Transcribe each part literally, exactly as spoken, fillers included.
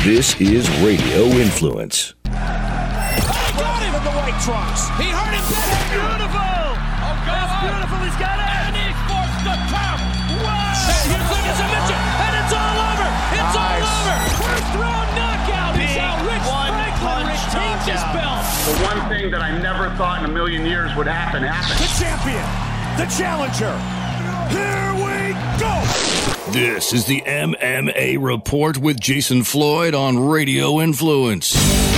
This is Radio Influence. Got him in the white trunks. He hurt him. That's beautiful. Oh, God. That's beautiful. He's got it. And he forced the count. Wow. And here's Lucas Mitchell. And it's all over. It's nice. all over. First round knockout. Big He's out. Rich Franklin retains his belt. The one thing that I never thought in a million years would happen, happened. The champion. The challenger. Here we go. This is the M M A Report with Jason Floyd on Radio Influence.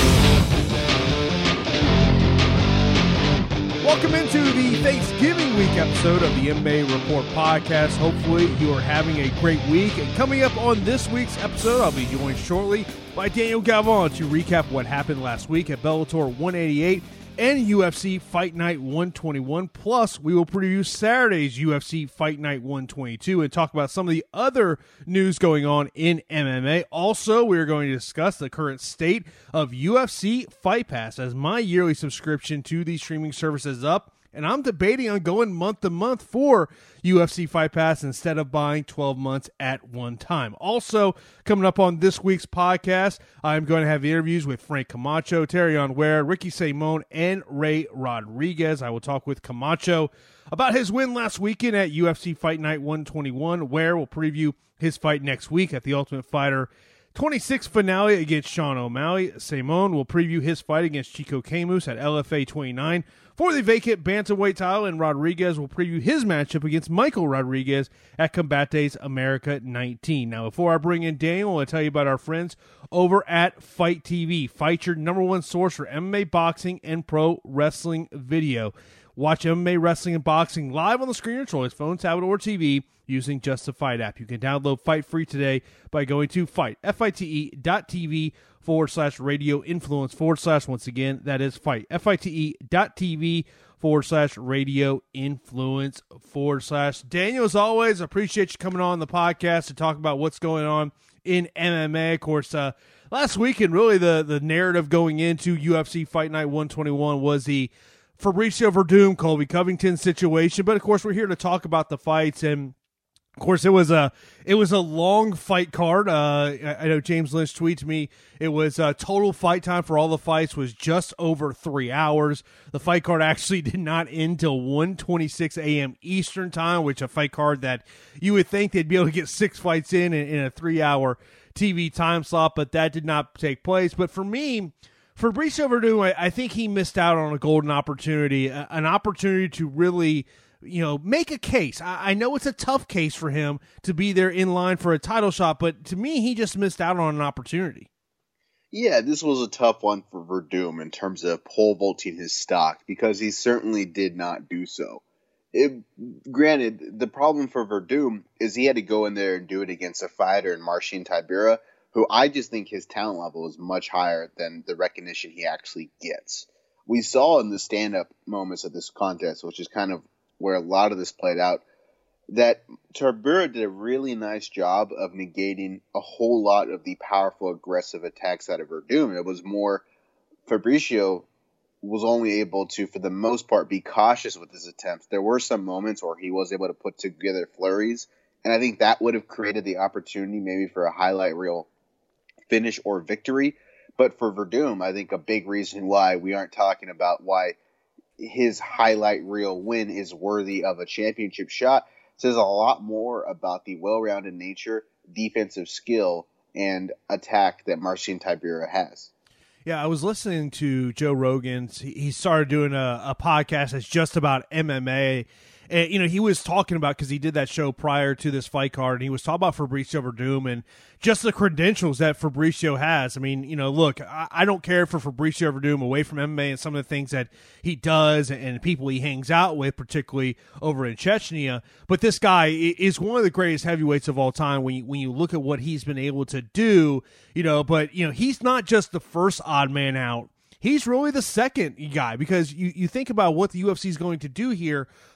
Welcome into the Thanksgiving week episode of the M M A Report podcast. Hopefully you are having a great week. And coming up on this week's episode, I'll be joined shortly by Daniel Galvan to recap what happened last week at Bellator one eighty-eight and U F C Fight Night one twenty-one. Plus, we will preview Saturday's U F C Fight Night one twenty-two and talk about some of the other news going on in M M A. Also, we are going to discuss the current state of U F C Fight Pass as my yearly subscription to these streaming services is up. And I'm debating on going month to month for U F C Fight Pass instead of buying twelve months at one time. Also, coming up on this week's podcast, I'm going to have interviews with Frank Camacho, Terrion Ware, Ricky Simon, and Ray Rodriguez. I will talk with Camacho about his win last weekend at U F C Fight Night one twenty-one. Ware will preview his fight next week at the Ultimate Fighter twenty-six finale against Sean O'Malley. Simon will preview his fight against Chico Camus at L F A twenty-nine for the vacant bantamweight title, and Rodriguez will preview his matchup against Michael Rodriguez at Combates America nineteen. Now, before I bring in Daniel, I want to tell you about our friends over at Fight T V. Fight, your number one source for M M A boxing and pro wrestling video. Watch M M A wrestling and boxing live on the screen of your choice, phone, tablet, or T V, using just the Fight app. You can download Fight free today by going to fight, F-I-T-E dot TV forward slash radio influence forward slash, once again, that is fight, F-I-T-E dot TV forward slash radio influence forward slash. Daniel, as always, appreciate you coming on the podcast to talk about what's going on in M M A. Of course, uh, last weekend, really the, the narrative going into U F C Fight Night one twenty-one was the Fabricio Werdum, Colby Covington situation. But, of course, we're here to talk about the fights, and of course, it was a it was a long fight card. Uh, I, I know James Lynch tweeted me it was uh, total fight time for all the fights was just over three hours. The fight card actually did not end till one twenty-six a.m. Eastern time, which a fight card that you would think they'd be able to get six fights in in, in a three-hour T V time slot, but that did not take place. But for me, Fabricio Werdum, I, I think he missed out on a golden opportunity, a, an opportunity to really, you know, make a case. I, I know it's a tough case for him to be there in line for a title shot, but to me, he just missed out on an opportunity. Yeah, this was a tough one for Werdum in terms of pole vaulting his stock, because he certainly did not do so. It, granted, the problem for Werdum is he had to go in there and do it against a fighter in Marcin Tybura, who I just think his talent level is much higher than the recognition he actually gets. We saw in the stand-up moments of this contest, which is kind of where a lot of this played out, that Tybura did a really nice job of negating a whole lot of the powerful, aggressive attacks out of Werdum. It was more Fabricio was only able to, for the most part, be cautious with his attempts. There were some moments where he was able to put together flurries, and I think that would have created the opportunity maybe for a highlight reel finish or victory. But for Werdum, I think a big reason why we aren't talking about why his highlight reel win is worthy of a championship shot says a lot more about the well-rounded nature, defensive skill, and attack that Marcin Tybura has. Yeah, I was listening to Joe Rogan's. He started doing a, a podcast that's just about M M A. And, you know, he was talking about, because he did that show prior to this fight card, and he was talking about Fabricio Werdum and just the credentials that Fabricio has. I mean, you know, look, I, I don't care for Fabricio Werdum away from M M A and some of the things that he does and, and people he hangs out with, particularly over in Chechnya. But this guy is one of the greatest heavyweights of all time when you, when you look at what he's been able to do, you know, but, you know, he's not just the first odd man out. He's really the second guy, because you, you think about what the U F C is going to do here.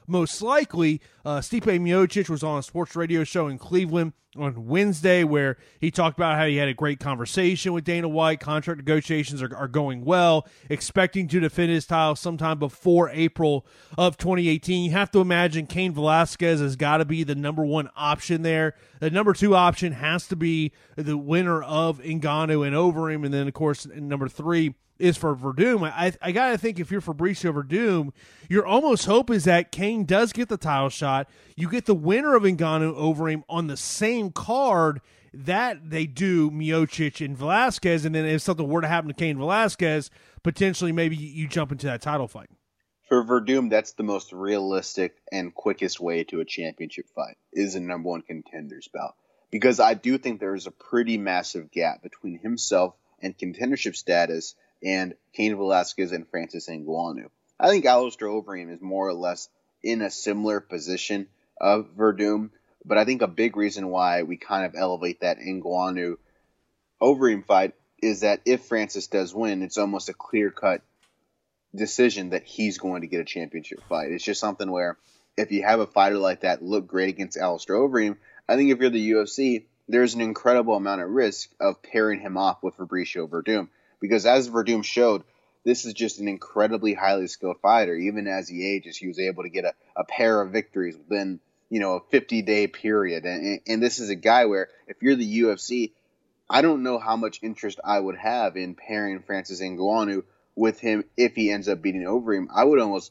most likely. Uh, Stipe Miocic was on a sports radio show in Cleveland on Wednesday where he talked about how he had a great conversation with Dana White. Contract negotiations are, are going well, expecting to defend his title sometime before April of twenty eighteen. You have to imagine Cain Velasquez has got to be the number one option there. The number two option has to be the winner of Ngannou and Overeem, and then, of course, number three is for Verdum. I I got to think if you're Fabricio Verdum, your almost hope is that Cain does get the title shot. You get the winner of Ngannou Overeem on the same card that they do Miocic and Velasquez, and then if something were to happen to Cain Velasquez, potentially maybe you jump into that title fight. For Verdum, that's the most realistic and quickest way to a championship fight, is a number one contender's bout. Because I do think there is a pretty massive gap between himself and contendership status and Cain Velasquez and Francis Ngannou. I think Alistair Overeem is more or less in a similar position of Verdum, but I think a big reason why we kind of elevate that Ngannou Overeem fight is that if Francis does win, it's almost a clear-cut decision that he's going to get a championship fight. It's just something where if you have a fighter like that look great against Alistair Overeem, I think if you're the U F C, there's an incredible amount of risk of pairing him off with Fabricio Verdum. Because as Verdum showed, this is just an incredibly highly skilled fighter. Even as he ages, he was able to get a, a pair of victories within, you know, a fifty-day period. And, and this is a guy where, if you're the U F C, I don't know how much interest I would have in pairing Francis Ngannou with him if he ends up beating Overeem. I would almost,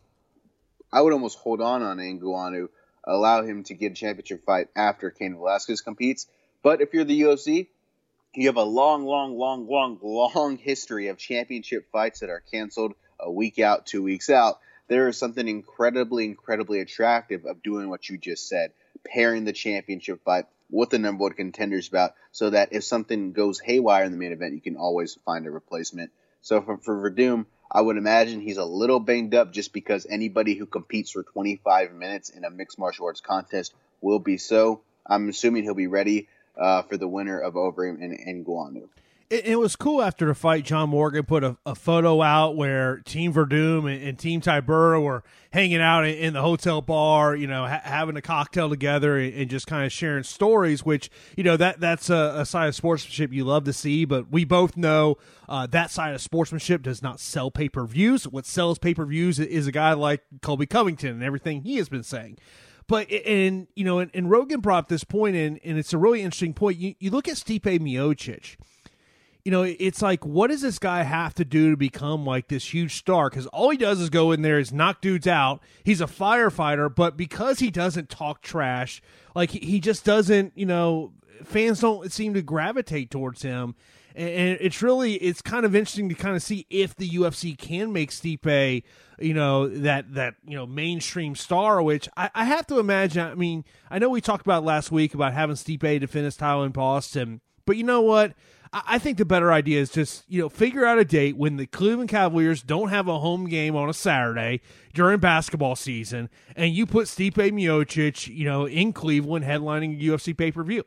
I would almost hold on on Ngannou, allow him to get a championship fight after Cain Velasquez competes. But if you're the U F C, you have a long, long, long, long, long history of championship fights that are canceled a week out, two weeks out. There is something incredibly, incredibly attractive of doing what you just said, pairing the championship fight with the number one contender's bout, so that if something goes haywire in the main event, you can always find a replacement. So for, for Verdum, I would imagine he's a little banged up just because anybody who competes for twenty-five minutes in a mixed martial arts contest will be so. I'm assuming he'll be ready Uh, for the winner of Overeem and, and Ngannou. It, it was cool after the fight. John Morgan put a, a photo out where Team Verdum and, and Team Tybura were hanging out in, in the hotel bar, you know, ha- having a cocktail together and, and just kind of sharing stories, which, you know, that that's a, a side of sportsmanship you love to see. But we both know uh, that side of sportsmanship does not sell pay-per-views. What sells pay-per-views is a guy like Colby Covington and everything he has been saying. But, and, you know, and, and Rogan brought up this point in, and it's a really interesting point. You, you look at Stipe Miocic, you know, it's like, what does this guy have to do to become like this huge star? Because all he does is go in there, is knock dudes out. He's a firefighter, but because he doesn't talk trash, like he, he just doesn't, you know, fans don't seem to gravitate towards him. And it's really, it's kind of interesting to kind of see if the U F C can make Stipe, you know, that, that, you know, mainstream star, which I, I have to imagine. I mean, I know we talked about last week about having Stipe defend his title in Boston, but you know what? I, I think the better idea is just, you know, figure out a date when the Cleveland Cavaliers don't have a home game on a Saturday during basketball season, and you put Stipe Miocic, you know, in Cleveland headlining a U F C pay-per-view.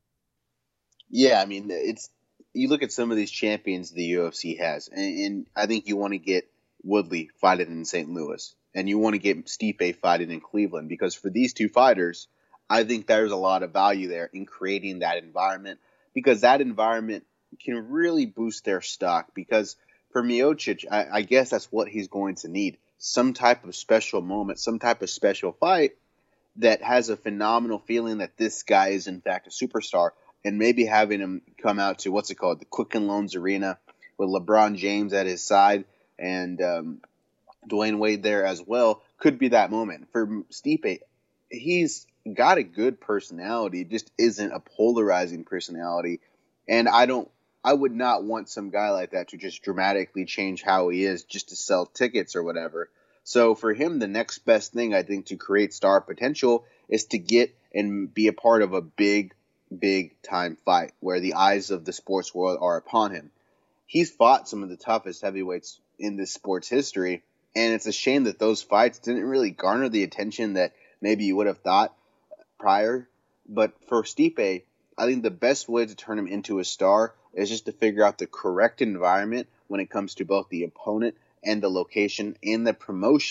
Yeah, I mean, it's, you look at some of these champions the U F C has, and, and I think you want to get Woodley fighting in Saint Louis, and you want to get Stipe fighting in Cleveland, because for these two fighters, I think there's a lot of value there in creating that environment, because that environment can really boost their stock. Because for Miocic, I, I guess that's what he's going to need, some type of special moment, some type of special fight that has a phenomenal feeling that this guy is in fact a superstar. And maybe having him come out to, what's it called, the Quicken Loans Arena with LeBron James at his side and um, Dwayne Wade there as well could be that moment. For Stipe, he's got a good personality, just isn't a polarizing personality. And I don't, I would not want some guy like that to just dramatically change how he is just to sell tickets or whatever. So for him, the next best thing, I think, to create star potential is to get and be a part of a big big time fight where the eyes of the sports world are upon him. He's fought some of the toughest heavyweights in this sport's history, and it's a shame that those fights didn't really garner the attention that maybe you would have thought prior. But for Stipe, I think the best way to turn him into a star is just to figure out the correct environment when it comes to both the opponent and the location and the promotion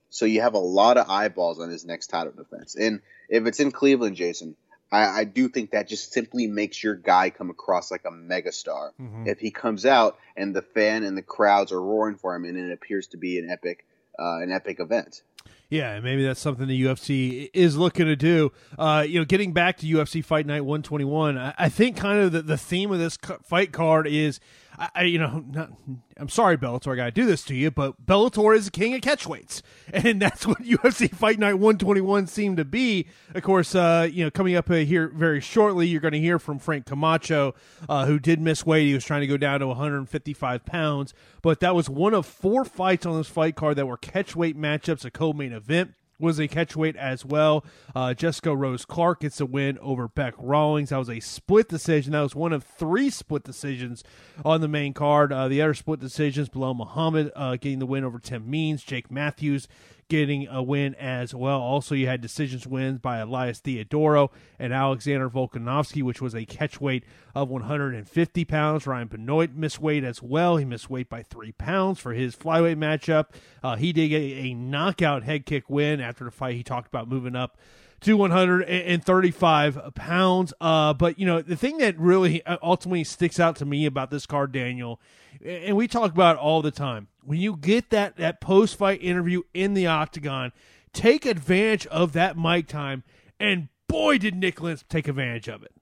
So you have a lot of eyeballs on his next title defense. And if it's in Cleveland, Jason, I, I do think that just simply makes your guy come across like a megastar. Mm-hmm. If he comes out and the fan and the crowds are roaring for him and it appears to be an epic, uh, an epic event. Yeah, maybe that's something the U F C is looking to do. Uh, you know, getting back to U F C Fight Night one twenty-one, I, I think kind of the, the theme of this fight card is, I, I you know, not, I'm sorry, Bellator, I got to do this to you, but Bellator is the king of catchweights, and that's what U F C Fight Night one twenty-one seemed to be. Of course, uh, you know, coming up here very shortly, you're going to hear from Frank Camacho, uh, who did miss weight. He was trying to go down to one hundred fifty-five pounds, but that was one of four fights on this fight card that were catchweight matchups. A co-main event was a catchweight as well. Uh, Jessica Rose Clark gets a win over Beck Rawlings. That was a split decision. That was one of three split decisions on the main card. Uh, the other split decisions, Bilal Muhammad uh, getting the win over Tim Means. Jake Matthews getting a win as well. Also, you had decisions wins by Elias Theodoro and Alexander Volkanovski, which was a catchweight of one hundred fifty pounds. Ryan Benoit missed weight as well. He missed weight by three pounds for his flyweight matchup. Uh, he did get a, a knockout head kick win after the fight. He talked about moving up to one hundred thirty-five pounds. Uh, but, you know, the thing that really ultimately sticks out to me about this card, Daniel, and we talk about it all the time, when you get that, that post-fight interview in the octagon, take advantage of that mic time, and boy, did Nick Lentz take advantage of it.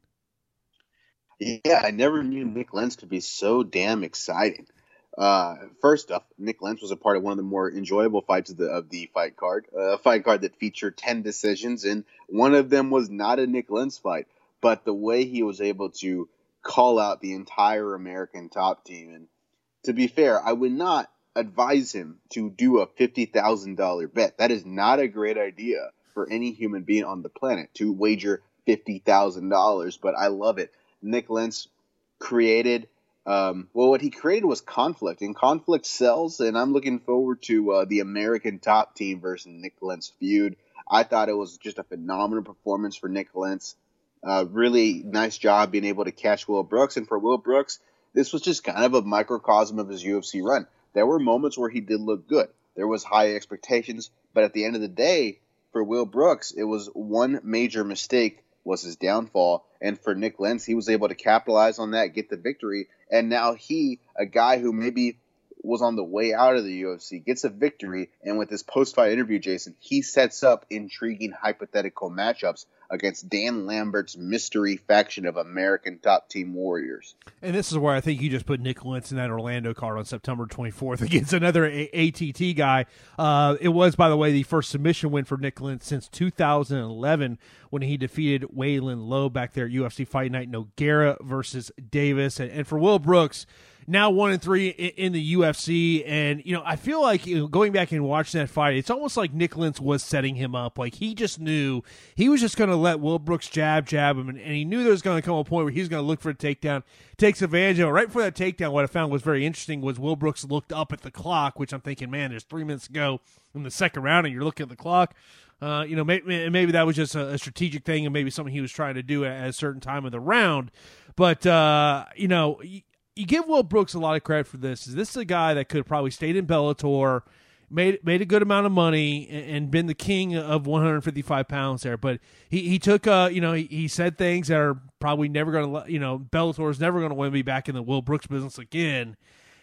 Yeah, I never knew Nick Lentz could be so damn exciting. Uh, first off, Nick Lentz was a part of one of the more enjoyable fights of the of the fight card, uh, a fight card that featured ten decisions, and one of them was not a Nick Lentz fight. But the way he was able to call out the entire American top team, and to be fair, I would not advise him to do a fifty thousand dollars bet. That is not a great idea for any human being on the planet to wager fifty thousand dollars, but I love it. Nick Lentz created, um, well, what he created was conflict, and conflict sells, and I'm looking forward to uh, the American top team versus Nick Lentz feud. I thought it was just a phenomenal performance for Nick Lentz. Uh, really nice job being able to catch Will Brooks, and for Will Brooks, this was just kind of a microcosm of his U F C run. There were moments where he did look good. There was high expectations, but at the end of the day, for Will Brooks, it was one major mistake was his downfall. And for Nick Lentz, he was able to capitalize on that, get the victory. And now he, a guy who maybe was on the way out of the U F C, gets a victory. And with this post-fight interview, Jason, he sets up intriguing hypothetical matchups against Dan Lambert's mystery faction of American top team warriors. And this is where I think you just put Nick Lentz in that Orlando card on September twenty-fourth against another a- ATT guy. Uh, it was, by the way, the first submission win for Nick Lentz since two thousand eleven when he defeated Waylon Lowe back there at U F C Fight Night Nogueira versus Davis. And, and for Will Brooks, now one and three in the U F C, and you know I feel like, you know, going back and watching that fight, it's almost like Nick Lentz was setting him up. Like he just knew he was just going to let Will Brooks jab, jab him, and, and he knew there was going to come a point where he was going to look for a takedown. Takes advantage of it. Right before that takedown, what I found was very interesting was Will Brooks looked up at the clock, which I'm thinking, man, there's three minutes to go in the second round, and you're looking at the clock. Uh, you know, maybe, maybe that was just a, a strategic thing, and maybe something he was trying to do at, at a certain time of the round. But uh, you know. You give Will Brooks a lot of credit for this. This is a guy that could have probably stayed in Bellator, made made a good amount of money, and, and been the king of one hundred fifty-five pounds there. But he he took uh you know he, he said things that are probably never going to, you know, Bellator is never going to want to be back in the Will Brooks business again.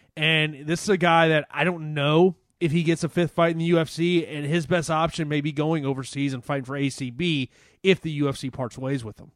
And this is a guy that I don't know if he gets a fifth fight in the U F C, and his best option may be going overseas and fighting for A C B if the U F C parts ways with him.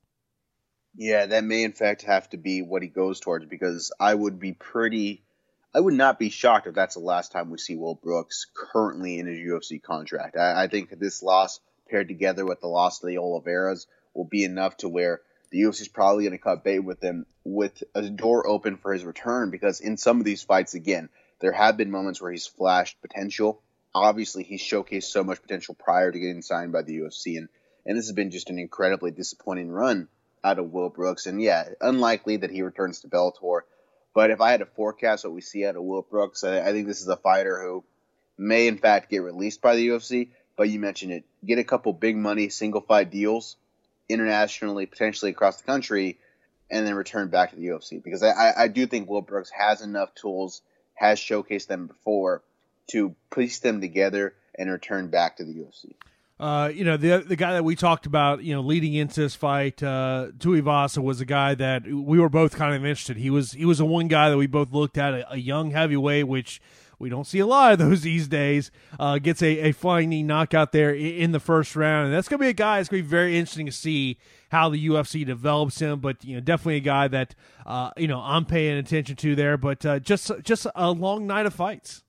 Yeah, that may in fact have to be what he goes towards, because I would be pretty, I would not be shocked if that's the last time we see Will Brooks currently in his U F C contract. I, I think this loss paired together with the loss of the Oliveras will be enough to where the U F C is probably going to cut bait with him with a door open for his return, because in some of these fights, again, there have been moments where he's flashed potential. Obviously, he's showcased so much potential prior to getting signed by the U F C, and, and this has been just an incredibly disappointing run out of Will Brooks. And yeah, unlikely that he returns to Bellator. But if I had to forecast what we see out of Will Brooks, I, I think this is a fighter who may in fact get released by the U F C. But you mentioned it, get a couple big money single fight deals internationally, potentially across the country, and then return back to the U F C. Because I, I do think Will Brooks has enough tools, has showcased them before, to piece them together and return back to the U F C. Uh, you know, the the guy that we talked about, you know, leading into this fight, uh, Tuivasa, was a guy that we were both kind of interested. He was he was the one guy that we both looked at, a, a young heavyweight, which we don't see a lot of those these days. Uh, gets a, a flying knee knockout there in, in the first round, and that's going to be a guy. It's going to be very interesting to see how the U F C develops him. But you know, definitely a guy that uh, you know I'm paying attention to there. But uh, just just a long night of fights.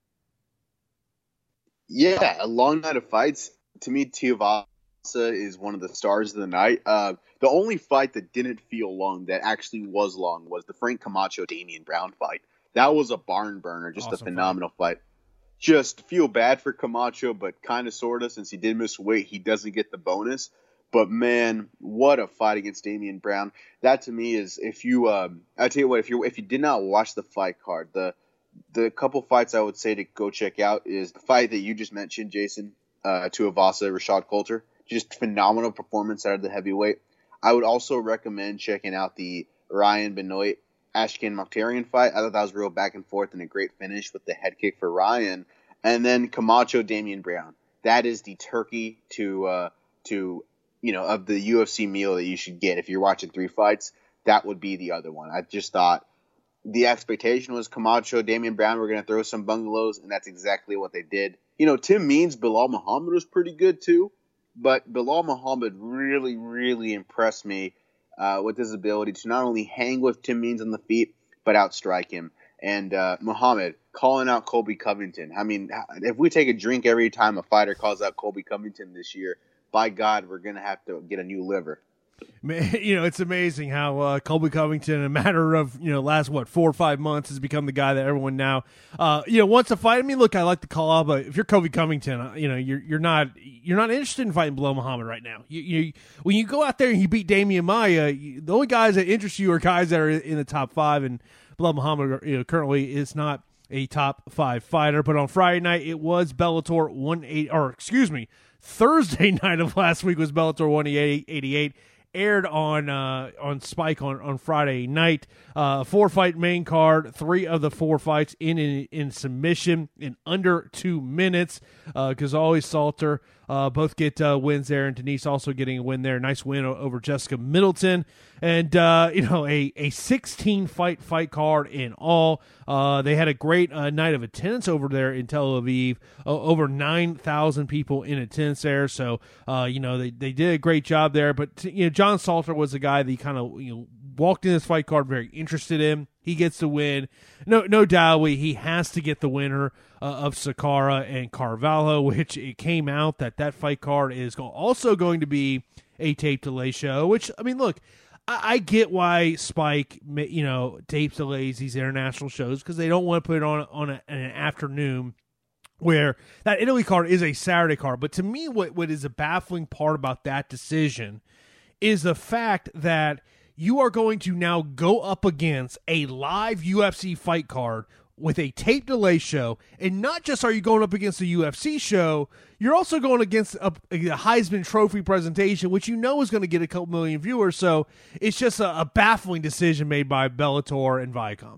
Yeah, a long night of fights. To me, Tuivasa is one of the stars of the night. Uh, the only fight that didn't feel long, that actually was long, was the Frank Camacho Damian Brown fight. That was a barn burner, just awesome a phenomenal fight. fight. Just feel bad for Camacho, but kind of sort of, since he did miss weight, he doesn't get the bonus. But man, what a fight against Damian Brown. That to me is, if you, um, I tell you what, if you if you did not watch the fight card, the the couple fights I would say to go check out is the fight that you just mentioned, Jason. Uh, Tuivasa, Rashad Coulter, just phenomenal performance out of the heavyweight. I would also recommend checking out the Ryan Benoit Ashkan Mokhtarian fight. I thought that was real back and forth and a great finish with the head kick for Ryan. And then Camacho Damian Brown. That is the turkey to uh, to you know of the U F C meal that you should get if you're watching three fights. That would be the other one. I just thought the expectation was Camacho Damian Brown were going to throw some bungalows, and that's exactly what they did. You know, Tim Means, Bilal Muhammad was pretty good too, but Bilal Muhammad really, really impressed me uh, with his ability to not only hang with Tim Means on the feet, but outstrike him. And uh, Muhammad calling out Colby Covington. I mean, if we take a drink every time a fighter calls out Colby Covington this year, by God, we're going to have to get a new liver. You know, it's amazing how uh, Colby Covington, in a matter of, you know, last, what, four or five months, has become the guy that everyone now, uh, you know, wants to fight. I mean, look, I like to call out, but if you're Colby Covington, uh, you know, you're you're not you're not interested in fighting Bilal Muhammad right now. You, you when you go out there and you beat Damian Maia, you, the only guys that interest you are guys that are in the top five, and Bilal Muhammad, you know, currently is not a top five fighter. But on Friday night, it was Bellator one eighty, or excuse me, Thursday night of last week was Bellator one eighty-eight. Aired on uh, on Spike on, on Friday night. Uh, four fight main card, three of the four fights in in, in submission in under two minutes. Because uh, always Salter uh, both get uh, wins there, and Denise also getting a win there. Nice win over Jessica Middleton, and uh, you know a a sixteen fight fight card in all. Uh, they had a great uh, night of attendance over there in Tel Aviv. Uh, over nine thousand people in attendance there. So uh, you know they, they did a great job there. But you know John Salter was a guy that kind of you know walked in this fight card very interested in. He gets the win. No, no doubt he has to get the winner uh, of Sakara and Carvalho, which it came out that that fight card is go- also going to be a tape delay show. Which I mean, look, I, I get why Spike, you know, tape delays these international shows because they don't want to put it on on a, an afternoon where that Italy card is a Saturday card. But to me, what what is a baffling part about that decision is the fact that you are going to now go up against a live U F C fight card with a tape delay show, and not just are you going up against a U F C show, you're also going against a, a Heisman Trophy presentation, which you know is going to get a couple million viewers, so it's just a, a baffling decision made by Bellator and Viacom.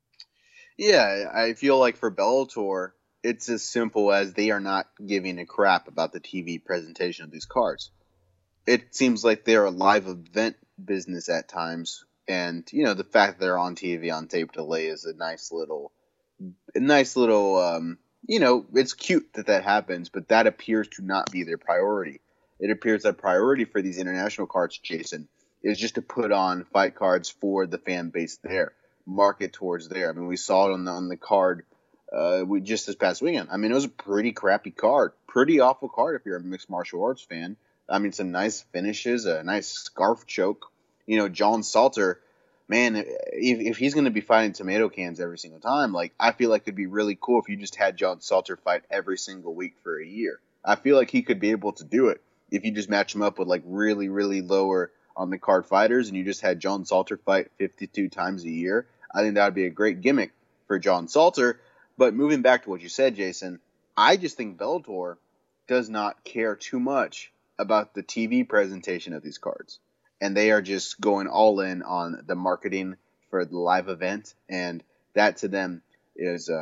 Yeah, I feel like for Bellator, it's as simple as they are not giving a crap about the T V presentation of these cards. It seems like they're a live event business at times, and you know the fact that they're on T V on tape delay is a nice little a nice little um you know it's cute that that happens, but that appears to not be their priority. It appears that priority for these international cards, Jason, is just to put on fight cards for the fan base there, market towards there. I mean, we saw it on the on the card uh we just this past weekend. I mean, it was a pretty crappy card, pretty awful card if you're a mixed martial arts fan. I mean, some nice finishes, a nice scarf choke. You know, John Salter, man, if, if he's going to be fighting tomato cans every single time, like, I feel like it'd be really cool if you just had John Salter fight every single week for a year. I feel like he could be able to do it if you just match him up with, like, really, really lower on the card fighters and you just had John Salter fight fifty-two times a year. I think that would be a great gimmick for John Salter. But moving back to what you said, Jason, I just think Bellator does not care too much about the T V presentation of these cards, and they are just going all in on the marketing for the live event, and that to them is uh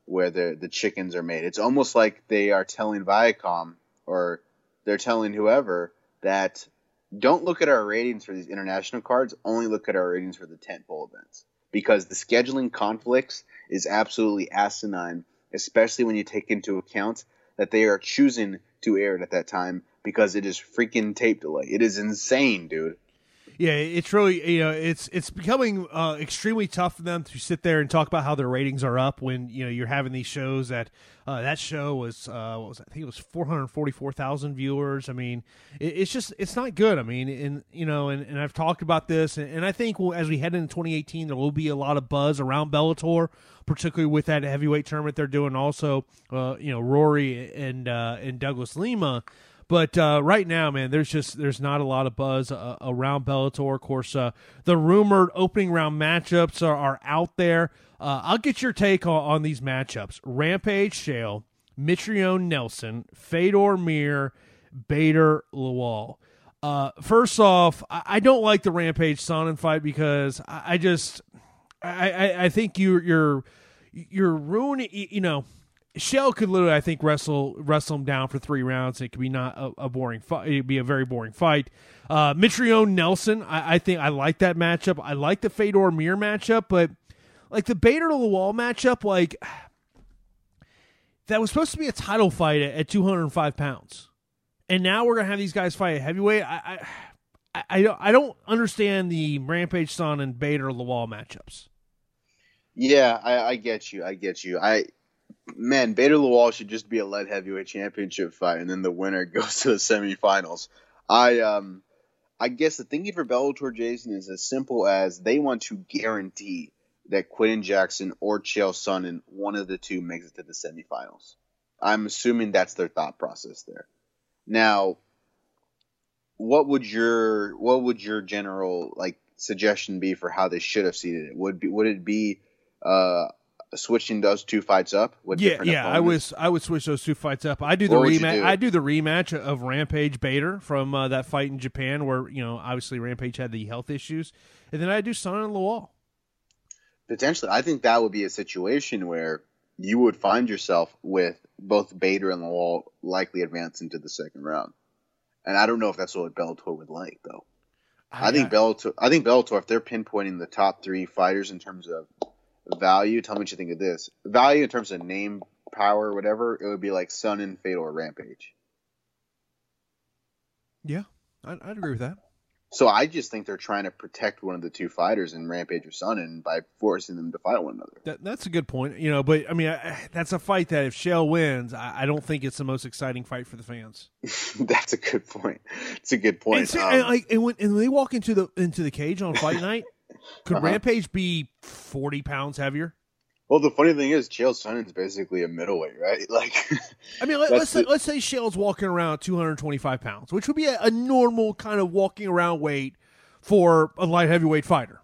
where the the chickens are made. It's almost like they are telling Viacom or they're telling whoever that don't look at our ratings for these international cards, only look at our ratings for the tentpole events. Because the scheduling conflicts is absolutely asinine, especially when you take into account that they are choosing to air it at that time because it is freaking tape delay. It is insane, dude. Yeah, it's really, you know, it's it's becoming uh, extremely tough for them to sit there and talk about how their ratings are up when, you know, you're having these shows that uh, that show was, uh, what was it? I think it was four hundred forty-four thousand viewers. I mean, it, it's just, it's not good. I mean, and, you know, and, and I've talked about this, and, and I think we'll, as we head into twenty eighteen, there will be a lot of buzz around Bellator, particularly with that heavyweight tournament they're doing also, uh, you know, Rory and, uh, and Douglas Lima. But uh, right now, man, there's just there's not a lot of buzz uh, around Bellator. Of course, uh, the rumored opening round matchups are, are out there. Uh, I'll get your take on, on these matchups. Rampage Shale, Mitrione Nelson, Fedor Mir, Bader Lawal. Uh, first off, I, I don't like the Rampage Sonnen fight because I, I just I, I, I think you, you're you're ruining, you know. Shell could literally, I think, wrestle wrestle him down for three rounds. It could be not a, a boring fight. It'd be a very boring fight. Uh, Mitrione Nelson, I, I think I like that matchup. I like the Fedor Mir matchup, but like the Bader Lawal matchup, like that was supposed to be a title fight at, at two hundred five pounds, and now we're gonna have these guys fight at heavyweight. I I I don't I don't understand the Rampage Son and Bader Lawal matchups. Yeah, I, I get you. I get you. I. Man, Bader Lawal should just be a light heavyweight championship fight, and then the winner goes to the semifinals. I um, I guess the thinking for Bellator, Jason, is as simple as they want to guarantee that Quinton Jackson or Chael Sonnen, one of the two, makes it to the semifinals. I'm assuming that's their thought process there. Now, what would your what would your general like suggestion be for how they should have seeded it? Would be would it be uh? switching those two fights up with yeah different yeah opponents? I was I would switch those two fights up. I do the rematch do? I do the rematch of Rampage Bader from uh, that fight in Japan where, you know, obviously Rampage had the health issues, and then I do Sonnen and Lawal. Potentially, I think that would be a situation where you would find yourself with both Bader and Lawal likely advancing to the second round, and I don't know if that's what Bellator would like though. I, I think Bellator I think Bellator, if they're pinpointing the top three fighters in terms of value, tell me what you think of this. Value in terms of name, power, whatever, it would be like Sonnen, Fedor, Rampage. Yeah, I'd, I'd agree with that. So I just think they're trying to protect one of the two fighters in Rampage or Sonnen by forcing them to fight one another. That, that's a good point. You know, but I mean, I, that's a fight that if Shell wins, I, I don't think it's the most exciting fight for the fans. That's a good point. It's a good point. And, see, um, and, like, and when and they walk into the into the cage on fight night. Could uh-huh. Rampage be forty pounds heavier? Well, the funny thing is, Chael Sonnen's basically a middleweight, right? Like, I mean, let, let's the... say, let's say Chael's walking around two hundred twenty-five pounds, which would be a, a normal kind of walking around weight for a light heavyweight fighter.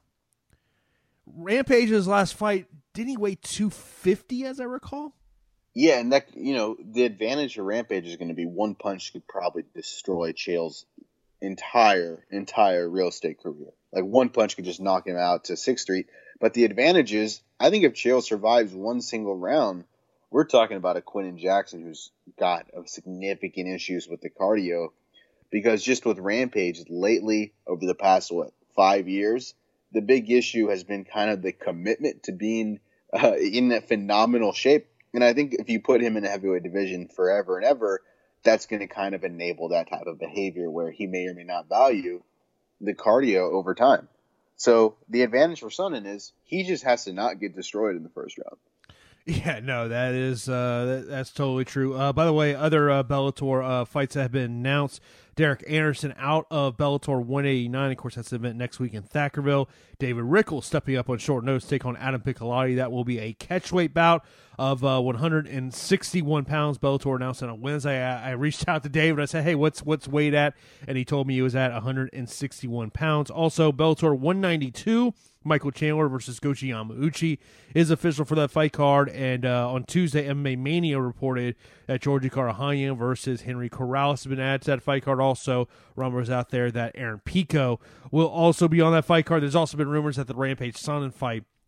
Rampage's last fight, didn't he weigh two fifty, as I recall? Yeah, and that, you know, the advantage of Rampage is going to be one punch could probably destroy Chael's entire entire real estate career. Like one punch could just knock him out to Sixth Street. But the advantage is, I think if Chael survives one single round, we're talking about a Quinton Jackson who's got significant issues with the cardio. Because just with Rampage lately, over the past, what, five years, the big issue has been kind of the commitment to being uh, in that phenomenal shape. And I think if you put him in the heavyweight division forever and ever, that's going to kind of enable that type of behavior where he may or may not value the cardio over time. So the advantage for Sonnen is he just has to not get destroyed in the first round. Yeah, no, that is uh, that, that's totally true. Uh, by the way, other uh, Bellator uh, fights that have been announced. Derek Anderson out of Bellator one eighty-nine. Of course, that's the event next week in Thackerville. David Rickle stepping up on short notice to take on Adam Piccolotti. That will be a catchweight bout of uh, one hundred sixty-one pounds. Bellator announced on Wednesday. I, I reached out to David. I said, hey, what's what's weight at? And he told me he was at one hundred sixty-one pounds. Also, Bellator one ninety-two. Michael Chandler versus Gochi Yamauchi is official for that fight card. And uh, on Tuesday, M M A Mania reported that Georgie Carahanian versus Henry Corrales has been added to that fight card. Also, rumors out there that Aaron Pico will also be on that fight card. There's also been rumors that the Rampage Sonnen fight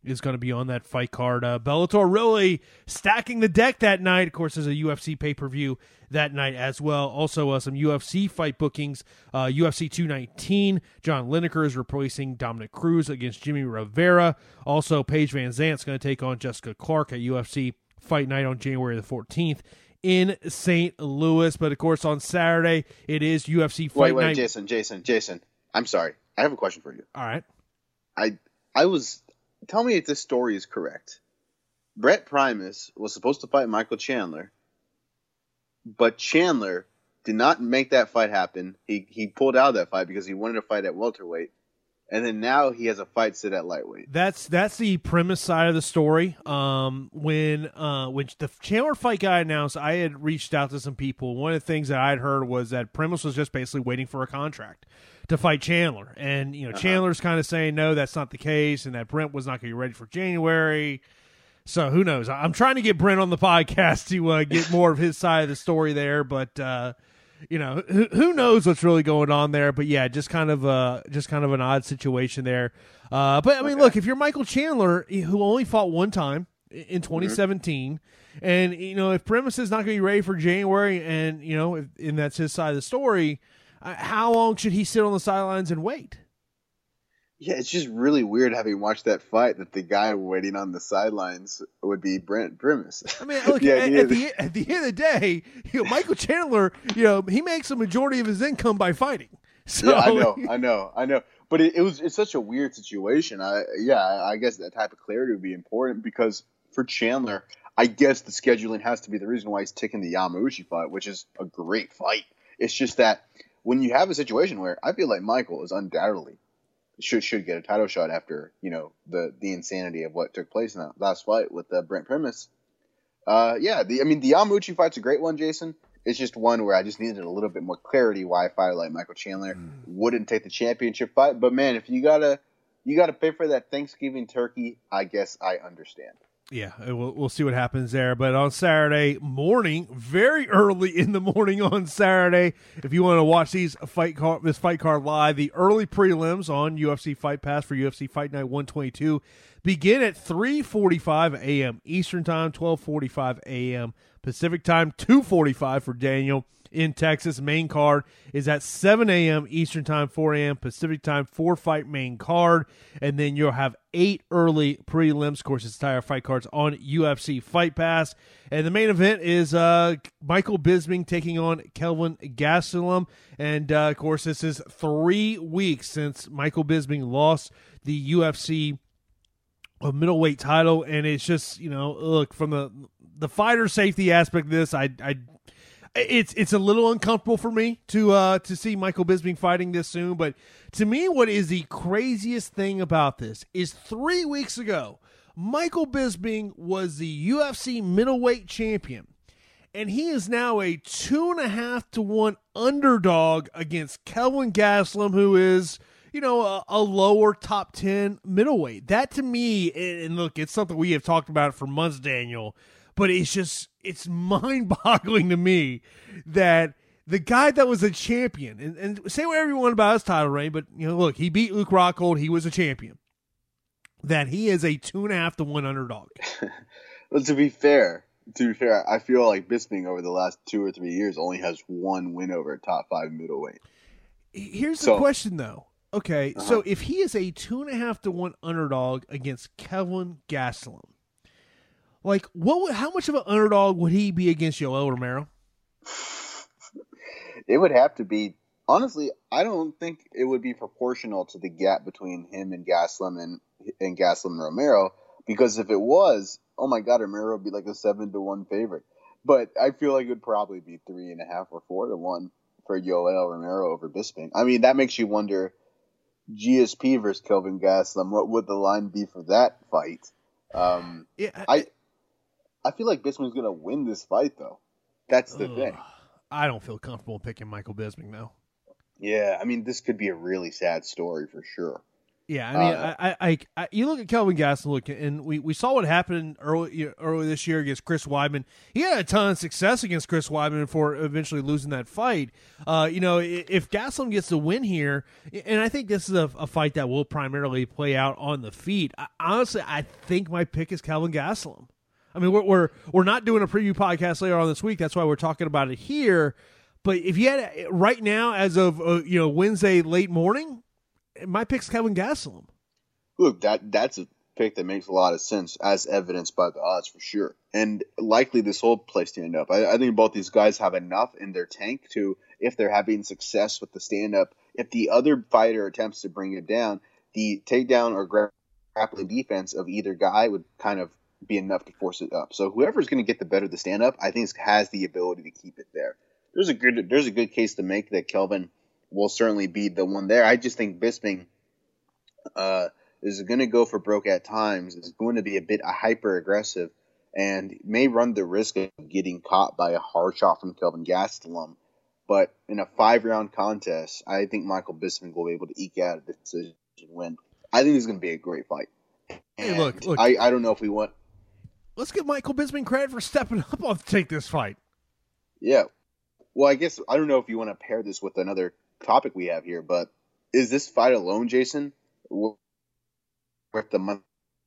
is going to be on that fight card. Uh, Bellator really stacking the deck that night. Of course, there's a U F C pay-per-view that night as well. Also, uh, some U F C fight bookings. Uh, U F C two nineteen, John Lineker is replacing Dominic Cruz against Jimmy Rivera. Also, Paige Van Zant's going to take on Jessica Clark at U F C Fight Night on January the fourteenth in Saint Louis. But, of course, on Saturday, it is U F C Fight wait, wait, Night. Jason, Jason, Jason, I'm sorry. I have a question for you. All right. I I was... Tell me if this story is correct. Brett Primus was supposed to fight Michael Chandler, but Chandler did not make that fight happen. He he pulled out of that fight because he wanted to fight at welterweight, and then now he has a fight set at lightweight. That's that's the premise side of the story. Um, when uh, when the Chandler fight got announced, I had reached out to some people. One of the things that I had heard was that Primus was just basically waiting for a contract to fight Chandler, and you know uh-huh. Chandler's kind of saying no, that's not the case, and that Brent was not going to be ready for January. So who knows? I'm trying to get Brent on the podcast to uh, get more of his side of the story there, but uh, you know who, who knows what's really going on there. But yeah, just kind of uh, just kind of an odd situation there. Uh, but I mean, okay. Look, if you're Michael Chandler, who only fought one time in twenty seventeen, mm-hmm. and you know if Primus is not going to be ready for January, and you know if, and that's his side of the story. Uh, how long should he sit on the sidelines and wait? Yeah, it's just really weird having watched that fight that the guy waiting on the sidelines would be Brent Primus. I mean, look, yeah, at, at, the, at the end of the day, you know, Michael Chandler, you know, he makes a majority of his income by fighting. So, yeah, I know, I know, I know. But it, it was it's such a weird situation. I yeah, I guess that type of clarity would be important because for Chandler, I guess the scheduling has to be the reason why he's taking the Yamauchi fight, which is a great fight. It's just that when you have a situation where I feel like Michael is undoubtedly should should get a title shot after, you know, the, the insanity of what took place in that last fight with uh, Brent Primus. Uh, yeah, the I mean, the Yamauchi fight's a great one, Jason. It's just one where I just needed a little bit more clarity why a fighter like Michael Chandler mm. wouldn't take the championship fight. But, man, if you gotta you gotta pay for that Thanksgiving turkey, I guess I understand. Yeah, we'll, we'll see what happens there. But on Saturday morning, very early in the morning on Saturday, if you want to watch these fight card, this fight card live, the early prelims on U F C Fight Pass for U F C Fight Night one twenty-two begin at three forty-five a.m. Eastern Time, twelve forty-five a.m. Pacific Time, two forty-five for Daniel in Texas. Main card is at seven a.m. Eastern Time, four a.m. Pacific Time, four-fight main card. And then you'll have eight early prelims. Of course, it's entire fight cards on U F C Fight Pass. And the main event is uh, Michael Bisping taking on Kelvin Gastelum. And, uh, of course, this is three weeks since Michael Bisping lost the U F C middleweight title. And it's just, you know, look, from the the fighter safety aspect of this, I I It's it's a little uncomfortable for me to uh, to see Michael Bisping fighting this soon, but to me, what is the craziest thing about this is three weeks ago, Michael Bisping was the U F C middleweight champion, and he is now a two and a half to one underdog against Kelvin Gastelum, who is, you know, a, a lower top ten middleweight. That to me, and, and look, it's something we have talked about for months, Daniel. But it's just, it's mind-boggling to me that the guy that was a champion, and, and say whatever you want about his title reign, but, you know, look, he beat Luke Rockhold, he was a champion, that he is a two and a half to one underdog. Well, to be fair, to be fair, I feel like Bisping over the last two or three years only has one win over a top five middleweight. Here's so, the question, though. Okay, uh-huh. So if he is a two and a half to one underdog against Kelvin Gastelum, like, what? Would, how much of an underdog would he be against Yoel Romero? It would have to be. Honestly, I don't think it would be proportional to the gap between him and Gastelum and and Gastelum and Romero. Because if it was, oh my God, Romero would be like a seven to one favorite. But I feel like it would probably be three and a half or four to one for Yoel Romero over Bisping. I mean, that makes you wonder. G S P versus Kelvin Gastelum. What would the line be for that fight? Um, yeah, I. I feel like Bisping's going to win this fight, though. That's the ugh, thing. I don't feel comfortable picking Michael Bisping, though. Yeah, I mean, this could be a really sad story for sure. Yeah, I mean, Uh, I, I, I, you look at Kelvin Gastelum, look, and we, we saw what happened early you know, early this year against Chris Weidman. He had a ton of success against Chris Weidman before eventually losing that fight. Uh, you know, if Gastelum gets the win here, and I think this is a, a fight that will primarily play out on the feet. I, honestly, I think my pick is Kelvin Gastelum. I mean, we're, we're we're not doing a preview podcast later on this week. That's why we're talking about it here. But if you had right now, as of uh, you know Wednesday late morning, my pick's Kelvin Gastelum. Look, that that's a pick that makes a lot of sense, as evidenced by the odds for sure. And likely this whole play stand up. I, I think both these guys have enough in their tank to, if they're having success with the stand up, if the other fighter attempts to bring it down, the takedown or gra- grappling defense of either guy would kind of be enough to force it up. So whoever's going to get the better of the stand up, I think has the ability to keep it there. There's a good there's a good case to make that Kelvin will certainly be the one there. I just think Bisping uh, is going to go for broke at times. Is going to be a bit hyper aggressive and may run the risk of getting caught by a hard shot from Kelvin Gastelum. But in a five round contest, I think Michael Bisping will be able to eke out a decision win. I think this is going to be a great fight. Hey, look, look. I, I don't know if we want. Let's give Michael Bisping credit for stepping up on to take this fight. Yeah. Well, I guess I don't know if you want to pair this with another topic we have here, but is this fight alone, Jason, worth the month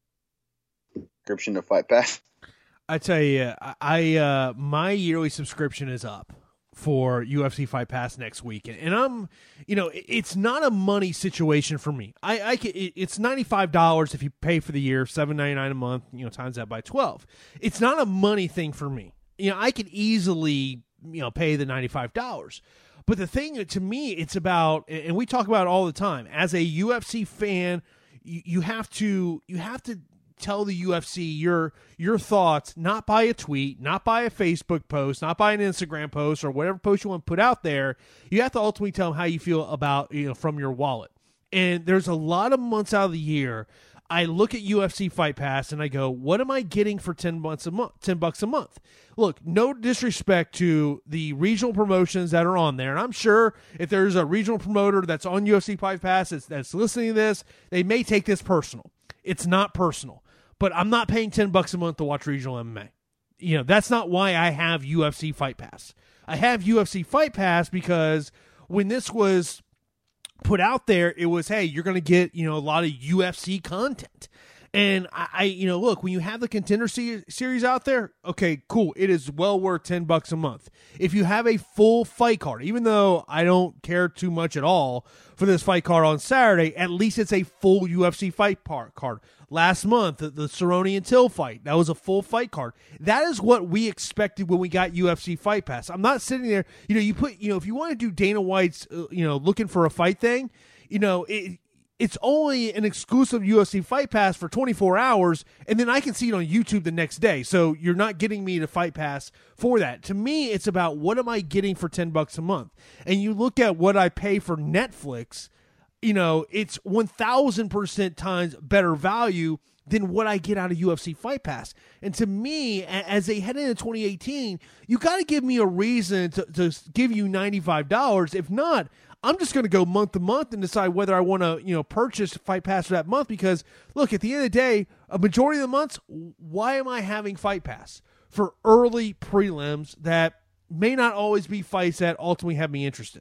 subscription to Fight Pass? I tell you, I uh, my yearly subscription is up for U F C Fight Pass next week, and I'm, you know, it's not a money situation for me. I, I can, it's ninety-five dollars if you pay for the year, seven ninety-nine a month, you know, times that by twelve. It's not a money thing for me. You know, I could easily, you know, pay the ninety-five dollars. But the thing to me, it's about, and we talk about it all the time, as a U F C fan, you, you have to you have to tell the U F C your your thoughts, not by a tweet, not by a Facebook post, not by an Instagram post or whatever post you want to put out there. You have to ultimately tell them how you feel about, you know, from your wallet. And there's a lot of months out of the year I look at U F C Fight Pass and I go, what am I getting for ten months a month? Ten bucks a month. Look, no disrespect to the regional promotions that are on there, and I'm sure if there's a regional promoter that's on U F C Fight Pass that's, that's listening to this, they may take this personal. It's not personal, but I'm not paying ten bucks a month to watch regional M M A. You know, that's not why I have U F C Fight Pass. I have U F C Fight Pass because when this was put out there, it was, hey, you're going to get, you know, a lot of U F C content. And I, I, you know, look, when you have the Contender series out there, okay, cool. It is well worth ten bucks a month. If you have a full fight card, even though I don't care too much at all for this fight card on Saturday, at least it's a full U F C fight part card. Last month, the, the Cerrone and Till fight, that was a full fight card. That is what we expected when we got U F C Fight Pass. I'm not sitting there, you know, you put, you know, if you want to do Dana White's, uh, you know, looking for a fight thing, you know, it, it's only an exclusive U F C Fight Pass for twenty-four hours, and then I can see it on YouTube the next day. So you're not getting me to Fight Pass for that. To me, it's about what am I getting for ten bucks a month? And you look at what I pay for Netflix, you know, it's one thousand percent times better value than what I get out of U F C Fight Pass. And to me, as they head into twenty eighteen, you got to give me a reason to, to give you ninety-five dollars. If not, I'm just going to go month to month and decide whether I want to, you know, purchase Fight Pass for that month. Because, look, at the end of the day, a majority of the months, why am I having Fight Pass? For early prelims that may not always be fights that ultimately have me interested.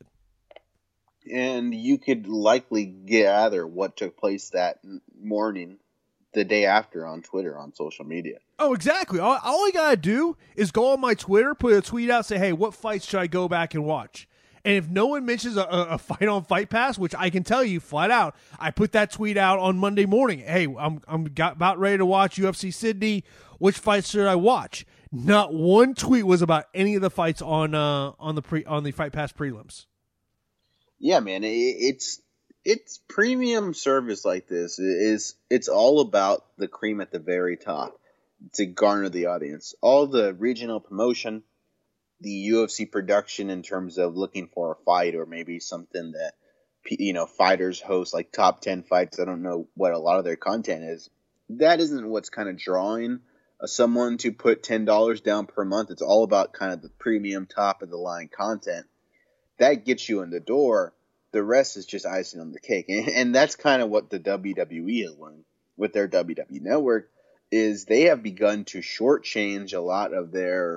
And you could likely gather what took place that morning, the day after on Twitter, on social media. Oh, exactly. All, all I got to do is go on my Twitter, put a tweet out, say, hey, what fights should I go back and watch? And if no one mentions a, a fight on Fight Pass, which I can tell you flat out, I put that tweet out on Monday morning. Hey, I'm I'm got, about ready to watch U F C Sydney. Which fights should I watch? Not one tweet was about any of the fights on uh, on the pre on the Fight Pass prelims. Yeah, man, it, it's it's premium service like this is it's all about the cream at the very top to garner the audience. All the regional promotion, the U F C production in terms of looking for a fight or maybe something that, you know, fighters host, like top ten fights. I don't know what a lot of their content is. That isn't what's kind of drawing someone to put ten dollars down per month. It's all about kind of the premium top of the line content. That gets you in the door. The rest is just icing on the cake. And, and that's kind of what the W W E has learned with their W W E Network, is they have begun to shortchange a lot of their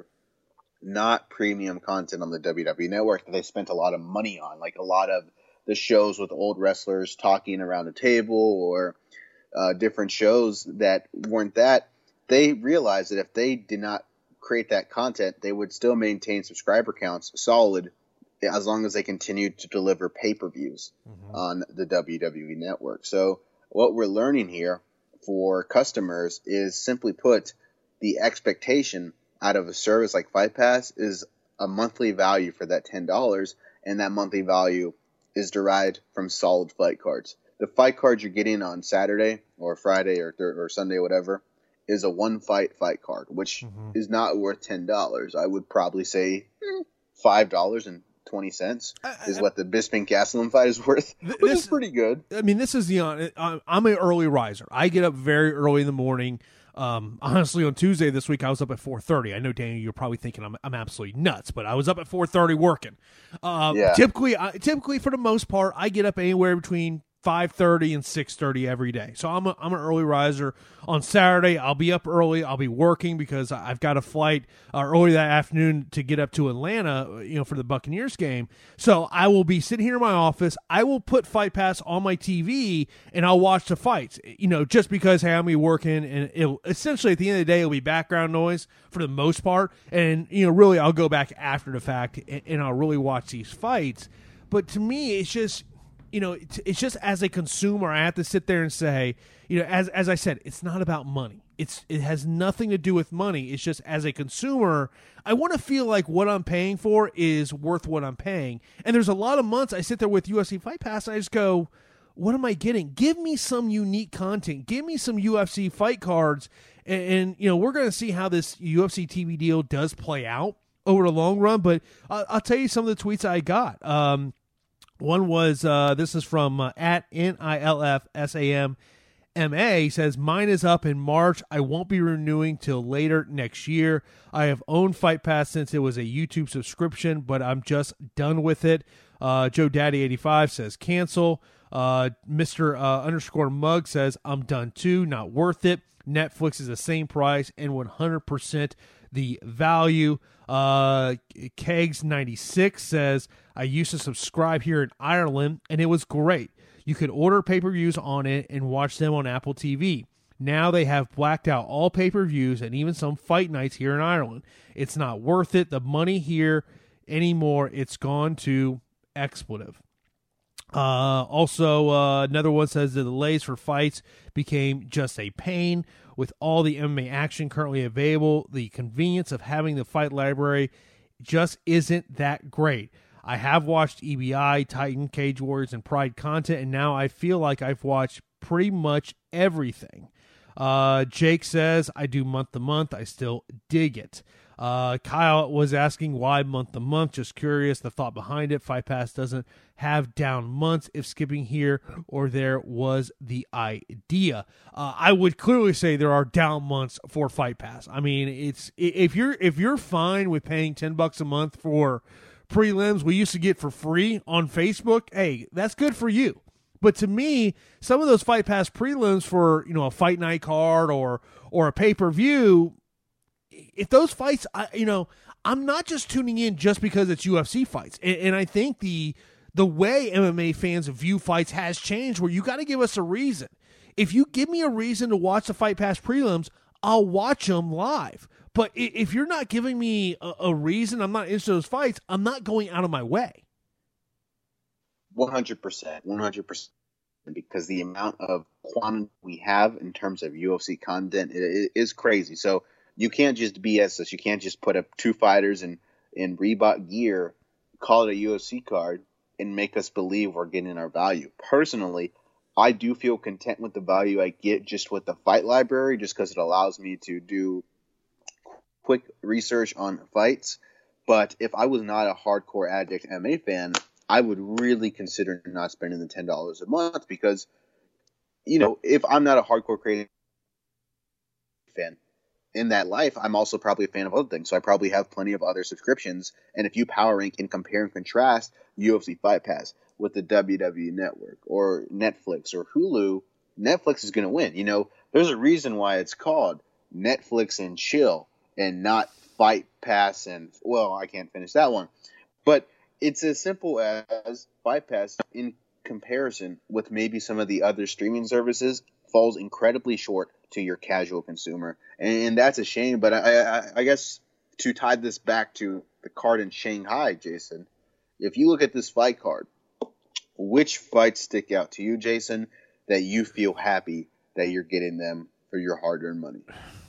not premium content on the W W E Network that they spent a lot of money on, like a lot of the shows with old wrestlers talking around a table, or uh, different shows that weren't that. They realized that if they did not create that content, they would still maintain subscriber counts solid as long as they continued to deliver pay-per-views mm-hmm. on the W W E Network. So what we're learning here for customers is, simply put, the expectation out of a service like Fight Pass is a monthly value for that ten dollars, and that monthly value is derived from solid fight cards. The fight cards you're getting on Saturday or Friday or th- or Sunday, whatever, is a one-fight fight card, which mm-hmm. is not worth ten dollars. I would probably say eh, five dollars and twenty cents is what the Bisping Gastelum fight is worth, which this, is pretty good. I mean, this is the uh, I'm an early riser. I get up very early in the morning. Um, honestly, on Tuesday this week, I was up at four thirty. I know, Daniel, you're probably thinking I'm I'm absolutely nuts, but I was up at four thirty working. Um, yeah. Typically, I, typically for the most part, I get up anywhere between five thirty and six thirty every day. So I'm a, I'm an early riser. On Saturday, I'll be up early. I'll be working because I've got a flight uh, early that afternoon to get up to Atlanta, you know, for the Buccaneers game. So I will be sitting here in my office. I will put Fight Pass on my T V and I'll watch the fights, you know, just because, hey, I'm be working, and it'll essentially at the end of the day, it'll be background noise for the most part. And, you know, really I'll go back after the fact and, and I'll really watch these fights. But to me, it's just, you know, it's just as a consumer, I have to sit there and say, you know, as as I said, it's not about money. It's it has nothing to do with money. It's just as a consumer, I want to feel like what I'm paying for is worth what I'm paying. And there's a lot of months I sit there with U F C Fight Pass, and I just go, what am I getting? Give me some unique content. Give me some U F C fight cards. And, and you know, we're going to see how this U F C T V deal does play out over the long run. But I'll, I'll tell you some of the tweets I got. Um, One was, uh, this is from uh, at N I L F S A M M A. He says, mine is up in March. I won't be renewing till later next year. I have owned Fight Pass since it was a YouTube subscription, but I'm just done with it. Uh, Joe Daddy eighty-five says, cancel. Uh, Mister Uh, underscore Mug says, I'm done too. Not worth it. Netflix is the same price and one hundred percent the value. Uh, Kegs ninety-six says, I used to subscribe here in Ireland, and it was great. You could order pay-per-views on it and watch them on Apple T V. Now they have blacked out all pay-per-views and even some fight nights here in Ireland. It's not worth it. The money here anymore. It's gone to expletive. Uh, also, uh, another one says the delays for fights became just a pain. With all the M M A action currently available, the convenience of having the fight library just isn't that great. I have watched E B I, Titan, Cage Warriors, and Pride content, and now I feel like I've watched pretty much everything. Uh, Jake says, I do month to month. I still dig it. Uh, Kyle was asking why month to month. Just curious, the thought behind it. Fight Pass doesn't have down months if skipping here or there was the idea. Uh, I would clearly say there are down months for Fight Pass. I mean, it's if you're if you're fine with paying ten bucks a month for prelims we used to get for free on Facebook, hey, that's good for you. But to me, some of those Fight Pass prelims for, you know, a fight night card or or a pay-per-view, if those fights, I, you know, I'm not just tuning in just because it's U F C fights. And, and I think the the way M M A fans view fights has changed, where you got to give us a reason. If you give me a reason to watch the Fight Pass prelims, I'll watch them live. But if you're not giving me a, a reason, I'm not into those fights, I'm not going out of my way. one hundred percent. one hundred percent. Because the amount of quantity we have in terms of U F C content it, it is crazy. So you can't just B S us. You can't just put up two fighters in, in Reebok gear, call it a U F C card, and make us believe we're getting our value. Personally, I do feel content with the value I get just with the fight library, just because it allows me to do quick research on fights. But if I was not a hardcore Addict M M A fan, I would really consider not spending the ten dollars a month, because, you know, if I'm not a hardcore creative fan in that life, I'm also probably a fan of other things. So I probably have plenty of other subscriptions. And if you power rank and compare and contrast U F C Fight Pass, with the W W E Network or Netflix or Hulu, Netflix is going to win. You know, there's a reason why it's called Netflix and Chill and not Fight Pass and, well, I can't finish that one. But it's as simple as Fight Pass in comparison with maybe some of the other streaming services falls incredibly short to your casual consumer. And, and that's a shame. But I, I, I guess to tie this back to the card in Shanghai, Jason, if you look at this fight card, which fights stick out to you, Jason, that you feel happy that you're getting them for your hard-earned money?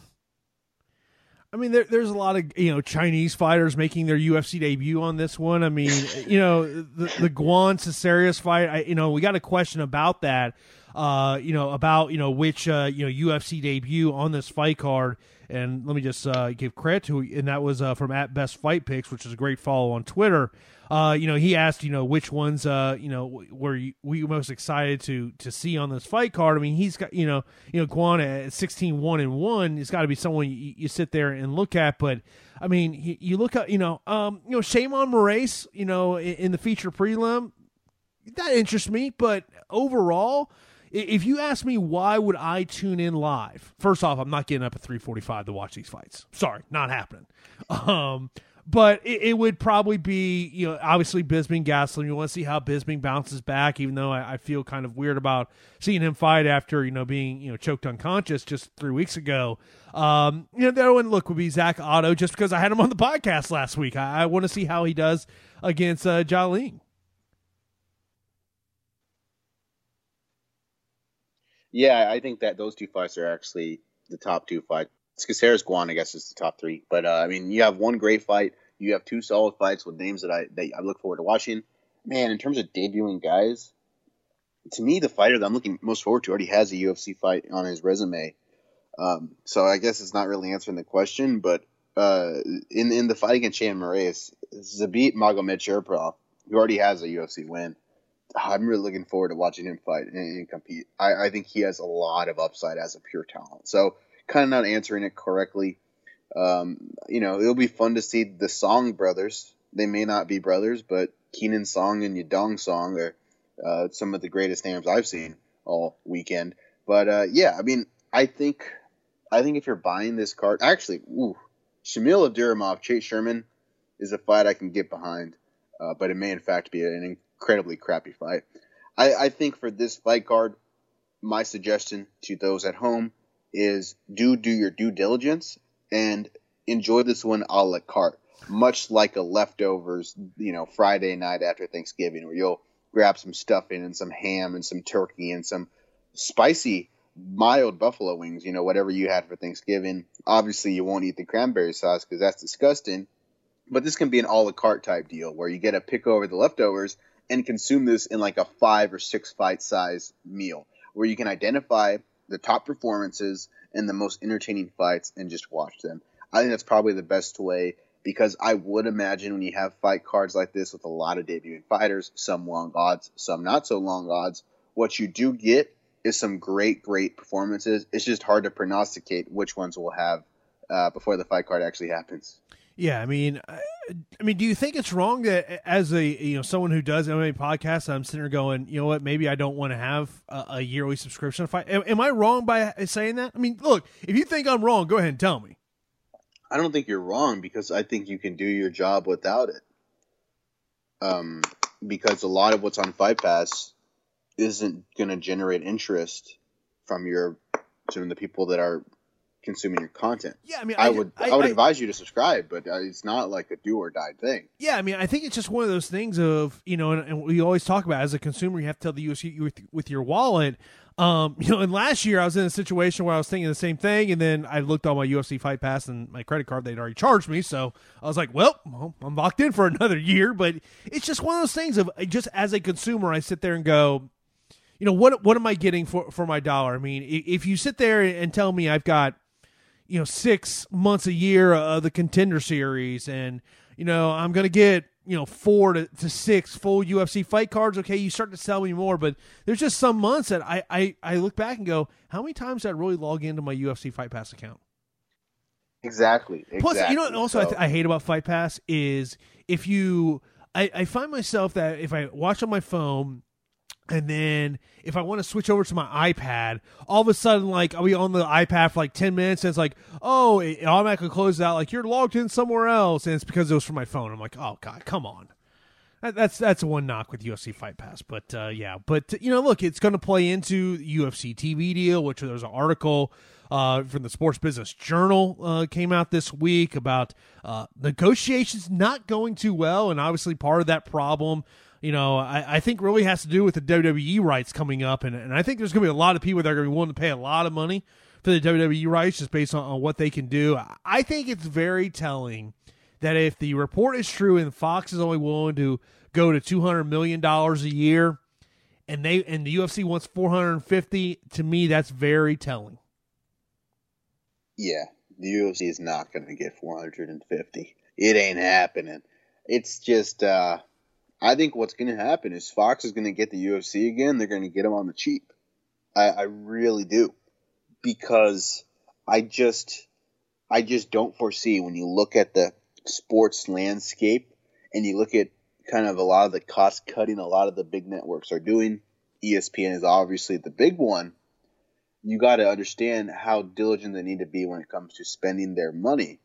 I mean, there, there's a lot of, you know, Chinese fighters making their U F C debut on this one. I mean, you know, the, the Guan Cesarius fight, I, you know, we got a question about that, uh, you know, about, you know, which, uh, you know, U F C debut on this fight card. And let me just uh, give credit to, and that was uh, from at Best Fight Picks, which is a great follow on Twitter. Uh, you know, he asked, you know, which ones, uh, you know, were you, were you most excited to to see on this fight card? I mean, he's got, you know, you know, Guan at sixteen one and one, it's got to be someone you, you sit there and look at. But I mean, you, you look at, you know, um, you know, Shimon Moraes, you know, in, in the feature prelim, that interests me. But overall, if you ask me why would I tune in live, first off, I'm not getting up at three forty-five to watch these fights. Sorry, not happening. Um, but it, it would probably be, you know, obviously Bisping Gastelum. You want to see how Bisping bounces back, even though I, I feel kind of weird about seeing him fight after, you know, being, you know, choked unconscious just three weeks ago. Um, you know, the other one, look, would be Zach Otto, just because I had him on the podcast last week. I, I want to see how he does against uh, Jia Ling. Yeah, I think that those two fights are actually the top two fights. Caceres Guan, I guess, is the top three. But uh, I mean, you have one great fight. You have two solid fights with names that I that I look forward to watching. Man, in terms of debuting guys, to me, the fighter that I'm looking most forward to already has a U F C fight on his resume. Um, so I guess it's not really answering the question. But uh, in in the fight against Shane Moraes, Zabit Magomedsharipov, who already has a U F C win, I'm really looking forward to watching him fight and, and compete. I, I think he has a lot of upside as a pure talent. So kind of not answering it correctly. Um, you know, it'll be fun to see the Song brothers. They may not be brothers, but Keenan Song and Yadong Song are uh, some of the greatest names I've seen all weekend. But uh, yeah, I mean, I think I think if you're buying this card, actually, ooh, Shamil Abdurakhimov, Chase Sherman is a fight I can get behind, uh, but it may in fact be an incredibly crappy fight. I, I think for this fight card, my suggestion to those at home is do do your due diligence and enjoy this one a la carte, much like a leftovers, you know, Friday night after Thanksgiving, where you'll grab some stuffing and some ham and some turkey and some spicy, mild buffalo wings, you know, whatever you had for Thanksgiving. Obviously, you won't eat the cranberry sauce because that's disgusting, but this can be an a la carte type deal where you get to pick over the leftovers and consume this in like a five or six fight size meal where you can identify the top performances and the most entertaining fights and just watch them. I think that's probably the best way, because I would imagine when you have fight cards like this with a lot of debuting fighters, some long odds, some not so long odds, what you do get is some great, great performances. It's just hard to prognosticate which ones we'll have uh, before the fight card actually happens. Yeah, I mean, I, I mean, do you think it's wrong that as a, you know, someone who does M M A podcasts, I'm sitting there going, you know what, maybe I don't want to have a, a yearly subscription to fight. Am, am I wrong by saying that? I mean, look, if you think I'm wrong, go ahead and tell me. I don't think you're wrong, because I think you can do your job without it. Um, because a lot of what's on Fight Pass isn't going to generate interest from your, from the people that are consuming your content. Yeah, I mean, I, I would I, I would I, advise you to subscribe, but uh, it's not like a do or die thing. Yeah, I mean, I think it's just one of those things of, you know, and, and we always talk about as a consumer, you have to tell the U F C with, with your wallet. Um, you know, and last year I was in a situation where I was thinking the same thing, and then I looked on my U F C Fight Pass and my credit card, they'd already charged me, so I was like, well, well, I'm locked in for another year. But it's just one of those things of, just as a consumer, I sit there and go, you know, what what am I getting for, for my dollar? I mean, if you sit there and tell me I've got, you know, six months a year of the Contender Series, and, you know, I'm going to get, you know, four to, to six full U F C fight cards, okay, you start to sell me more. But there's just some months that I, I, I look back and go, how many times did I really log into my U F C Fight Pass account? Exactly. exactly. Plus, you know what also so. I, th- I hate about Fight Pass is if you I, I find myself that if I watch on my phone, and then if I want to switch over to my iPad, all of a sudden, like, I'll be on the iPad for like ten minutes, and it's like, oh, it automatically closes out, like, you're logged in somewhere else, and it's because it was from my phone. I'm like, oh, God, come on. That, that's that's one knock with U F C Fight Pass. But, uh, yeah. But, you know, look, it's going to play into the U F C T V deal, which there was an article uh, from the Sports Business Journal uh, came out this week about uh, negotiations not going too well, and obviously part of that problem, you know, I, I think really has to do with the W W E rights coming up, and, and I think there's going to be a lot of people that are going to be willing to pay a lot of money for the W W E rights just based on, on what they can do. I think it's very telling that if the report is true and Fox is only willing to go to two hundred million dollars a year, and they and the U F C wants four hundred fifty, to me that's very telling. Yeah, the U F C is not going to get four hundred fifty. It ain't happening. It's just... uh I think what's going to happen is Fox is going to get the U F C again. They're going to get them on the cheap. I, I really do, because I just, I just don't foresee, when you look at the sports landscape and you look at kind of a lot of the cost cutting a lot of the big networks are doing. E S P N is obviously the big one. You got to understand how diligent they need to be when it comes to spending their money.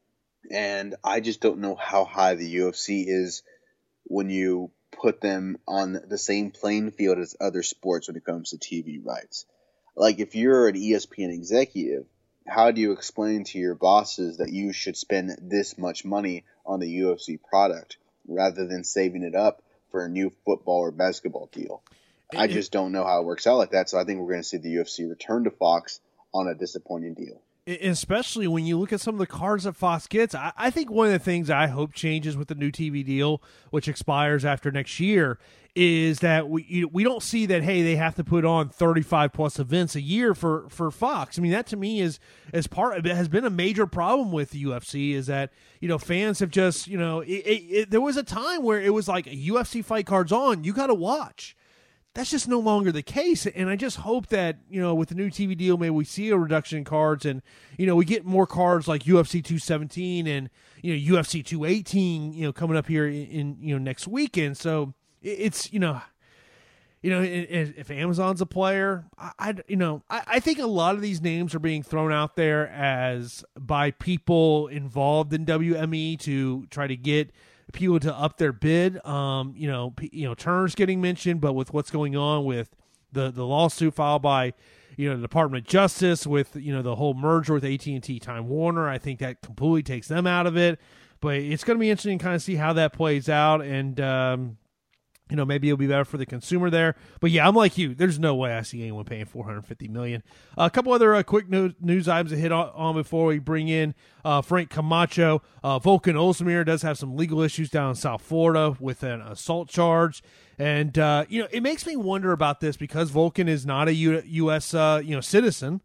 And I just don't know how high the U F C is when you put them on the same playing field as other sports when it comes to T V rights. Like, if you're an E S P N executive, how do you explain to your bosses that you should spend this much money on the U F C product rather than saving it up for a new football or basketball deal? I just don't know how it works out like that, so I think we're going to see the U F C return to Fox on a disappointing deal. Especially when you look at some of the cards that Fox gets. I, I think one of the things I hope changes with the new T V deal, which expires after next year, is that we you, we don't see that, hey, they have to put on thirty-five plus events a year for, for Fox. I mean, that to me is as part of it has been a major problem with the U F C, is that, you know, fans have just, you know, it, it, it, there was a time where it was like a U F C fight card's on, you got to watch. That's just no longer the case, and I just hope that, you know, with the new T V deal, maybe we see a reduction in cards, and, you know, we get more cards like U F C two seventeen and, you know, U F C two eighteen, you know, coming up here in, in you know, next weekend. So it's, you know, you know, if Amazon's a player, I, I you know, I, I think a lot of these names are being thrown out there as by people involved in W M E to try to get people to up their bid. Um, you know, you know, Turner's getting mentioned, but with what's going on with the, the lawsuit filed by, you know, the Department of Justice with, you know, the whole merger with A T and T Time Warner, I think that completely takes them out of it. But it's going to be interesting to kind of see how that plays out, and um, you know, maybe it'll be better for the consumer there. But yeah, I'm like you. There's no way I see anyone paying four hundred fifty million dollars. Uh, a couple other uh, quick news, news items to hit on, on before we bring in uh, Frank Camacho. Uh, Volkan Ozdemir does have some legal issues down in South Florida with an assault charge. And, uh, you know, it makes me wonder about this because Volkan is not a U- U.S. Uh, you know, citizen.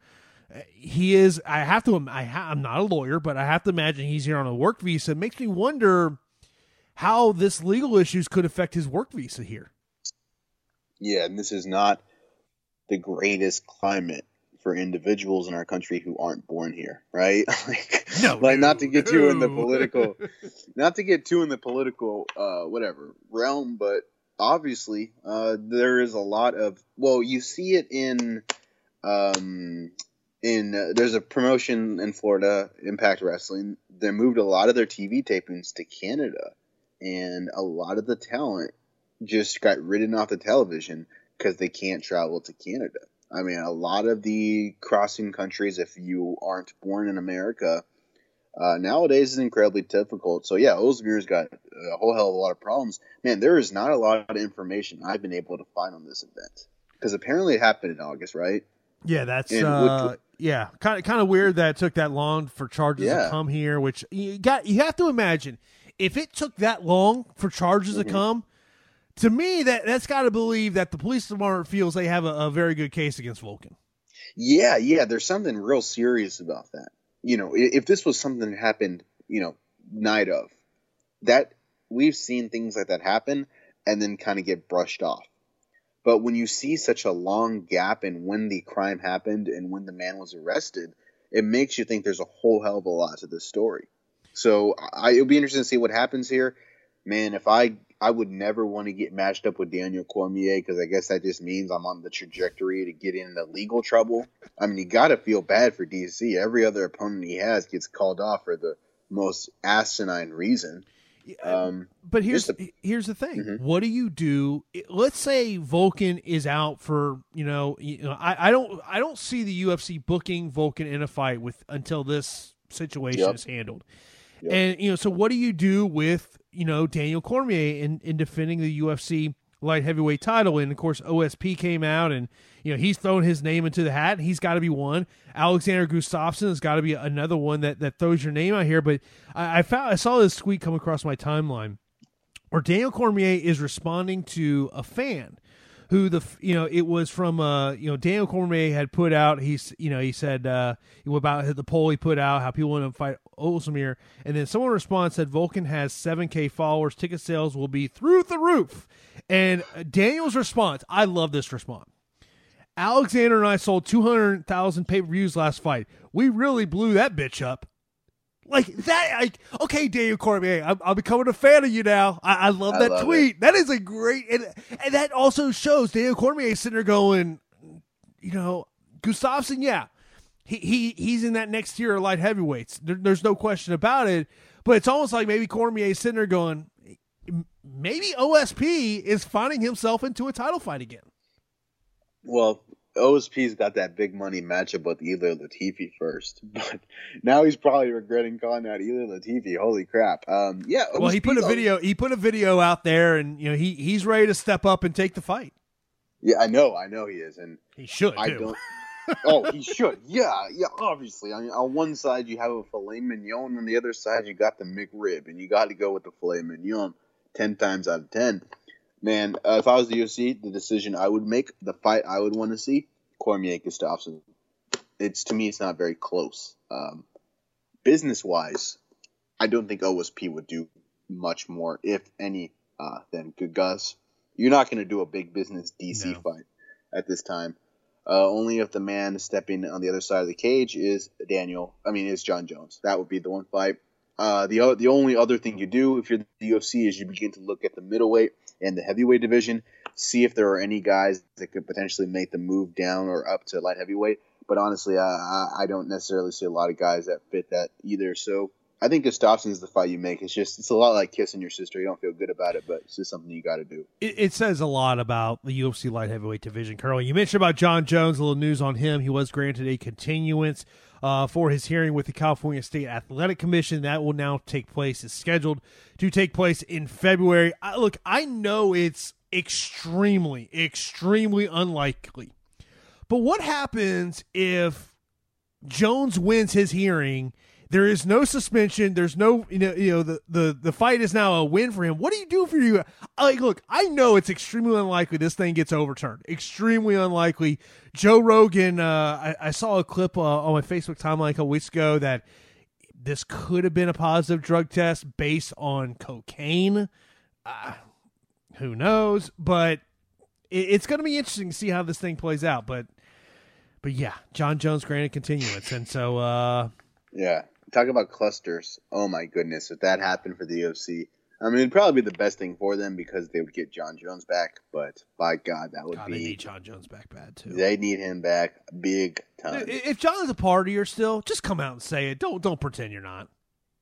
He is, I have to, I ha- I'm not a lawyer, but I have to imagine he's here on a work visa. It makes me wonder how this legal issues could affect his work visa here. Yeah, and this is not the greatest climate for individuals in our country who aren't born here, right? like, no, like no, not to get no. too in the political, not to get too in the political, uh, whatever realm, but obviously, uh, there is a lot of, well, you see it in, um, in uh, there's a promotion in Florida, Impact Wrestling. They moved a lot of their T V tapings to Canada. And a lot of the talent just got ridden off the television because they can't travel to Canada. I mean, a lot of the crossing countries, if you aren't born in America, uh, nowadays is incredibly difficult. So, yeah, Ozdemir's got a whole hell of a lot of problems. Man, there is not a lot of information I've been able to find on this event. Because apparently it happened in August, right? Yeah, that's And uh, which- yeah, kind of kind of weird that it took that long for charges Yeah. to come here. Which you got, you have to imagine if it took that long for charges Mm-hmm. to come. To me, that that's got to believe that the police department feels they have a, a very good case against Volkan. Yeah, yeah, there's something real serious about that. You know, i- if this was something that happened, you know, night of, that we've seen things like that happen and then kind of get brushed off. But when you see such a long gap in when the crime happened and when the man was arrested, it makes you think there's a whole hell of a lot to this story. So I, it'll be interesting to see what happens here. Man, if I I would never want to get matched up with Daniel Cormier because I guess that just means I'm on the trajectory to get into legal trouble. I mean, you got to feel bad for D C. Every other opponent he has gets called off for the most asinine reason. Um, but here's a, here's the thing. Mm-hmm. What do you do? Let's say Volkan is out for you know. You know, I, I don't I don't see the U F C booking Volkan in a fight with until this situation yep. is handled. Yep. And you know, so what do you do with you know Daniel Cormier in, in defending the U F C light heavyweight title? And of course, O S P came out and you know he's thrown his name into the hat. And he's got to be one. Alexander Gustafsson has got to be another one that, that throws your name out here. But I, I found I saw this tweet come across my timeline where Daniel Cormier is responding to a fan who the you know it was from uh you know Daniel Cormier had put out he's you know he said uh about the poll he put out how people want to fight Ozdemir, and then someone responds said Volkan has seven K followers, ticket sales will be through the roof. And Daniel's response, I love this response. Alexander and I sold two hundred thousand pay-per-views last fight. We really blew that bitch up. Like that, like, okay, Daniel Cormier, I'm, I'm becoming a fan of you now. I, I love I that love tweet. it. That is a great, and, and that also shows Daniel Cormier sitting there going, you know, Gustafsson, yeah, he he he's in that next tier of light heavyweights. There, there's no question about it. But it's almost like maybe Cormier sitting there going, maybe O S P is finding himself into a title fight again. Well, O S P's got that big money matchup with Ilir Latifi first, but now he's probably regretting calling out Ilir Latifi. Holy crap! Um, yeah. Well, he put a video. He put a video out there, and you know he he's ready to step up and take the fight. Yeah, I know, I know he is, and he should. I too. don't. Oh, he should. Yeah, yeah. Obviously, I mean, on one side you have a filet mignon, on the other side you got the McRib, and you got to go with the filet mignon ten times out of ten. Man, uh, if I was the U F C, the decision I would make, the fight I would want to see, Cormier Gustafsson. It's to me, it's not very close. Um, business wise, I don't think O S P would do much more, if any, uh, than Gus. You're not going to do a big business D C no. fight at this time. Uh, only if the man stepping on the other side of the cage is Daniel. I mean, is John Jones. That would be the one fight. Uh, the the only other thing you do if you're the U F C is you begin to look at the middleweight and the heavyweight division, see if there are any guys that could potentially make the move down or up to light heavyweight. But honestly, I, I don't necessarily see a lot of guys that fit that either. So I think Gustafsson is the fight you make. It's just it's a lot like kissing your sister. You don't feel good about it, but it's just something you got to do. It, it says a lot about the U F C light heavyweight division. Curly, you mentioned about John Jones. A little news on him. He was granted a continuance uh, for his hearing with the California State Athletic Commission. That will now take place. Is scheduled to take place in February. I, look, I know it's extremely, extremely unlikely. But what happens if Jones wins his hearing? There is no suspension. There's no, you know, you know, the, the, the fight is now a win for him. What do you do for you? Like, look, I know it's extremely unlikely this thing gets overturned. Extremely unlikely. Joe Rogan, uh, I, I saw a clip uh, on my Facebook timeline a couple weeks ago that this could have been a positive drug test based on cocaine. Uh, who knows? But it, it's going to be interesting to see how this thing plays out. But, but yeah, John Jones granted continuance, and so uh, yeah. Talk about clusters. Oh, my goodness. If that happened for the U F C, I mean, it'd probably be the best thing for them because they would get John Jones back. But, by God, that would God, be... they need John Jones back bad, too. They need him back big time. If John's a partier still, just come out and say it. Don't don't pretend you're not.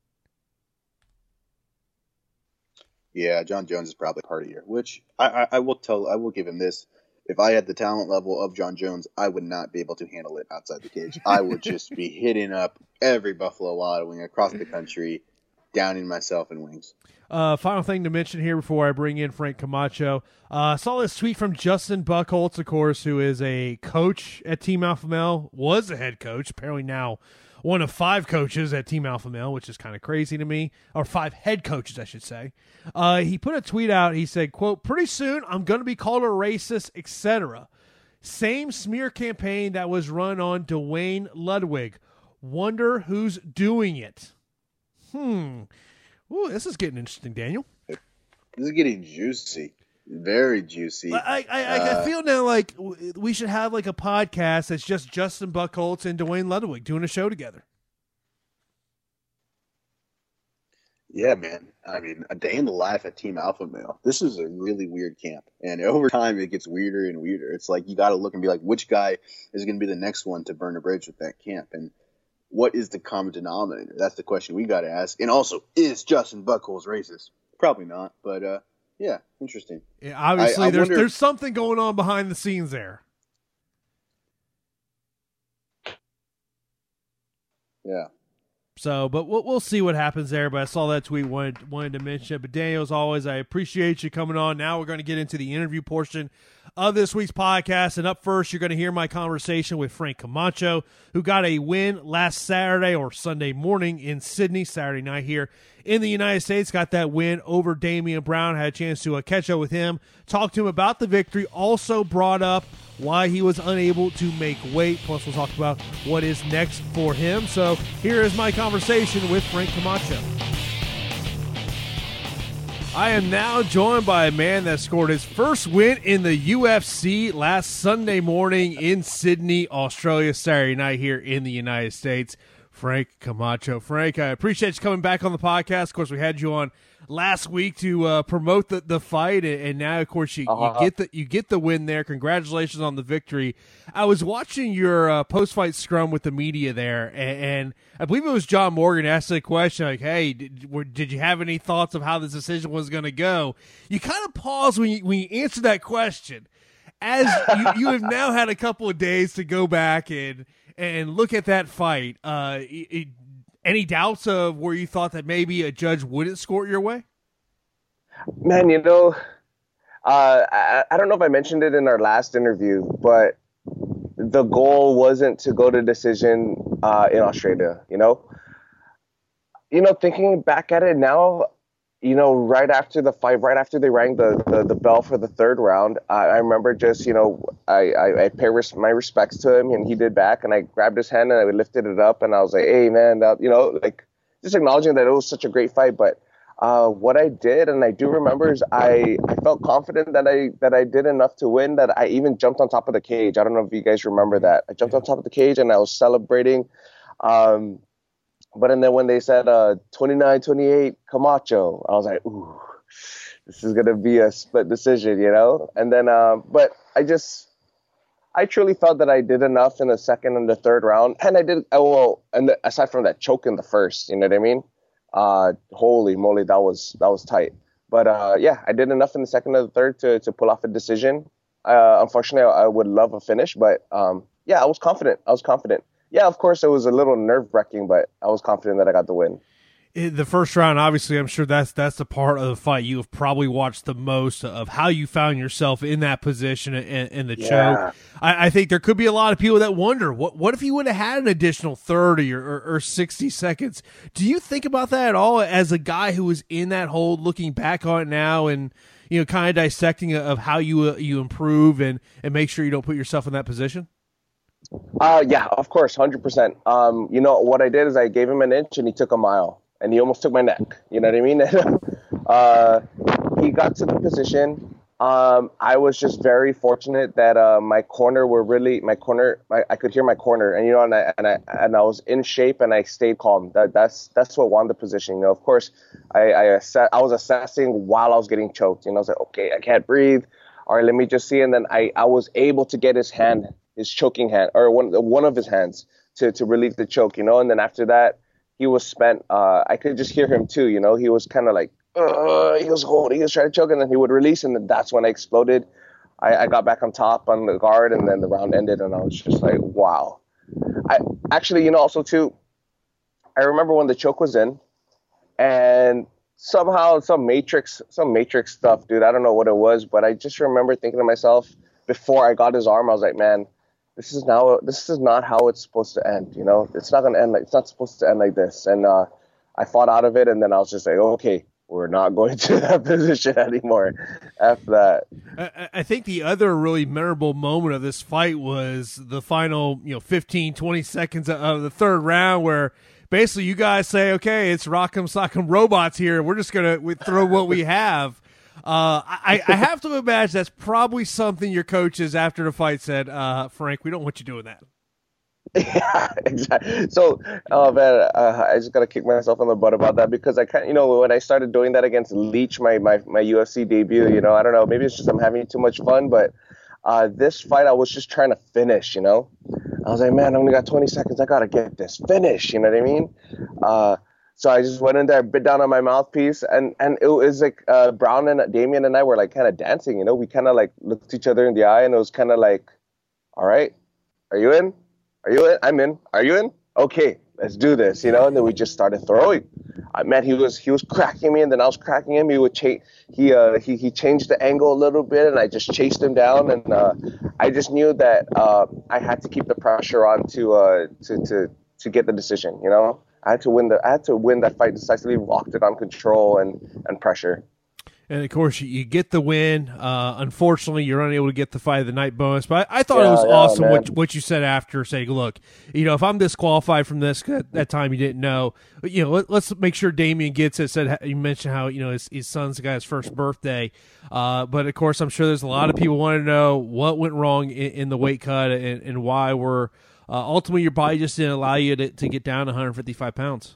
Yeah, John Jones is probably partier, which I, I, I will tell. I will give him this. If I had the talent level of John Jones, I would not be able to handle it outside the cage. I would just be hitting up every Buffalo Wild Wing across the country, downing myself in wings. Uh, final thing to mention here before I bring in Frank Camacho. I uh, saw this tweet from Justin Buchholz, of course, who is a coach at Team Alpha Male, was a head coach, apparently now one of five coaches at Team Alpha Male, which is kind of crazy to me, or five head coaches, I should say. Uh, he put a tweet out. He said, quote, pretty soon I'm going to be called a racist, et cetera. Same smear campaign that was run on Dwayne Ludwig. Wonder who's doing it. Hmm. Ooh, this is getting interesting, Daniel. This is getting juicy. Very juicy. I I, I, uh, I feel now like we should have like a podcast that's just Justin Buchholz and Dwayne Ludwig doing a show together. Yeah, man. I mean, a day in the life at Team Alpha Male. This is a really weird camp. And over time, it gets weirder and weirder. It's like you got to look and be like, which guy is going to be the next one to burn a bridge with that camp? And what is the common denominator? That's the question we got to ask. And also, is Justin Buchholz racist? Probably not. But, uh, yeah, interesting. Yeah, obviously, I, I there's wonder... there's something going on behind the scenes there. Yeah. So, but we'll, we'll see what happens there. But I saw that tweet, wanted, wanted to mention it. But Daniel, as always, I appreciate you coming on. Now we're going to get into the interview portion of this week's podcast. And up first, you're going to hear my conversation with Frank Camacho, who got a win last Saturday or Sunday morning in Sydney, Saturday night here in the United States. Got that win over Damian Brown. Had a chance to uh, catch up with him, talk to him about the victory. Also brought up why he was unable to make weight. Plus, we'll talk about what is next for him. So here is my conversation with Frank Camacho. I am now joined by a man that scored his first win in the U F C last Sunday morning in Sydney, Australia, Saturday night here in the United States. Frank Camacho. Frank, I appreciate you coming back on the podcast. Of course, we had you on last week to uh, promote the, the fight, and, and now, of course, you, uh-huh. you get the you get the win there. Congratulations on the victory. I was watching your uh, post-fight scrum with the media there, and, and I believe it was John Morgan asked the question, like, hey, did, were, did you have any thoughts of how this decision was going to go? You kind of paused when you, when you answered that question. As you, you have now had a couple of days to go back and and look at that fight, uh, it, any doubts of where you thought that maybe a judge wouldn't score it your way? Man, you know, uh, I, I don't know if I mentioned it in our last interview, but the goal wasn't to go to decision uh, in Australia, you know? You know, thinking back at it now, you know, right after the fight, right after they rang the, the, the bell for the third round, I, I remember just, you know, I, I, I pay res- my respects to him, and he did back, and I grabbed his hand and I lifted it up, and I was like, hey, man, that, you know, like just acknowledging that it was such a great fight. But uh, what I did, and I do remember, is I, I felt confident that I that I did enough to win, that I even jumped on top of the cage. I don't know if you guys remember that. I jumped on top of the cage and I was celebrating. Um, But and then when they said uh, twenty-nine twenty-eight Camacho, I was like, ooh, this is going to be a split decision, you know? And then, uh, but I just, I truly felt that I did enough in the second and the third round. And I did, oh, well, and the, aside from that choke in the first, you know what I mean? Uh, holy moly, that was, that was tight. But uh, yeah, I did enough in the second and the third to, to pull off a decision. Uh, unfortunately, I would love a finish, but um, yeah, I was confident. I was confident. Yeah, of course, it was a little nerve-wracking, but I was confident that I got the win. In the first round, obviously, I'm sure that's that's the part of the fight you have probably watched the most of how you found yourself in that position in, in the yeah. choke. I, I think there could be a lot of people that wonder, what what if you would have had an additional thirty or, or, or sixty seconds? Do you think about that at all as a guy who was in that hold, looking back on it now and, you know, kind of dissecting of how you uh, you improve and, and make sure you don't put yourself in that position? Uh, yeah, of course, one hundred percent. Um, you know, what I did is I gave him an inch and he took a mile, and he almost took my neck. You know what I mean? uh, he got to the position. Um, I was just very fortunate that uh, my corner were really my corner. My, I could hear my corner, and you know, and I and I and I was in shape, and I stayed calm. That that's that's what won the position. You know, of course, I I, ass- I was assessing while I was getting choked. You know, I was like, okay, I can't breathe. All right, let me just see. And then I I was able to get his hand. his choking hand, or one one of his hands to, to relieve the choke, you know, and then after that, he was spent. Uh, I could just hear him too, you know, he was kind of like, uh, he was holding, he was trying to choke, and then he would release, and then that's when I exploded. I, I got back on top on the guard, and then the round ended, and I was just like, wow. I actually, you know, also too, I remember when the choke was in, and somehow some matrix, some matrix stuff, dude, I don't know what it was, but I just remember thinking to myself, before I got his arm, I was like, man, this is now this is not how it's supposed to end, you know. It's not gonna end like it's not supposed to end like this. And uh, I fought out of it, and then I was just like, okay, we're not going to that position anymore after that. I, I think the other really memorable moment of this fight was the final, you know, fifteen, twenty seconds of the third round, where basically you guys say, okay, it's Rock'em Sock'em Robots here. We're just gonna we throw what we have. Uh, I, I have to imagine that's probably something your coaches after the fight said, uh, Frank, we don't want you doing that. Yeah, exactly. So, oh man, uh, I just gotta kick myself on the butt about that because I can't, you know, when I started doing that against Leech, my, my, my U F C debut, you know, I don't know, maybe it's just I'm having too much fun, but uh, this fight I was just trying to finish, you know. I was like, man, I only got twenty seconds, I gotta get this finish, you know what I mean? Uh, so I just went in there, bit down on my mouthpiece, and, and it was like uh, Brown and Damian and I were like kind of dancing, you know. We kind of like looked each other in the eye, and it was kind of like, all right, are you in? Are you in? I'm in. Are you in? Okay, let's do this, you know. And then we just started throwing. I man, he was he was cracking me, and then I was cracking him. He would cha- he uh he he changed the angle a little bit, and I just chased him down. And uh, I just knew that uh, I had to keep the pressure on to uh to to to get the decision, you know. I had to win the I had to win that fight decisively, walked it on control and and pressure. And, of course, you get the win. Uh, unfortunately, you're unable to get the fight of the night bonus. But I, I thought Yeah, it was yeah, awesome what, man. what you said after, saying, look, you know, if I'm disqualified from this, 'cause at that time you didn't know, but, you know, let, let's make sure Damian gets it. Said You mentioned how, you know, his, his son's got his first birthday. Uh, but, of course, I'm sure there's a lot of people want to know what went wrong in, in the weight cut and, and why we're uh, ultimately your body just didn't allow you to, to get down to one hundred fifty-five pounds.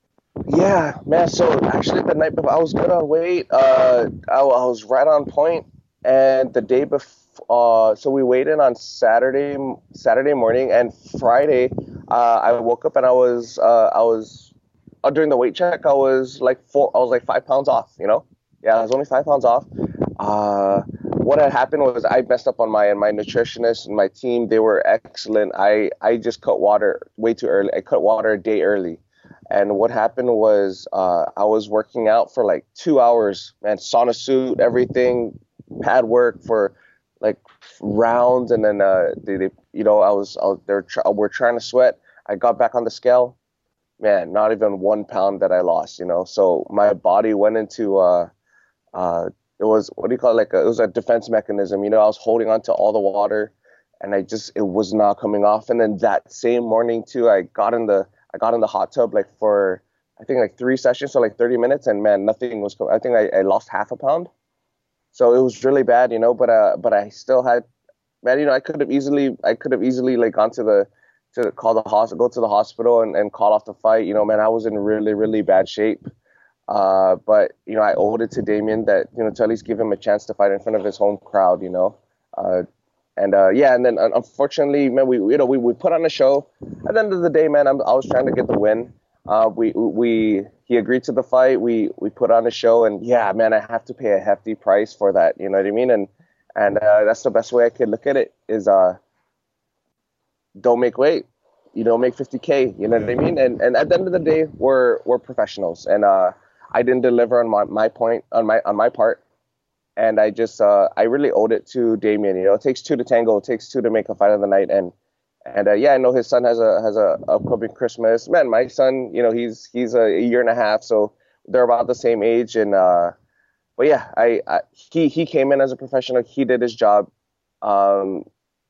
Yeah, man. So actually, the night before, I was good on weight. Uh, I, I was right on point. And the day before, uh, so we weighed in on Saturday, Saturday morning, and Friday, uh, I woke up and I was, uh, I was uh, during the weight check, I was like four, I was like five pounds off. You know, yeah, I was only five pounds off. Uh, what had happened was I messed up on my and my nutritionist and my team. They were excellent. I I just cut water way too early. I cut water a day early. And what happened was uh, I was working out for like two hours, man, sauna suit, everything, pad work for like rounds. And then, uh, they, they, you know, I was, I was they were, try, we're trying to sweat. I got back on the scale, man, not even one pound that I lost, you know. So my body went into, uh, uh, it was, what do you call it? Like a, it was a defense mechanism. You know, I was holding on to all the water and I just, it was not coming off. And then that same morning too, I got in the, I got in the hot tub like for, I think like three sessions, so like thirty minutes, and man, nothing was, I think I, I lost half a pound. So it was really bad, you know, but, uh, but I still had, man, you know, I could have easily, I could have easily like gone to the, to call the hospital, go to the hospital and, and call off the fight. You know, man, I was in really, really bad shape. Uh, but, you know, I owed it to Damian that, you know, to at least give him a chance to fight in front of his home crowd, you know. Uh, And, uh, yeah, and then uh, unfortunately, man, we, you know, we, we put on a show. At the end of the day, man, I'm, I was trying to get the win. Uh, we, we, he agreed to the fight. We, we put on a show, and yeah, man, I have to pay a hefty price for that. You know what I mean? And, and, uh, that's the best way I could look at it is, uh, don't make weight. You don't make fifty K, you know what I mean? And, and at the end of the day, we're, we're professionals. And, uh, I didn't deliver on my, my point, on my, on my part. And I just, uh, I really owed it to Damian. You know, it takes two to tango. It takes two to make a fight of the night. And, and uh, yeah, I know his son has a has a upcoming Christmas. Man, my son, you know, he's he's a year and a half, so they're about the same age. And uh, but yeah, I, I he he came in as a professional. He did his job. Um,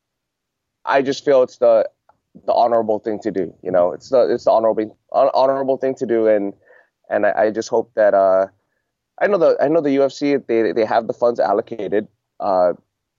I just feel it's the the honorable thing to do. You know, it's the it's the honorable honorable thing to do. And and I, I just hope that. Uh, I know the I know the U F C, they they have the funds allocated, uh,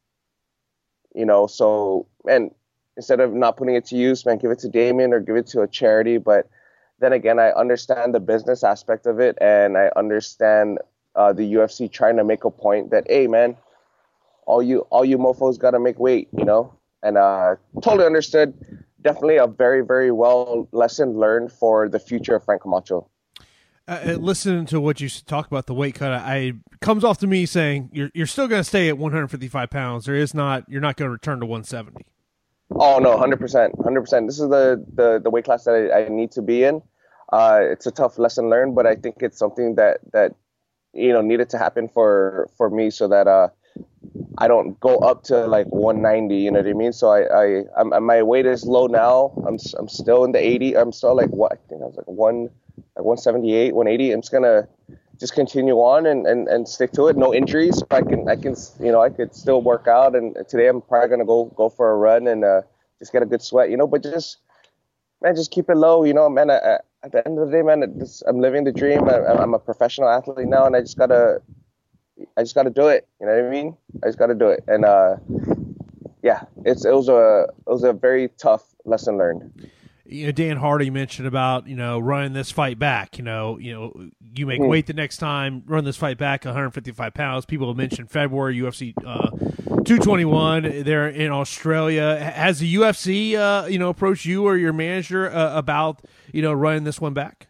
you know. So, and instead of not putting it to use, man, give it to Damian or give it to a charity. But then again, I understand the business aspect of it, and I understand uh, the U F C trying to make a point that, hey, man, all you all you mofo's got to make weight, you know. And uh, totally understood. Definitely a very very well lesson learned for the future of Frank Camacho. Uh, listening to what you talk about the weight cut, I comes off to me saying you're you're still going to stay at one hundred fifty-five pounds. There is not you're not going to return to one seventy. Oh no, one hundred percent, one hundred percent. This is the, the, the weight class that I, I need to be in. Uh, it's a tough lesson learned, but I think it's something that that you know needed to happen for for me so that uh I don't go up to like one ninety. You know what I mean? So I I I'm, my weight is low now. I'm I'm still in the eighty. I'm still like what I think I was like one. Like one seventy-eight, one eighty. I'm just gonna just continue on and, and, and stick to it. No injuries. I can I can you know I could still work out. And today I'm probably gonna go go for a run and uh, just get a good sweat. You know, but just man, just keep it low. You know, man. I, I, at the end of the day, man, it just, I'm living the dream. I, I'm a professional athlete now, and I just gotta I just gotta do it. You know what I mean? I just gotta do it. And uh, yeah, it's it was a it was a very tough lesson learned. You know, Dan Hardy mentioned about, you know, running this fight back. You know, you know, you make mm. weight the next time, run this fight back one hundred fifty-five pounds. People have mentioned February, U F C uh, two twenty-one there in Australia. Has the U F C, uh, you know, approached you or your manager uh, about, you know, running this one back?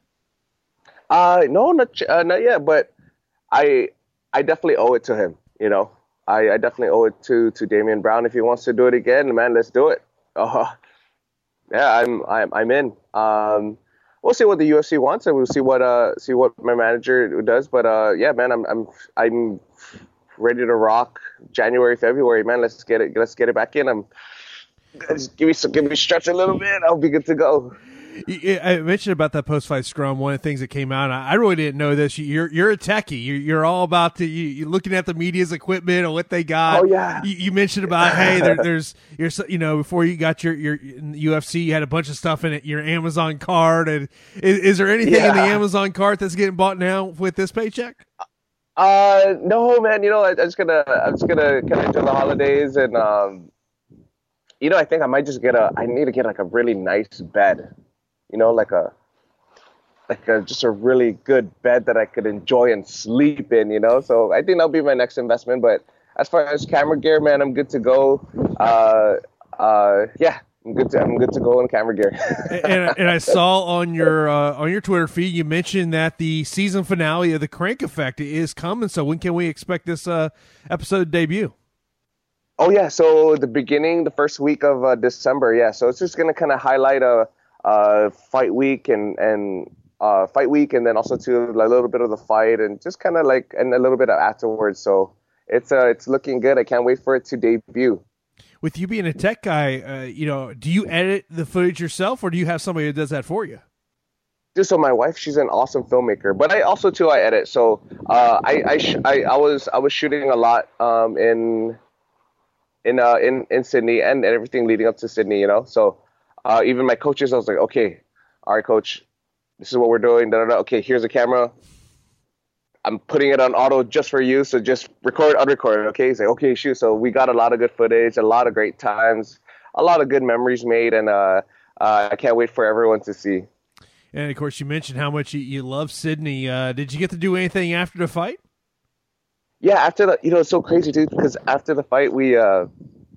Uh, no, not, uh, not yet, but I I definitely owe it to him, you know. I, I definitely owe it to, to Damian Brown. If he wants to do it again, man, let's do it. Uh, Yeah, I'm I'm I'm in. Um, we'll see what the U F C wants, and we'll see what uh see what my manager does. But uh, yeah, man, I'm I'm I'm ready to rock January, February, man. Let's get it let's get it back in. I'm just give me some give me stretch a little bit. I'll be good to go. I mentioned about that post-fight scrum. One of the things that came out, I really didn't know this. You're you're a techie. You're, you're all about to you, you're looking at the media's equipment and what they got. Oh yeah. You, you mentioned about hey, there, there's you're you know before you got your your U F C, you had a bunch of stuff in it. Your Amazon card, and is, is there anything yeah. in the Amazon cart that's getting bought now with this paycheck? Uh, no, man. You know, I, I'm just gonna I'm just gonna kind of enjoy the holidays, and um, you know, I think I might just get a. I need to get like a really nice bed. You know, like a, like a, just a really good bed that I could enjoy and sleep in, you know? So I think that'll be my next investment. But as far as camera gear, man, I'm good to go. Uh, uh, yeah, I'm good to, I'm good to go in camera gear. and, and I saw on your, uh, on your Twitter feed, you mentioned that the season finale of The Crank Effect is coming. So when can we expect this, uh, episode debut? Oh yeah. So the beginning, the first week of uh, December. Yeah. So it's just going to kind of highlight a, Uh, fight week and and uh, fight week, and then also to a little bit of the fight, and just kind of like and a little bit of afterwards. So it's uh it's looking good. I can't wait for it to debut. With you being a tech guy, uh, you know, do you edit the footage yourself, or do you have somebody that does that for you? Dude, so my wife, she's an awesome filmmaker, but I also too I edit. So uh, I I, sh- I I was I was shooting a lot um in in uh in in Sydney and, and everything leading up to Sydney, you know. So. Uh, even my coaches, I was like, okay, all right, coach, this is what we're doing. Da, da, da. Okay, here's a camera. I'm putting it on auto just for you, so just record, unrecord. Okay, he's like, okay, shoot. So we got a lot of good footage, a lot of great times, a lot of good memories made, and uh, uh, I can't wait for everyone to see. And of course, you mentioned how much you, you love Sydney. Uh, did you get to do anything after the fight? Yeah, after the, you know, it's so crazy, dude, because after the fight, we. Uh,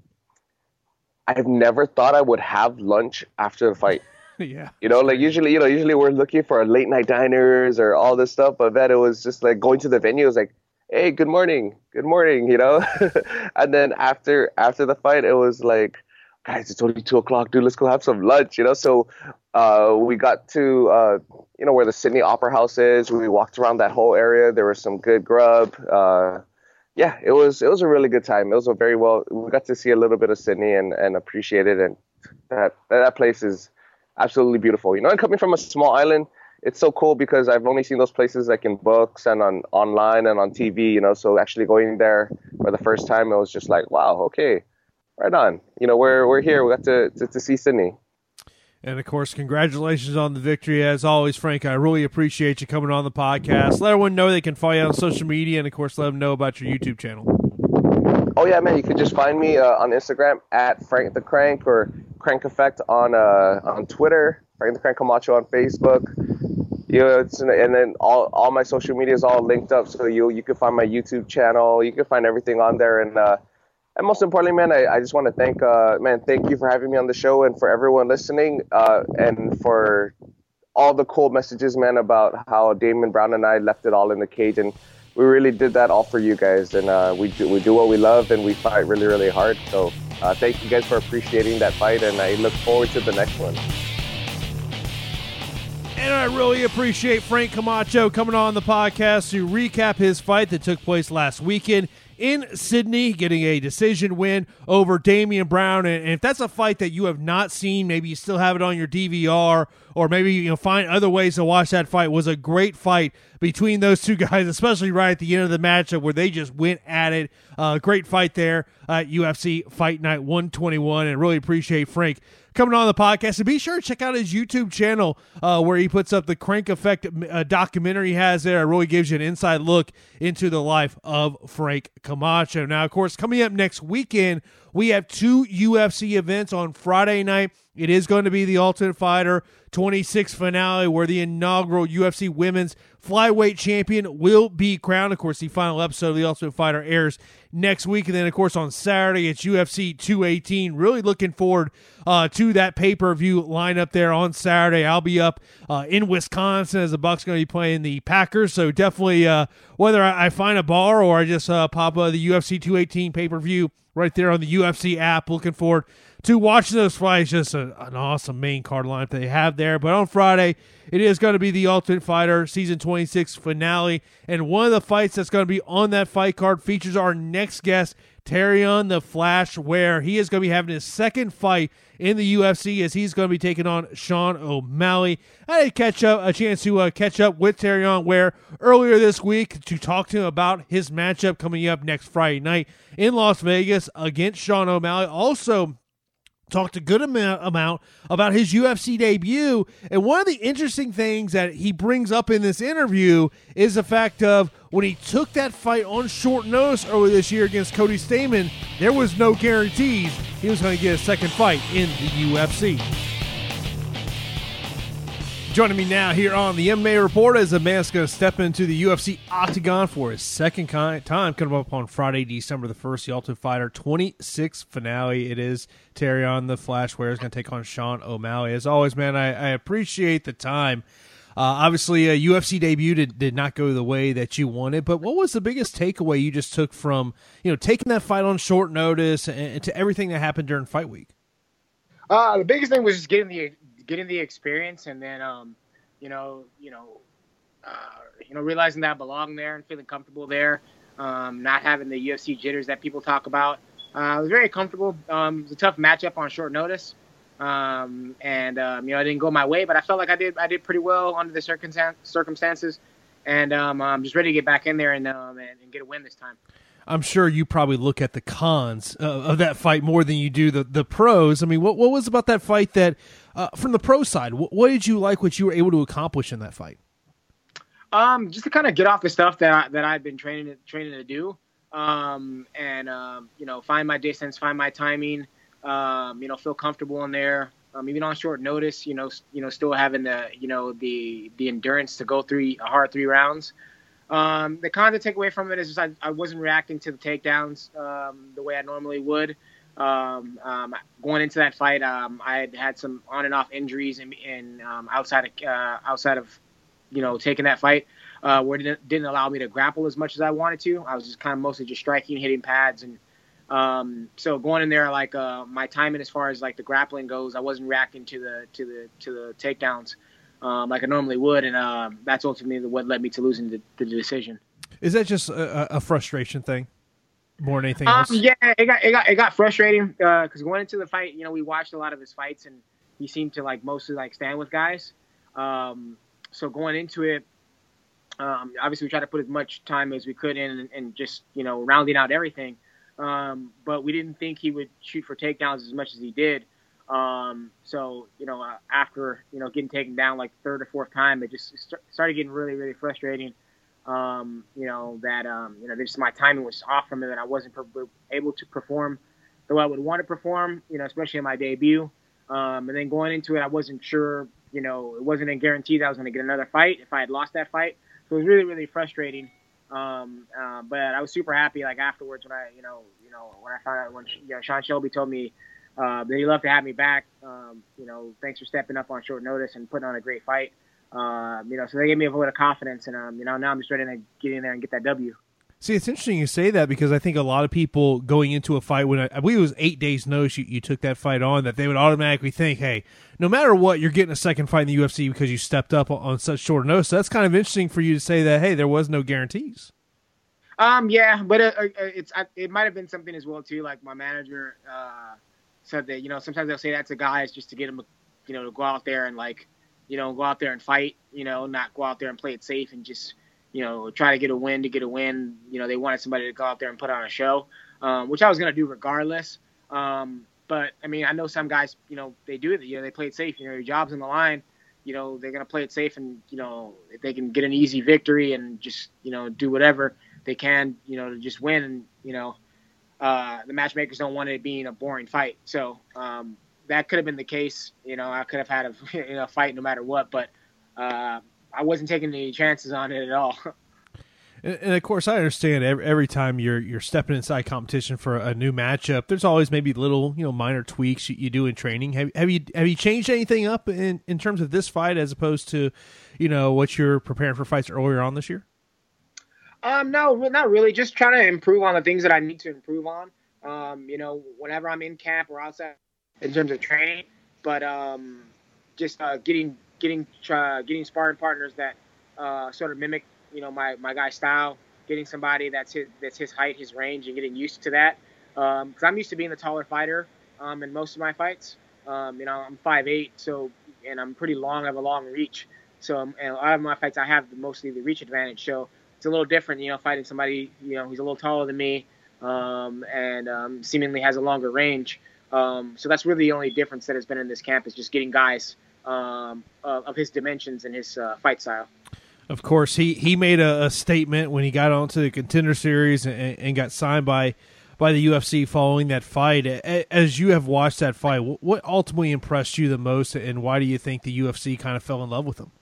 I've never thought I would have lunch after the fight. Yeah. You know, like usually, you know, usually we're looking for late night diners or all this stuff, but then it was just like going to the venue. It was like, hey, good morning, good morning, you know? And then after after the fight, it was like, guys, it's only two o'clock, dude, let's go have some lunch, you know? So uh, we got to, uh, you know, where the Sydney Opera House is. We walked around that whole area. There was some good grub. Uh, Yeah, it was it was a really good time. It was a very well. We got to see a little bit of Sydney and, and appreciate it, and that that place is absolutely beautiful. You know, and coming from a small island, it's so cool because I've only seen those places like in books and on online and on T V. You know, so actually going there for the first time, it was just like, wow, okay, right on. You know, we're we're here. We got to to, to see Sydney. And, of course, congratulations on the victory. As always, Frank, I really appreciate you coming on the podcast. Let everyone know they can follow you on social media, and, of course, let them know about your YouTube channel. Oh, yeah, man. You can just find me uh, on Instagram at Frank the Crank or Crank Effect on uh, on Twitter, Frank the Crank Camacho on Facebook. You know, it's, and then all, all my social media is all linked up, so you you can find my YouTube channel. You can find everything on there, and uh, And most importantly, man, I, I just want to thank, uh, man, thank you for having me on the show and for everyone listening uh, and for all the cool messages, man, about how Damian Brown and I left it all in the cage. And we really did that all for you guys. And uh, we, do, we do what we love and we fight really, really hard. So uh, thank you guys for appreciating that fight. And I look forward to the next one. And I really appreciate Frank Camacho coming on the podcast to recap his fight that took place last weekend in Sydney, getting a decision win over Damian Brown. And if that's a fight that you have not seen, maybe you still have it on your D V R, or maybe you know find other ways to watch that fight. It was a great fight between those two guys, especially right at the end of the matchup where they just went at it. Uh, great fight there at U F C Fight Night one twenty-one, and really appreciate Frank coming on the podcast. And be sure to check out his YouTube channel uh, where he puts up the Crank Effect uh, documentary he has there. It really gives you an inside look into the life of Frank Camacho. Now, of course, coming up next weekend, we have two U F C events on Friday night. It is going to be the Ultimate Fighter twenty-six finale where the inaugural U F C Women's Flyweight Champion will be crowned. Of course, the final episode of the Ultimate Fighter airs next week. And then, of course, on Saturday, it's U F C two eighteen. Really looking forward uh, to that pay-per-view lineup there on Saturday. I'll be up uh, in Wisconsin as the Bucks going to be playing the Packers. So definitely, uh, whether I, I find a bar or I just uh, pop uh, the U F C two eighteen pay-per-view right there on the U F C app, looking forward to watching those fights. Just a, an awesome main card lineup they have there. But on Friday, it is going to be the Ultimate Fighter Season twenty-six finale. And one of the fights that's going to be on that fight card features our next guest, Terrion the Flash Ware. He is going to be having his second fight in the U F C as he's going to be taking on Sean O'Malley. I had catch up, a chance to uh, catch up with Terrion Ware earlier this week to talk to him about his matchup coming up next Friday night in Las Vegas against Sean O'Malley. Also, talked a good amount, amount about his U F C debut, and one of the interesting things that he brings up in this interview is the fact of when he took that fight on short notice earlier this year against Cody Stamann, there was no guarantees he was going to get a second fight in the U F C. Joining me now here on the M M A Report is a man that's going to step into the U F C octagon for his second time coming up on Friday, December the first, the Ultimate Fighter twenty-six finale. It is Terrion the Flash Ware is going to take on Sean O'Malley. As always, man, I, I appreciate the time. Uh, obviously, a U F C debut did, did not go the way that you wanted, but what was the biggest takeaway you just took from, you know, taking that fight on short notice and, and to everything that happened during fight week? Uh, the biggest thing was just getting the getting the experience, and then um, you know, you know, uh, you know, realizing that I belong there and feeling comfortable there, um, not having the U F C jitters that people talk about. Uh, I was very comfortable. Um, it was a tough matchup on short notice. Um, and, um, you know, I didn't go my way, but I felt like I did, I did pretty well under the circumstances, and, um, I'm just ready to get back in there and, um, and, and get a win this time. I'm sure you probably look at the cons uh, of that fight more than you do the, the pros. I mean, what, what was about that fight that, uh, from the pro side, what, what did you like, what you were able to accomplish in that fight? Um, just to kind of get off the stuff that I, that I've been training, to, training to do, um, and, um, you know, find my distance, find my timing, Um, you know, feel comfortable in there. Um, even on short notice, you know, you know, still having the, you know, the the endurance to go through a hard three rounds. Um, the con to take away from it is just I, I wasn't reacting to the takedowns um, the way I normally would. Um, um, going into that fight, um, I had had some on and off injuries and, and um, outside of uh, outside of, you know, taking that fight, uh, where it didn't, didn't allow me to grapple as much as I wanted to. I was just kind of mostly just striking, hitting pads, and Um, so going in there, like, uh, my timing as far as like the grappling goes, I wasn't reacting to the, to the, to the takedowns, um, like I normally would. And, um, that's ultimately what led me to losing the, the decision. Is that just a, a frustration thing more than anything um, else? Yeah, it got, it got, it got frustrating, uh, cause going into the fight, you know, we watched a lot of his fights and he seemed to like mostly like stand with guys. Um, so going into it, um, obviously we tried to put as much time as we could in and, and just, you know, rounding out everything. Um, but we didn't think he would shoot for takedowns as much as he did. Um, so, you know, uh, after, you know, getting taken down like third or fourth time, it just st- started getting really, really frustrating. Um, you know, that, um, you know, just my timing was off from it and I wasn't per- able to perform the way I would want to perform, you know, especially in my debut. Um, and then going into it, I wasn't sure, you know, it wasn't a guarantee that I was going to get another fight if I had lost that fight. So it was really, really frustrating. Um, uh, but I was super happy, like afterwards when I, you know, you know, when I found out when, you know, Sean Shelby told me, uh, that he'd love to have me back. Um, you know, thanks for stepping up on short notice and putting on a great fight. Um, you know, so they gave me a vote of confidence and, um, you know, now I'm just ready to get in there and get that W. See, it's interesting you say that because I think a lot of people going into a fight, when I, I believe it was eight days notice you, you took that fight on, that they would automatically think, hey, no matter what, you're getting a second fight in the U F C because you stepped up on, on such short notice. So that's kind of interesting for you to say that, hey, there was no guarantees. Um, yeah, but it, it's, it might've been something as well too. Like my manager, uh, said that, you know, sometimes they'll say that to guys just to get them, you know, to go out there and like, you know, go out there and fight, you know, not go out there and play it safe and just, you know, try to get a win to get a win. You know, they wanted somebody to go out there and put on a show, um, which I was going to do regardless. Um, but I mean, I know some guys, you know, they do it, you know, they play it safe, you know, your job's on the line, you know, they're going to play it safe and, you know, if they can get an easy victory and just, you know, do whatever they can, you know, to just win. And, you know, uh, the matchmakers don't want it being a boring fight. So um, that could have been the case. You know, I could have had a you know, fight no matter what, but uh, I wasn't taking any chances on it at all. And, and of course, I understand every, every time you're you're stepping inside competition for a new matchup, there's always maybe little you know minor tweaks you, you do in training. Have have you have you changed anything up in, in terms of this fight as opposed to, you know, what you're preparing for fights earlier on this year? Um, no, not really. Just trying to improve on the things that I need to improve on. Um, you know, whenever I'm in camp or outside in terms of training, but um, just uh, getting getting uh, getting sparring partners that uh, sort of mimic, you know, my, my guy's style, getting somebody that's his, that's his height, his range, and getting used to that. Um, cause I'm used to being the taller fighter, um, in most of my fights. Um, you know, I'm five eight, so, and I'm pretty long, I have a long reach. So, um, and a lot of my fights, I have mostly the reach advantage. So it's a little different, you know, fighting somebody, you know, who's a little taller than me, um, and, um, seemingly has a longer range. Um, so that's really the only difference that has been in this camp is just getting guys, um, of, of his dimensions and his, uh, fight style. Of course, he, he made a, a statement when he got onto the Contender Series and, and got signed by by the U F C following that fight. As you have watched that fight, what ultimately impressed you the most, and why do you think the U F C kind of fell in love with him?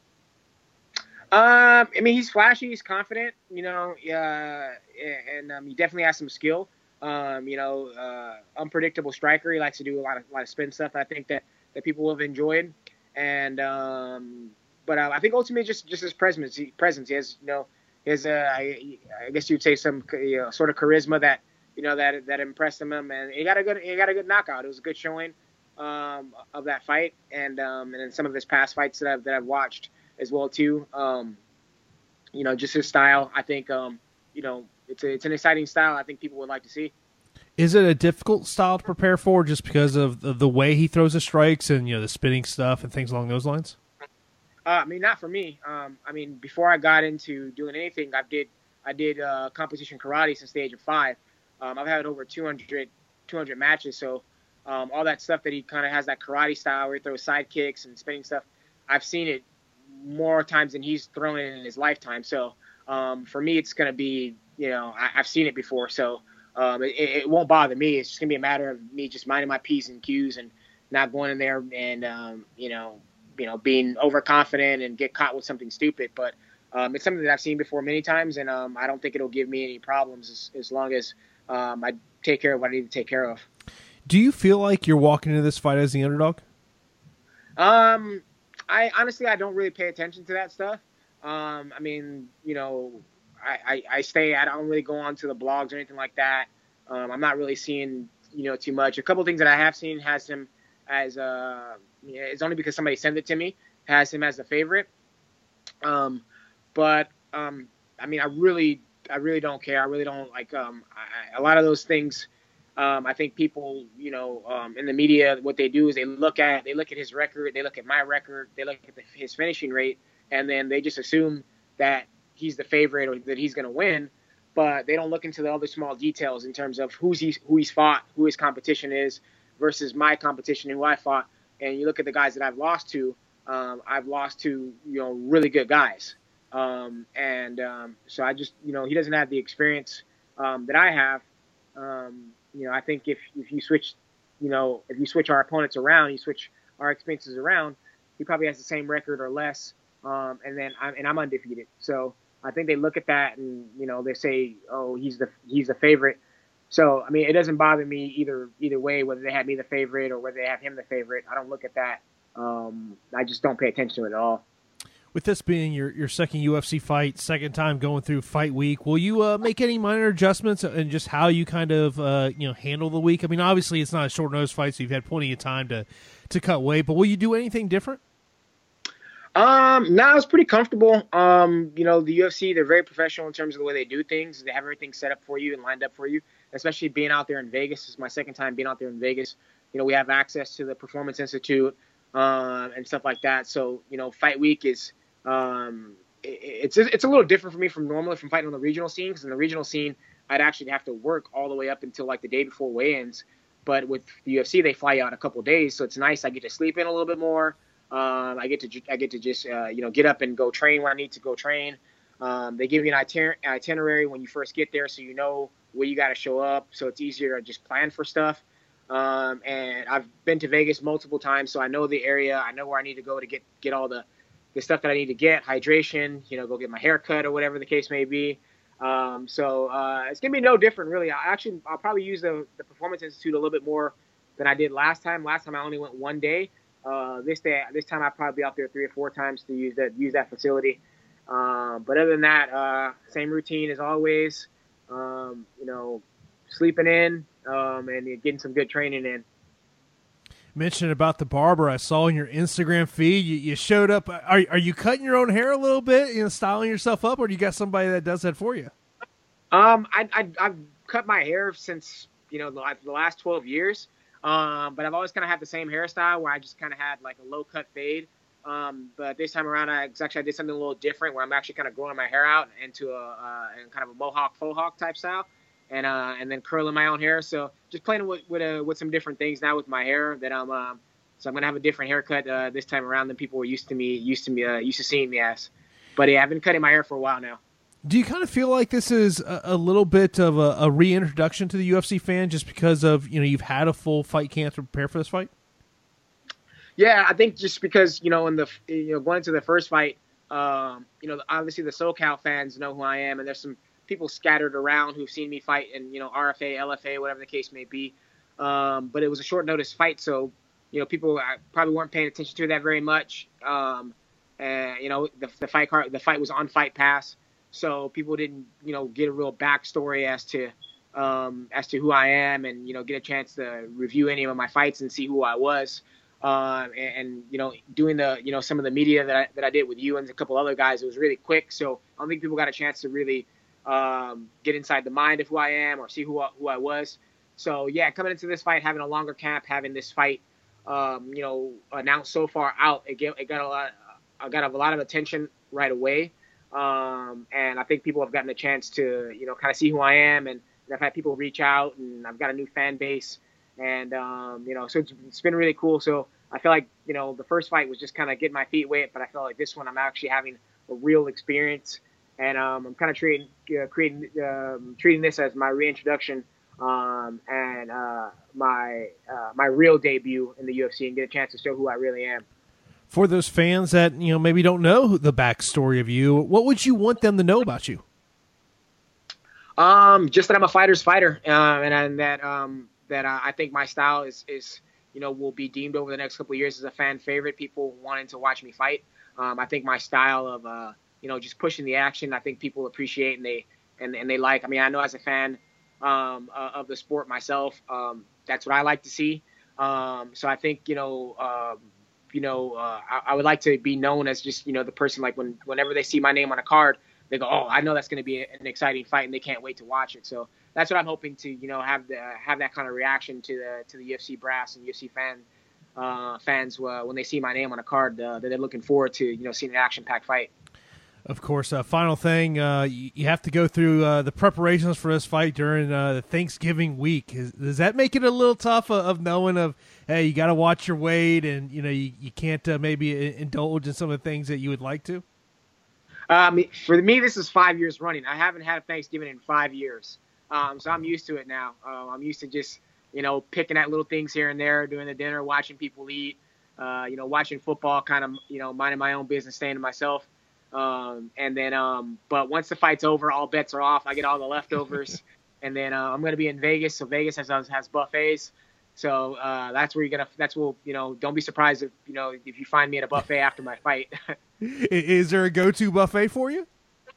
Um, I mean, he's flashy, he's confident, you know, uh, and um, he definitely has some skill. Um, you know, uh, unpredictable striker. He likes to do a lot of a lot of spin stuff. I think that, that people have enjoyed, and um, But uh, I think ultimately just, just his presence. He, presence. He has, you know, he has, uh, I, I guess you'd say some you know, sort of charisma that, you know, that that impressed him. And he got a good, he got a good knockout. It was a good showing um, of that fight, and um, and then some of his past fights that I've that I've watched as well too. Um, you know, just his style. I think, um, you know, it's a, it's an exciting style. I think people would like to see. Is it a difficult style to prepare for, just because of the, the way he throws his strikes and you know the spinning stuff and things along those lines? Uh, I mean, not for me. Um, I mean, before I got into doing anything, I did I did uh, competition karate since the age of five. Um, I've had over two hundred, two hundred matches, so um, all that stuff that he kind of has that karate style where he throws side kicks and spinning stuff, I've seen it more times than he's thrown it in his lifetime. So um, for me, it's going to be, you know, I, I've seen it before, so um, it, it won't bother me. It's just going to be a matter of me just minding my P's and Q's and not going in there and, um, you know, you know, being overconfident and get caught with something stupid. But um, it's something that I've seen before many times, and um, I don't think it'll give me any problems as, as long as um, I take care of what I need to take care of. Do you feel like you're walking into this fight as the underdog? Um, I honestly, I don't really pay attention to that stuff. Um, I mean, you know, I, I, I stay, I don't really go on to the blogs or anything like that. Um, I'm not really seeing, you know, too much. A couple of things that I have seen has him as uh yeah, it's only because somebody sent it to me, has him as the favorite. Um, but um, I mean, I really, I really don't care. I really don't like um, I, a lot of those things. Um, I think people, you know, um, in the media, what they do is they look at, they look at his record, they look at my record, they look at the, his finishing rate, and then they just assume that he's the favorite or that he's going to win. But they don't look into the other small details in terms of who's he, who he's fought, who his competition is versus my competition and who I fought. And you look at the guys that I've lost to, um, I've lost to, you know, really good guys. Um, and um, so I just, you know, he doesn't have the experience um, that I have. Um, you know, I think if, if you switch, you know, if you switch our opponents around, you switch our experiences around, he probably has the same record or less. Um, and then I'm, and I'm undefeated. So I think they look at that and, you know, they say, oh, he's the, he's the favorite. So, I mean, it doesn't bother me either either way, whether they have me the favorite or whether they have him the favorite. I don't look at that. Um, I just don't pay attention to it at all. With this being your, your second U F C fight, second time going through fight week, will you uh, make any minor adjustments in just how you kind of uh, you know handle the week? I mean, obviously it's not a short notice fight, so you've had plenty of time to, to cut weight, but will you do anything different? Um, no, nah, it's pretty comfortable. Um, you know, the U F C, they're very professional in terms of the way they do things. They have everything set up for you and lined up for you, especially being out there in Vegas. This is my second time being out there in Vegas. You know, we have access to the Performance Institute um, and stuff like that. So, you know, fight week is um, it, it's it's a little different for me from normally from fighting on the regional scene, because in the regional scene, I'd actually have to work all the way up until like the day before weigh-ins. But with the U F C, they fly you out a couple of days, so it's nice. I get to sleep in a little bit more. Um, I get to I get to just uh, you know get up and go train when I need to go train. Um, they give you an itinerary when you first get there, so you know where you got to show up, so it's easier to just plan for stuff. Um, and I've been to Vegas multiple times, so I know the area. I know where I need to go to get, get all the, the stuff that I need to get, hydration, you know, go get my hair cut or whatever the case may be. Um, so uh, it's going to be no different, really. I actually, I'll probably use the, the Performance Institute a little bit more than I did last time. Last time I only went one day. Uh, this day, this time I'll probably be out there three or four times to use that, use that facility. Um, but other than that, uh, same routine as always, um, you know, sleeping in, um, and getting some good training in. Mentioned about the barber, I saw in your Instagram feed, you, you showed up. Are are you cutting your own hair a little bit, you know, styling yourself up, or do you got somebody that does that for you? Um, I, I, I've cut my hair since, you know, the, the last twelve years. Um, but I've always kind of had the same hairstyle where I just kind of had like a low cut fade. Um, but this time around, I actually I did something a little different where I'm actually kind of growing my hair out into a, uh, kind of a mohawk, faux hawk type style. And uh, and then curling my own hair, so just playing with with, uh, with some different things now with my hair. That I'm um, so I'm gonna have a different haircut uh, this time around than people were used to me used to me uh, used to seeing me as. But yeah, I've been cutting my hair for a while now. Do you kind of feel like this is a, a little bit of a, a reintroduction to the U F C fan, just because of, you know, you've had a full fight camp to prepare for this fight? Yeah, I think just because, you know, in the you know going into the first fight, um, you know, obviously the SoCal fans know who I am, and there's some people scattered around who've seen me fight in, you know, R F A, L F A, whatever the case may be. Um, but it was a short notice fight. So, you know, people probably weren't paying attention to that very much. Um, and, you know, the, the fight card, the fight was on Fight Pass. So people didn't, you know, get a real backstory as to, um, as to who I am and, you know, get a chance to review any of my fights and see who I was. Um, and, and, you know, doing the, you know, some of the media that I, that I did with you and a couple other guys, it was really quick. So I don't think people got a chance to really, Um, get inside the mind of who I am or see who I, who I was. So yeah, coming into this fight, having a longer camp, having this fight, um, you know, announced so far out, it, get, it got a lot, I got a lot of attention right away. Um, and I think people have gotten a chance to, you know, kind of see who I am, and, and I've had people reach out, and I've got a new fan base, and um, you know, so it's, it's been really cool. So I feel like, you know, the first fight was just kind of getting my feet wet, but I feel like this one I'm actually having a real experience. And um, I'm kind of treating, uh, creating, um, treating this as my reintroduction um, and uh, my uh, my real debut in the U F C, and get a chance to show who I really am. For those fans that, you know, maybe don't know the backstory of you, what would you want them to know about you? Um, just that I'm a fighter's fighter, uh, and, and that um, that uh, I think my style is is you know will be deemed over the next couple of years as a fan favorite. People wanting to watch me fight. Um, I think my style of uh, you know, just pushing the action, I think people appreciate and they and, and they like. I mean, I know as a fan um, uh, of the sport myself, um, that's what I like to see. Um, so I think, you know, um, you know, uh, I, I would like to be known as just, you know, the person, like when whenever they see my name on a card, they go, oh, I know that's going to be an exciting fight, and they can't wait to watch it. So that's what I'm hoping to, you know, have the have that kind of reaction to the to the U F C brass and U F C fan uh, fans uh, when they see my name on a card, uh, that they're looking forward to, you know, seeing an action-packed fight. Of course, uh, final thing, uh, you, you have to go through uh, the preparations for this fight during uh, the Thanksgiving week. Is, does that make it a little tough uh, of knowing of, hey, you got to watch your weight, and you know you, you can't uh, maybe indulge in some of the things that you would like to? Um, for me, this is five years running. I haven't had a Thanksgiving in five years, um, so I'm used to it now. Uh, I'm used to just, you know, picking at little things here and there, doing the dinner, watching people eat, uh, you know, watching football, kind of, you know, minding my own business, staying to myself. Um, and then, um, but once the fight's over, all bets are off. I get all the leftovers, and then uh, I'm going to be in Vegas. So Vegas has has buffets. So uh, that's where you're gonna. That's where, you know. Don't be surprised if you know if you find me at a buffet after my fight. Is there a go-to buffet for you?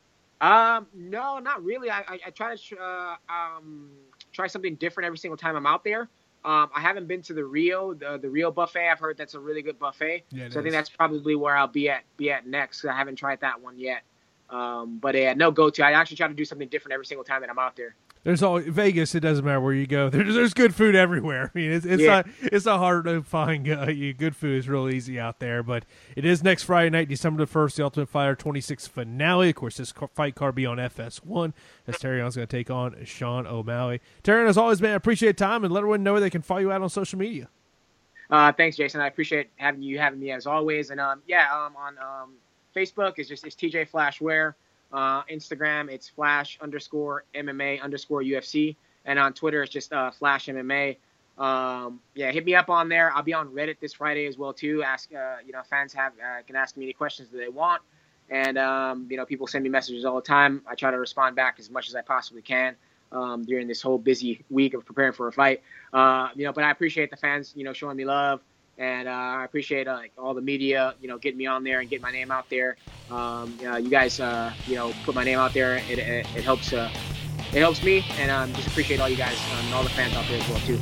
Um, no, not really. I, I, I try to uh, um, try something different every single time I'm out there. Um, I haven't been to the Rio, the the Rio buffet. I've heard that's a really good buffet. Yeah, so is. I think that's probably where I'll be at be at next. I haven't tried that one yet. Um, but yeah, no go to. I actually try to do something different every single time that I'm out there. There's all Vegas. It doesn't matter where you go. There's there's good food everywhere. I mean, it's it's yeah. not it's not hard to find uh, you good food is real easy out there. But it is next Friday night, December the first, the Ultimate Fighter twenty-six finale. Of course, this fight card be on F S one as Terrion's going to take on Sean O'Malley. Terrion, as always, man, I appreciate time, and let everyone know where they can follow you out on social media. Uh, thanks, Jason. I appreciate having you having me as always. And um, yeah, um, on um, Facebook is just it's T J Flashware. Uh, Instagram, it's Flash underscore M M A underscore U F C. And on Twitter, it's just uh, Flash M M A. Um, yeah, hit me up on there. I'll be on Reddit this Friday as well, too. Ask, uh, you know, fans have uh, can ask me any questions that they want. And, um, you know, people send me messages all the time. I try to respond back as much as I possibly can um, during this whole busy week of preparing for a fight. Uh, you know, but I appreciate the fans, you know, showing me love. And uh, I appreciate uh, like all the media, you know, getting me on there and getting my name out there. Um, you, know, you guys, uh, you know, put my name out there. It, it, it helps. Uh, it helps me, and um, just appreciate all you guys um, and all the fans out there as well too.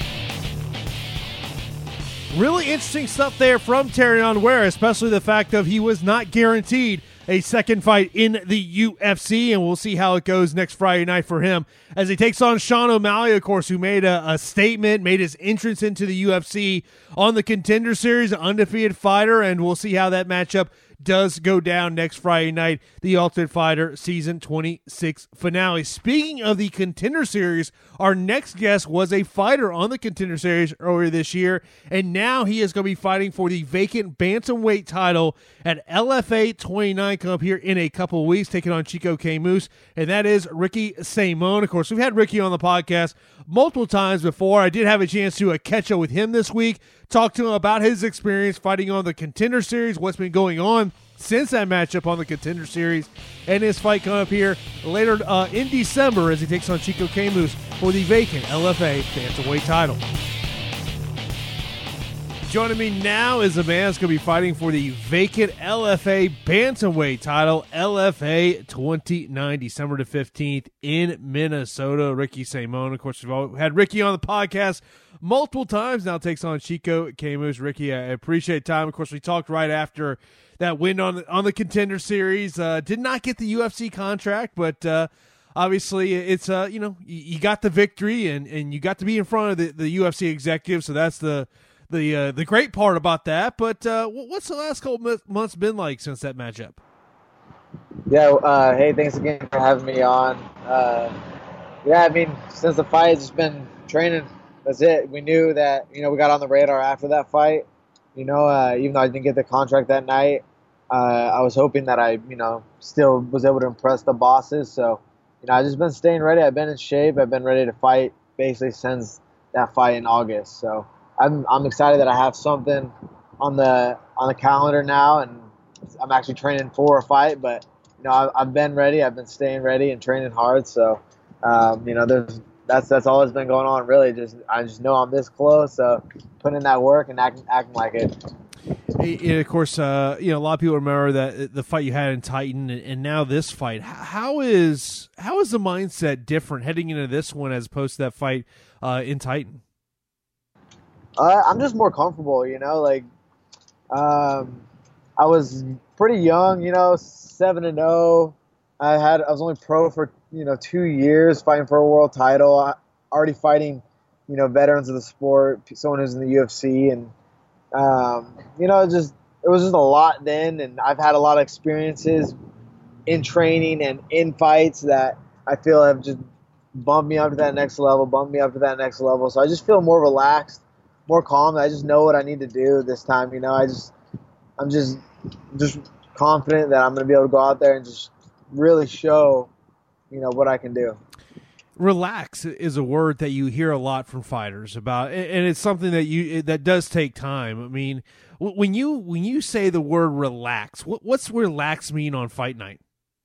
Really interesting stuff there from Terrion Ware, especially the fact of he was not guaranteed a second fight in the U F C, and we'll see how it goes next Friday night for him as he takes on Sean O'Malley, of course, who made a, a statement, made his entrance into the U F C on the Contender Series, an undefeated fighter, and we'll see how that matchup does go down next Friday night, the Ultimate Fighter Season twenty-six finale. Speaking of the Contender Series, our next guest was a fighter on the Contender Series earlier this year, and now he is going to be fighting for the vacant bantamweight title at L F A twenty-nine coming up here in a couple of weeks, taking on Chico Camus, and that is Ricky Simón. Of course, we've had Ricky on the podcast multiple times before. I did have a chance to uh, catch up with him this week, talk to him about his experience fighting on the Contender Series, what's been going on since that matchup on the Contender Series, and his fight coming up here later uh, in December as he takes on Chico Camus for the vacant L F A bantamweight title. Joining me now is a man that's going to be fighting for the vacant L F A bantamweight title, L F A twenty-nine, December the fifteenth in Minnesota. Ricky Simón. Of course, we've had Ricky on the podcast multiple times. Now takes on Chico Camus. Ricky, I appreciate time. Of course, we talked right after that win on the, on the Contender Series. Uh, did not get the U F C contract, but uh, obviously it's uh, you know you, you got the victory and, and you got to be in front of the, the U F C executive. So that's the the uh, the great part about that. But uh, what's the last couple months been like since that matchup? Yeah. Uh, hey, thanks again for having me on. Uh, yeah, I mean, since the fight, it's just been training. That's it. We knew that you know we got on the radar after that fight. You know, uh, even though I didn't get the contract that night, uh, I was hoping that I, you know, still was able to impress the bosses. So, you know, I've just been staying ready. I've been in shape. I've been ready to fight basically since that fight in August. So I'm I'm excited that I have something on the on the calendar now, and I'm actually training for a fight. But you know, I've, I've been ready. I've been staying ready and training hard. So, um, you know, there's that's that's all that's been going on. Really, just I just know I'm this close. So putting in that work and acting acting like it. And of course, uh, you know, a lot of people remember that the fight you had in Titan, and now this fight. How is how is the mindset different heading into this one as opposed to that fight uh, in Titan? Uh, I'm just more comfortable, you know. Like, um, I was pretty young, you know, seven and zero. I had I was only pro for you know two years, fighting for a world title. I, already fighting, you know, veterans of the sport, someone who's in the U F C, and um, you know, it just it was just a lot then. And I've had a lot of experiences in training and in fights that I feel have just bumped me up to that next level, bumped me up to that next level. So I just feel more relaxed, more calm. I just know what I need to do this time. You know, I just I'm just just confident that I'm going to be able to go out there and just really show, you know, what I can do. Relax is a word that you hear a lot from fighters about, and it's something that you that does take time. I mean, when you when you say the word relax, what, what's relax mean on fight night?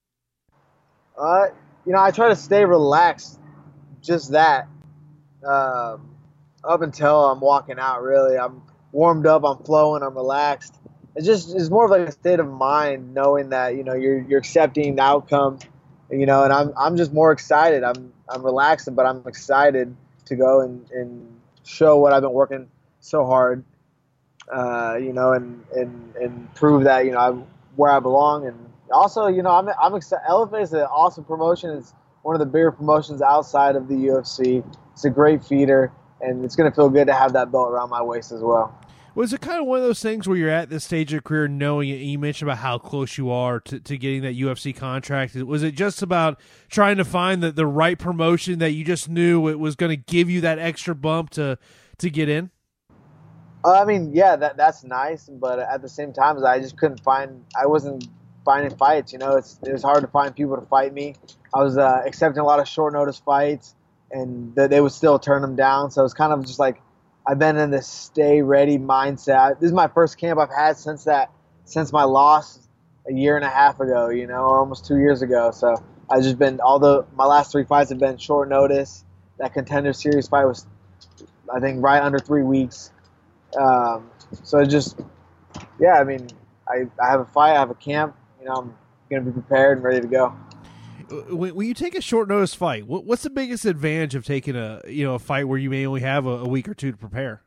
Uh, you know, I try to stay relaxed, just that, um, up until I'm walking out. Really, I'm warmed up, I'm flowing, I'm relaxed. It's just it's more of like a state of mind, knowing that you know you're you're accepting the outcome, you know, and I'm I'm just more excited. I'm I'm relaxed, but I'm excited to go and, and show what I've been working so hard, uh, you know, and, and and prove that you know I'm where I belong. And also, you know, I'm I'm excited. L F A is an awesome promotion. It's one of the bigger promotions outside of the U F C. It's a great feeder, and it's going to feel good to have that belt around my waist as well. Was it kind of one of those things where you're at this stage of your career knowing it, you mentioned about how close you are to, to getting that U F C contract? Was it just about trying to find the, the right promotion that you just knew it was going to give you that extra bump to to get in? Uh, I mean, yeah, that that's nice, but at the same time, I just couldn't find, I wasn't finding fights. You know, it's it was hard to find people to fight me. I was uh, accepting a lot of short notice fights, and th- they would still turn them down. So it's kind of just like I've been in this stay ready mindset. This is my first camp I've had since that since my loss a year and a half ago. You know, or almost two years ago. So I've just been all the my last three fights have been short notice. That Contender Series fight was, I think, right under three weeks. Um, so it just, yeah, I mean, I, I have a fight, I have a camp, you know, I'm going to be prepared and ready to go. When, when you take a short notice fight, what, what's the biggest advantage of taking a, you know, a fight where you may only have a, a week or two to prepare?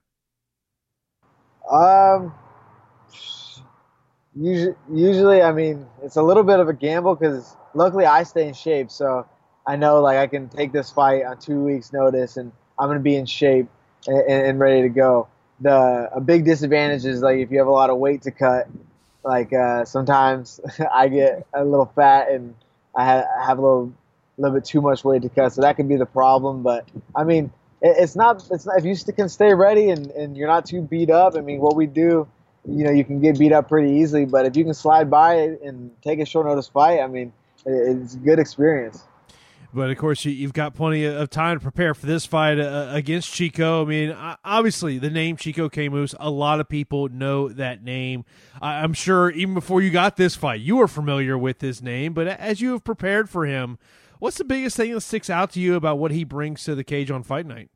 Um, usually, usually, I mean, it's a little bit of a gamble because luckily I stay in shape. So I know like I can take this fight on two weeks notice and I'm going to be in shape and, and ready to go. The a big disadvantage is like if you have a lot of weight to cut, like uh, sometimes I get a little fat and I have, I have a little little bit too much weight to cut, so that could be the problem. But I mean, it, it's not it's not if you can stay ready and, and you're not too beat up. I mean, what we do, you know, you can get beat up pretty easily, but if you can slide by and take a short notice fight, I mean, it, it's a good experience. But, of course, you, you've got plenty of time to prepare for this fight uh, against Chico. I mean, obviously, the name Chico Camus, a lot of people know that name. I'm sure even before you got this fight, you were familiar with his name. But as you have prepared for him, what's the biggest thing that sticks out to you about what he brings to the cage on fight night?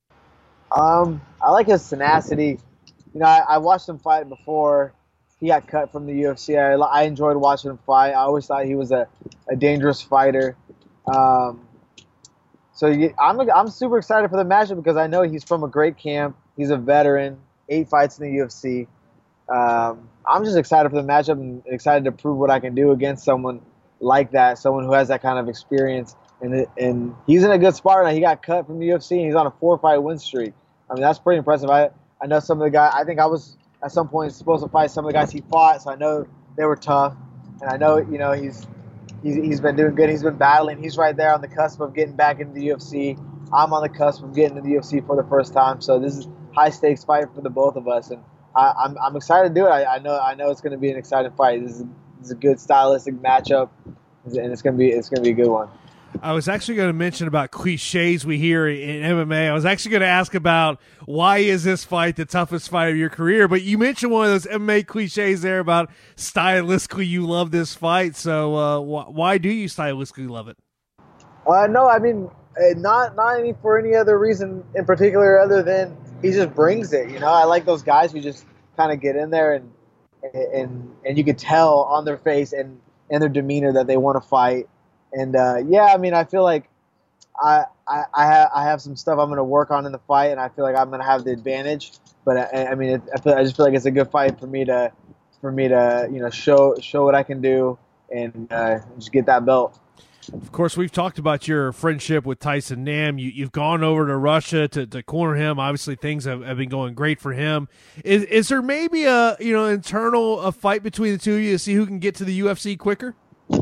Um, I like his tenacity. You know, I, I watched him fight before he got cut from the U F C. I, I enjoyed watching him fight. I always thought he was a, a dangerous fighter. Um, so you, I'm I'm super excited for the matchup because I know he's from a great camp. He's a veteran, eight fights in the U F C. Um, I'm just excited for the matchup and excited to prove what I can do against someone like that, someone who has that kind of experience. And and he's in a good spot now. He got cut from the U F C and he's on a four-fight win streak. I mean, that's pretty impressive. I I know some of the guys. I think I was at some point supposed to fight some of the guys he fought, so I know they were tough. And I know you know he's. He's, he's been doing good. He's been battling. He's right there on the cusp of getting back into the U F C. I'm on the cusp of getting into the U F C for the first time. So this is high stakes fight for the both of us, and I, I'm I'm excited to do it. I, I know I know it's going to be an exciting fight. This is, this is a good stylistic matchup, and it's going to be it's going to be a good one. I was actually going to mention about cliches we hear in M M A. I was actually going to ask about why is this fight the toughest fight of your career, but you mentioned one of those M M A cliches there about stylistically you love this fight. So uh, wh- why do you stylistically love it? Uh, no, I mean not not any for any other reason in particular other than he just brings it. You know, I like those guys who just kind of get in there and and and you could tell on their face and and their demeanor that they want to fight. And, uh, yeah, I mean, I feel like I I, I, ha- I have some stuff I'm going to work on in the fight, and I feel like I'm going to have the advantage. But, I, I mean, it, I, feel, I just feel like it's a good fight for me to, for me to you know, show show what I can do and uh, just get that belt. Of course, we've talked about your friendship with Tyson Nam. You, you've gone over to Russia to, to corner him. Obviously, things have, have been going great for him. Is is there maybe a you know internal a fight between the two of you to see who can get to the U F C quicker?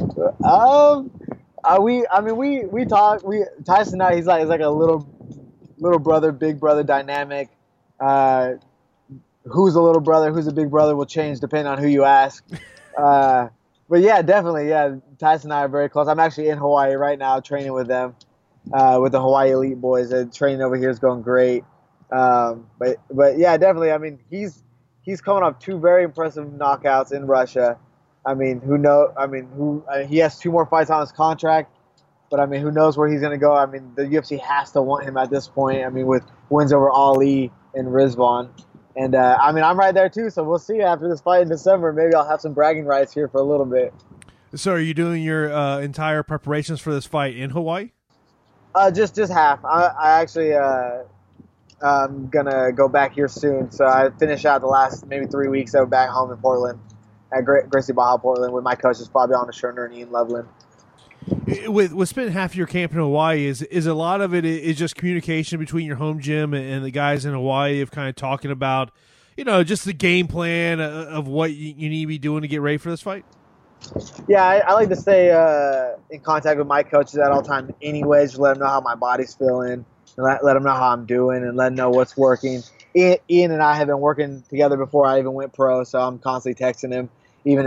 Um, uh, we, I mean, we, we talk, we, Tyson and I, he's like, he's like a little, little brother, big brother dynamic. Uh, who's a little brother, who's a big brother will change depending on who you ask. Uh, but yeah, definitely. Yeah. Tyson and I are very close. I'm actually in Hawaii right now training with them, uh, with the Hawaii Elite boys. The training over here is going great. Um, but, but yeah, definitely. I mean, he's, he's coming off two very impressive knockouts in Russia. I mean, who know? I mean, who? I mean, he has two more fights on his contract, but I mean, who knows where he's going to go? I mean, the U F C has to want him at this point. I mean, with wins over Ali and Rizvan, and uh, I mean, I'm right there too. So we'll see after this fight in December. Maybe I'll have some bragging rights here for a little bit. So, are you doing your uh, entire preparations for this fight in Hawaii? Uh, just just half. I, I actually uh, I'm gonna go back here soon. So I finish out the last maybe three weeks. I was back home in Portland. At Gracie Barra, Portland, with my coaches Fabiano Scherner and Ian Loveland. With with spending half of your camp in Hawaii, is is a lot of it is just communication between your home gym and the guys in Hawaii of kind of talking about, you know, just the game plan of what you need to be doing to get ready for this fight? Yeah, I, I like to stay uh, in contact with my coaches at all times anyways, to let them know how my body's feeling, and let, let them know how I'm doing, and let them know what's working. Ian, Ian and I have been working together before I even went pro, so I'm constantly texting him. Even if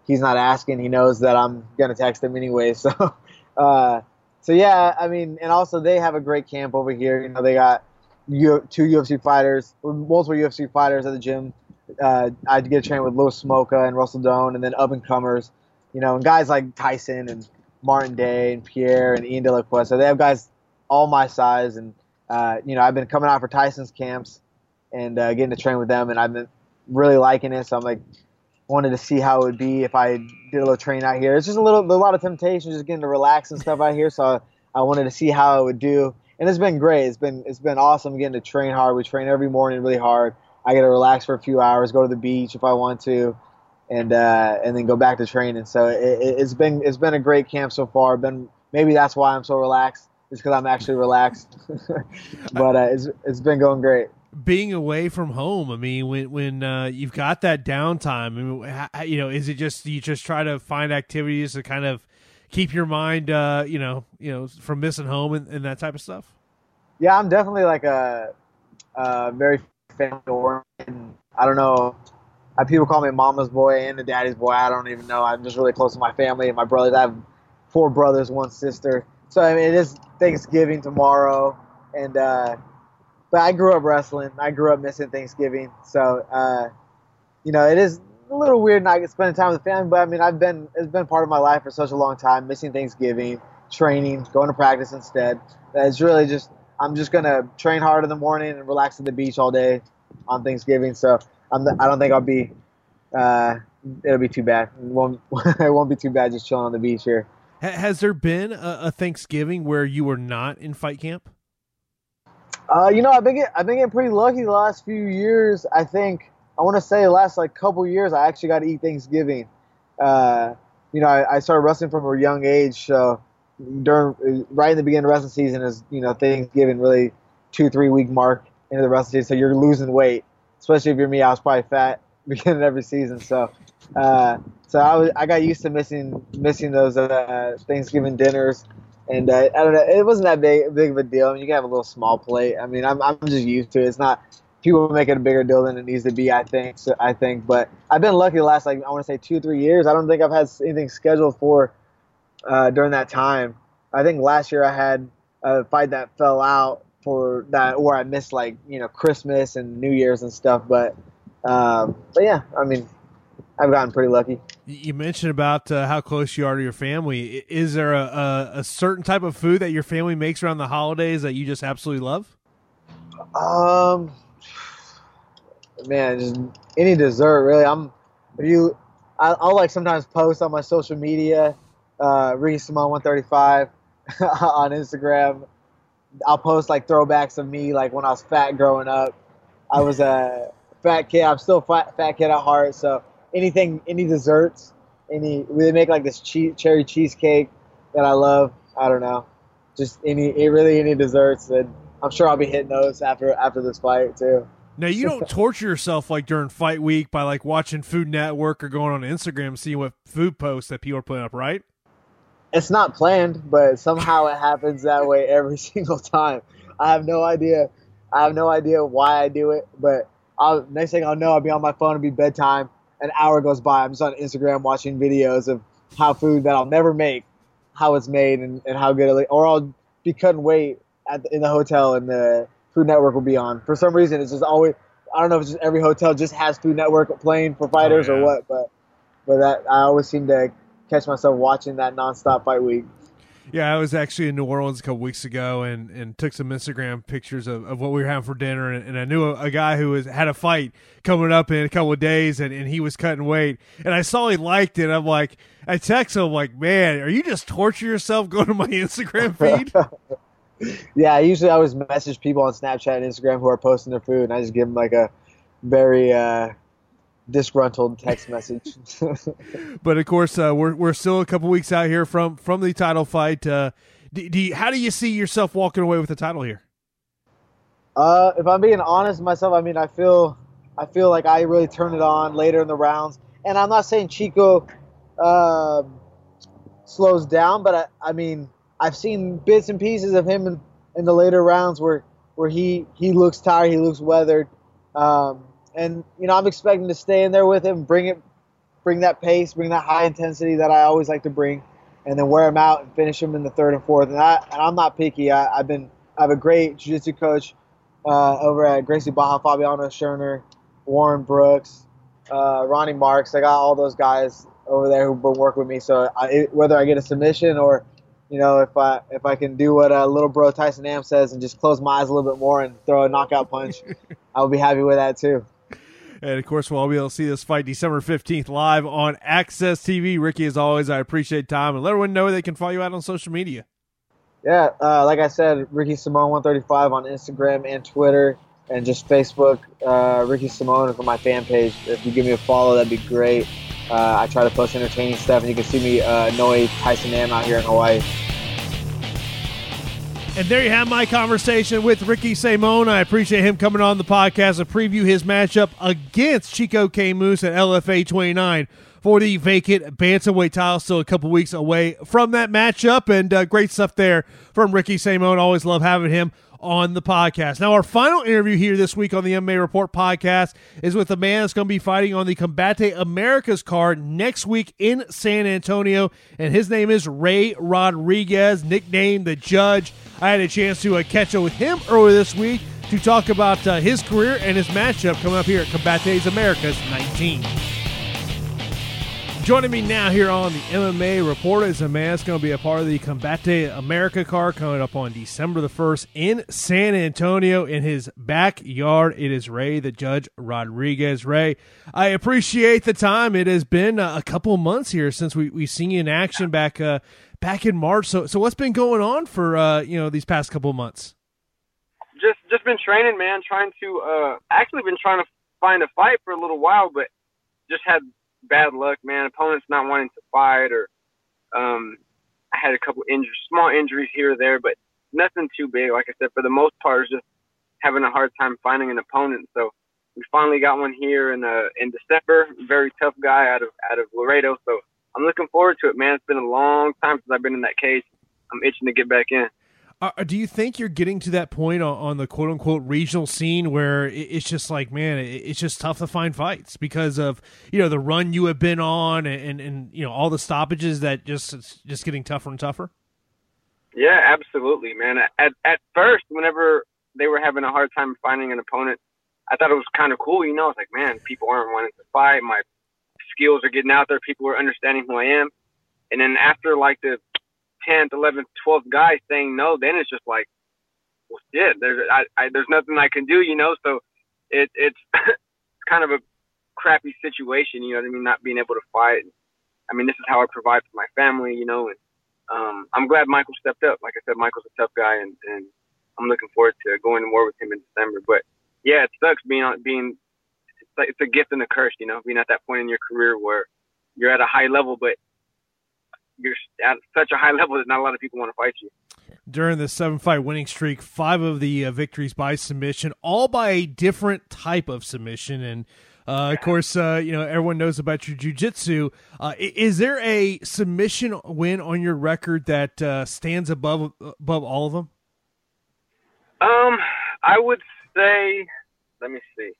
he's not asking. He knows that I'm gonna text him anyway. So, uh, so yeah, I mean, and also they have a great camp over here. You know, they got U- two U F C fighters, multiple U F C fighters at the gym. Uh, I get to train with Louis Smoka and Russell Doane, and then up and comers, you know, and guys like Tyson and Martin Day and Pierre and Ian De La Cuesta. So they have guys all my size, and uh, you know, I've been coming out for Tyson's camps and uh, getting to train with them, and I've been really liking it. So I'm like, wanted to see how it would be if I did a little training out here. It's just a little, a lot of temptation, just getting to relax and stuff out here. So I wanted to see how it would do, and it's been great. It's been, it's been awesome getting to train hard. We train every morning really hard. I get to relax for a few hours, go to the beach if I want to, and uh, and then go back to training. So it, it, it's been, it's been a great camp so far. Been maybe that's why I'm so relaxed, just because I'm actually relaxed. But uh, it's it's been going great. Being away from home, I mean, when when uh, you've got that downtime, I mean, how, you know, is it just you just try to find activities to kind of keep your mind, uh, you know, you know, from missing home and, and that type of stuff? Yeah, I'm definitely like a, a very family oriented. I don't know. I, people call me mama's boy and the daddy's boy. I don't even know. I'm just really close to my family and my brothers. I have four brothers, one sister. So I mean, it is Thanksgiving tomorrow, and. Uh, But I grew up wrestling. I grew up missing Thanksgiving. So, uh, you know, it is a little weird not spending time with the family. But, I mean, I've been it's been part of my life for such a long time, missing Thanksgiving, training, going to practice instead. It's really just I'm just going to train hard in the morning and relax at the beach all day on Thanksgiving. So I'm, I don't think I'll be uh, – it'll be too bad. It won't, it won't be too bad just chilling on the beach here. Has there been a, a Thanksgiving where you were not in fight camp? Uh, you know, I've been get, I've been getting pretty lucky the last few years. I think I want to say the last like couple years I actually got to eat Thanksgiving. Uh, you know, I, I started wrestling from a young age, so during right in the beginning of wrestling season is you know Thanksgiving really two three week mark into the wrestling season, so you're losing weight. Especially if you're me, I was probably fat beginning of every season, so uh, so I was I got used to missing missing those uh, Thanksgiving dinners. And uh, I don't know, it wasn't that big big of a deal. I mean, you can have a little small plate. I mean, I'm I'm just used to it. It's not people make it a bigger deal than it needs to be. I think. So I think, but I've been lucky the last like I want to say two three years. I don't think I've had anything scheduled for uh, during that time. I think last year I had a fight that fell out for that, or I missed like you know Christmas and New Year's and stuff. But um, but yeah, I mean, I've gotten pretty lucky. You mentioned about uh, how close you are to your family. Is there a, a, a certain type of food that your family makes around the holidays that you just absolutely love? Um, man, just any dessert really. I'm if you, I, I'll like sometimes post on my social media, uh, Ricky Simone one thirty-five on Instagram. I'll post like throwbacks of me like when I was fat growing up. I was a fat kid. I'm still a fat, fat kid at heart, so. Anything, any desserts, any, they make like this cheese, cherry cheesecake that I love. I don't know. Just any, really any desserts. And I'm sure I'll be hitting those after, after this fight too. Now you don't torture yourself like during fight week by like watching Food Network or going on Instagram, seeing what food posts that people are putting up, right? It's not planned, but somehow it happens that way every single time. I have no idea. I have no idea why I do it, but I'll, next thing I'll know, I'll be on my phone, it'll be bedtime. An hour goes by, I'm just on Instagram watching videos of how food that I'll never make, how it's made, and, and how good it is. Or I'll be cutting weight at the, in the hotel, and the Food Network will be on. For some reason, it's just always, I don't know if it's just every hotel just has Food Network playing for fighters oh, yeah. or what, but but that I always seem to catch myself watching that nonstop fight week. Yeah, I was actually in New Orleans a couple weeks ago and, and took some Instagram pictures of, of what we were having for dinner, and, and I knew a, a guy who was had a fight coming up in a couple of days, and, and he was cutting weight, and I saw he liked it. I'm like, I text him like, man, are you just torturing yourself going to my Instagram feed? Yeah, I usually always message people on Snapchat and Instagram who are posting their food, and I just give them like a very uh, disgruntled text message. But of course, uh, we're we're still a couple weeks out here from from the title fight. Uh, do, do you, how do you see yourself walking away with the title here? Uh, if I'm being honest with myself, I mean, I feel I feel like I really turned it on later in the rounds, and I'm not saying Chico uh, slows down, but I, I mean, I've seen bits and pieces of him in, in the later rounds where where he he looks tired, he looks weathered. Um, And, you know, I'm expecting to stay in there with him, bring it bring that pace, bring that high intensity that I always like to bring, and then wear them out and finish them in the third and fourth. And, I, and I'm not picky. I, I've been I have a great jiu-jitsu coach uh, over at Gracie Baja, Fabiano Scherner, Warren Brooks, uh, Ronnie Marks. I got all those guys over there who've been working with me. So I, it, whether I get a submission or, you know, if I if I can do what uh, little bro Tyson Am says and just close my eyes a little bit more and throw a knockout punch, I'll be happy with that too. And, of course, we'll all be able to see this fight December fifteenth live on Access T V. Ricky, as always, I appreciate time. And let everyone know they can follow you out on social media. Yeah, uh, like I said, Ricky Simone one thirty-five on Instagram and Twitter, and just Facebook, uh, Ricky Simone for my fan page. If you give me a follow, that'd be great. Uh, I try to post entertaining stuff, and you can see me uh, Noe Tyson Am out here in Hawaii. And there you have my conversation with Ricky Simone. I appreciate him coming on the podcast to preview his matchup against Chico K. Moose at L F A twenty-nine for the vacant bantamweight title. Still a couple weeks away from that matchup, and uh, great stuff there from Ricky Simone. Always love having him on the podcast. Now, our final interview here this week on the M M A Report podcast is with a man that's going to be fighting on the Combate Americas card next week in San Antonio, and his name is Ray Rodriguez, nicknamed The Judge. I had a chance to uh, catch up with him earlier this week to talk about uh, his career and his matchup coming up here at Combates Americas nineteen. Joining me now here on the M M A Report is a man that's going to be a part of the Combate America card coming up on December the first in San Antonio in his backyard. It is Ray the Judge Rodriguez. Ray, I appreciate the time. It has been uh, a couple months here since we we seen you in action back uh, back in March. So so what's been going on for uh, you know these past couple of months? Just just been training, man. Trying to uh, actually been trying to find a fight for a little while, but just had bad luck, man. Opponents not wanting to fight, or um, I had a couple injuries, small injuries here or there, but nothing too big. Like I said, for the most part, it's just having a hard time finding an opponent. So we finally got one here in uh, in December. Very tough guy out of out of Laredo. So I'm looking forward to it, man. It's been a long time since I've been in that cage. I'm itching to get back in. Uh, do you think you're getting to that point on, on the quote-unquote regional scene where it, it's just like, man, it, it's just tough to find fights because of, you know, the run you have been on and, and, and you know, all the stoppages that just it's just getting tougher and tougher? Yeah, absolutely, man. At at first, whenever they were having a hard time finding an opponent, I thought it was kind of cool. You know, it's like, man, people aren't wanting to fight. My skills are getting out there. People are understanding who I am. And then after, like, the tenth, eleventh, twelfth guy saying no, then it's just like, well, shit, there's I, I, there's nothing I can do, you know. So it, it's kind of a crappy situation, you know what I mean, not being able to fight. I mean, this is how I provide for my family, you know, and um, I'm glad Michael stepped up. Like I said, Michael's a tough guy, and, and I'm looking forward to going to war with him in December. But yeah, it sucks being on being. It's like it's a gift and a curse, you know, being at that point in your career where you're at a high level, but you're at such a high level that not a lot of people want to fight you. During the seven-fight winning streak, five of the uh, victories by submission, all by a different type of submission. And, uh, of course, uh, you know, everyone knows about your jiu-jitsu. Uh, is there a submission win on your record that uh, stands above above all of them? Um, I would say, let me see.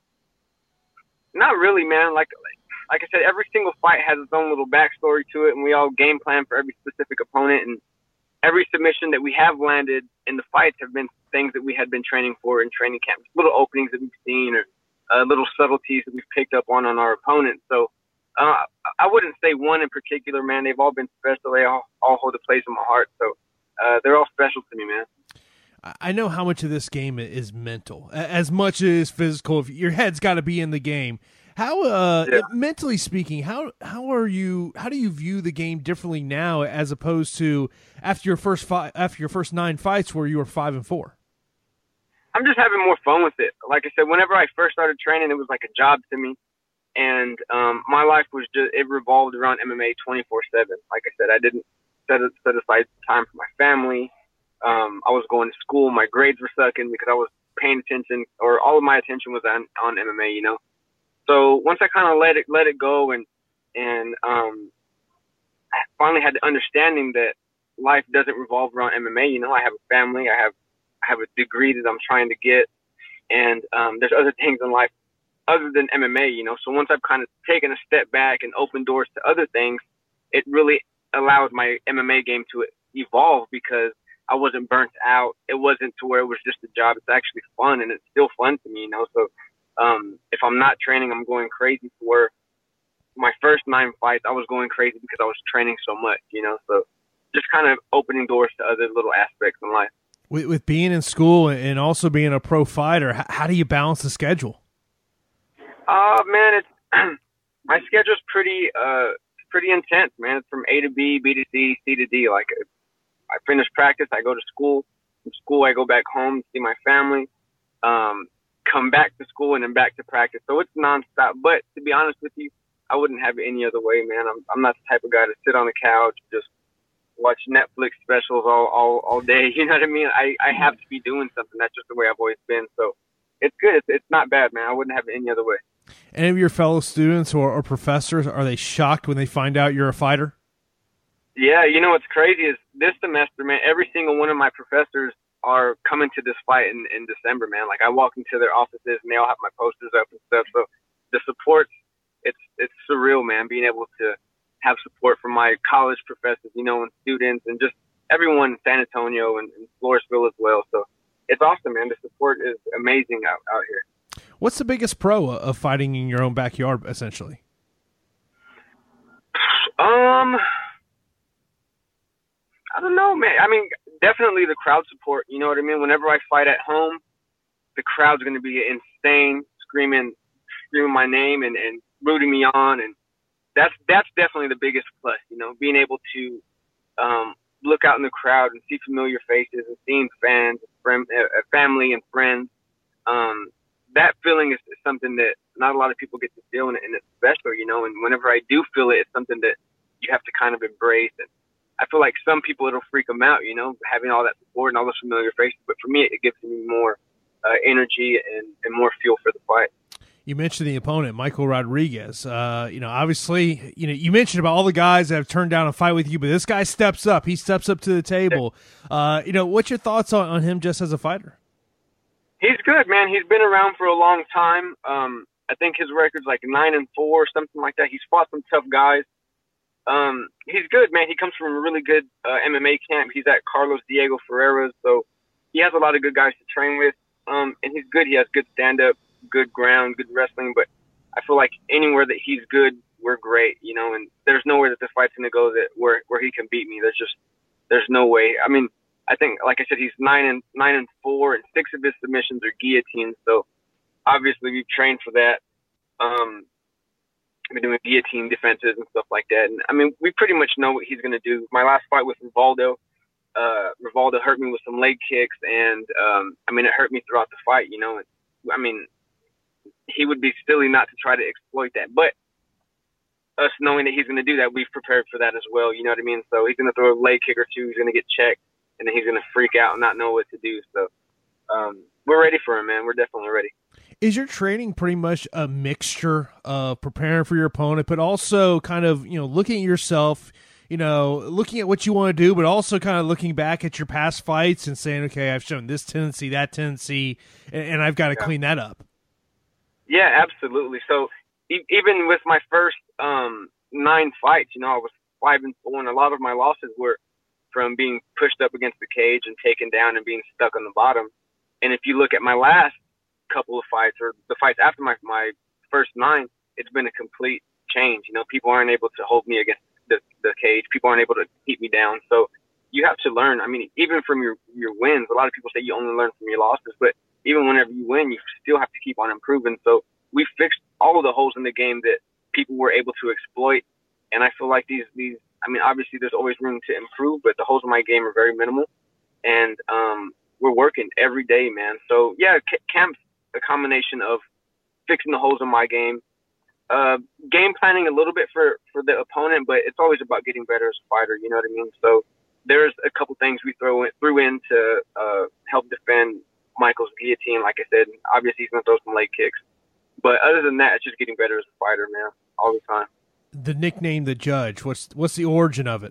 Not really, man. Like, like I said, every single fight has its own little backstory to it, and we all game plan for every specific opponent. And every submission that we have landed in the fights have been things that we had been training for in training camp, little openings that we've seen, or uh, little subtleties that we've picked up on on our opponents. So uh, I wouldn't say one in particular, man. They've all been special. They all, all hold a place in my heart. So uh, they're all special to me, man. I know how much of this game is mental, as much as physical. If your head's got to be in the game. How, uh, yeah. mentally speaking, how how are you? How do you view the game differently now, as opposed to after your first five, after your first nine fights, where you were five and four? I'm just having more fun with it. Like I said, whenever I first started training, it was like a job to me, and um, my life was just it revolved around M M A twenty-four seven. Like I said, I didn't set set aside time for my family. Um, I was going to school. My grades were sucking because I was paying attention, or all of my attention was on, on M M A, you know. So once I kind of let it let it go, and and um, I finally had the understanding that life doesn't revolve around M M A. You know, I have a family. I have I have a degree that I'm trying to get, and um, there's other things in life other than M M A, you know. So once I've kind of taken a step back and opened doors to other things, it really allowed my M M A game to evolve because I wasn't burnt out. It wasn't to where it was just a job. It's actually fun, and it's still fun to me, you know. So um, if I'm not training, I'm going crazy. For my first nine fights, I was going crazy because I was training so much, you know. So just kind of opening doors to other little aspects in life. With, with being in school and also being a pro fighter, how, how do you balance the schedule? Uh, man, it's my schedule's pretty uh pretty intense, man. It's from A to B, B to C, C to D. Like, I finish practice, I go to school. From school, I go back home, see my family, um, come back to school, and then back to practice. So it's nonstop. But to be honest with you, I wouldn't have it any other way, man. I'm I'm not the type of guy to sit on the couch, just watch Netflix specials all, all, all day. You know what I mean? I, I have to be doing something. That's just the way I've always been. So it's good. It's, it's not bad, man. I wouldn't have it any other way. Any of your fellow students or, or professors, are they shocked when they find out you're a fighter? Yeah, you know what's crazy is this semester, man, every single one of my professors are coming to this fight in, in December, man. Like, I walk into their offices and they all have my posters up and stuff. So the support, it's it's surreal, man, being able to have support from my college professors, you know, and students and just everyone in San Antonio and, and Floresville as well. So it's awesome, man. The support is amazing out, out here. What's the biggest pro of fighting in your own backyard, essentially? Um, I don't know, man. I mean, definitely the crowd support. You know what I mean? Whenever I fight at home, the crowd's going to be insane, screaming, screaming my name and, and rooting me on. And that's, that's definitely the biggest plus, you know, being able to, um, look out in the crowd and see familiar faces and seeing fans, friend, uh, family and friends. Um, that feeling is, is something that not a lot of people get to feel, and, and it's special, you know, and whenever I do feel it, it's something that you have to kind of embrace. And I feel like some people, it'll freak them out, you know, having all that support and all those familiar faces. But for me, it gives me more uh, energy and, and more fuel for the fight. You mentioned the opponent, Michael Rodriguez. Uh, you know, obviously, you know, you mentioned about all the guys that have turned down a fight with you, but this guy steps up. He steps up to the table. Uh, you know, what's your thoughts on, on him just as a fighter? He's good, man. He's been around for a long time. Um, I think his record's like nine and four, something like that. He's fought some tough guys. Um, he's good, man. He comes from a really good uh, M M A camp. He's at Carlos Diego Ferreira's, so he has a lot of good guys to train with. Um, and he's good. He has good stand-up, good ground, good wrestling. But I feel like anywhere that he's good, we're great, you know. And there's nowhere that this fight's gonna go that where where he can beat me. There's just there's no way. I mean, I think, like I said, he's nine and nine and four, and six of his submissions are guillotines. So obviously we've trained for that. Um, I've been doing guillotine defenses and stuff like that. And I mean, we pretty much know what he's going to do. My last fight with Rivaldo, uh, Rivaldo hurt me with some leg kicks, and um, I mean, it hurt me throughout the fight. You know, and, I mean, he would be silly not to try to exploit that. But us knowing that he's going to do that, we've prepared for that as well. You know what I mean? So he's going to throw a leg kick or two. He's going to get checked, and then he's going to freak out and not know what to do. So um, we're ready for him, man. We're definitely ready. Is your training pretty much a mixture of preparing for your opponent, but also kind of, you know, looking at yourself, you know, looking at what you want to do, but also kind of looking back at your past fights and saying, okay, I've shown this tendency, that tendency, and, and I've got to yeah. clean that up? Yeah, absolutely. So e- even with my first um, nine fights, you know, I was five and four, and a lot of my losses were from being pushed up against the cage and taken down and being stuck on the bottom. And if you look at my last couple of fights, or the fights after my my first nine, it's been a complete change. You know, people aren't able to hold me against the, the cage. People aren't able to keep me down. So you have to learn. I mean, even from your, your wins, a lot of people say you only learn from your losses, but even whenever you win, you still have to keep on improving. So we fixed all of the holes in the game that people were able to exploit. And I feel like these, these, I mean, obviously there's always room to improve, but the holes in my game are very minimal. And um, we're working every day, man. So yeah, camp's a combination of fixing the holes in my game, uh, game planning a little bit for, for the opponent, but it's always about getting better as a fighter. You know what I mean? So there's a couple things we throw in, threw in to uh, help defend Michael's guillotine. Like I said, obviously he's going to throw some leg kicks, but other than that, it's just getting better as a fighter, man, all the time. The nickname, The Judge, what's what's the origin of it?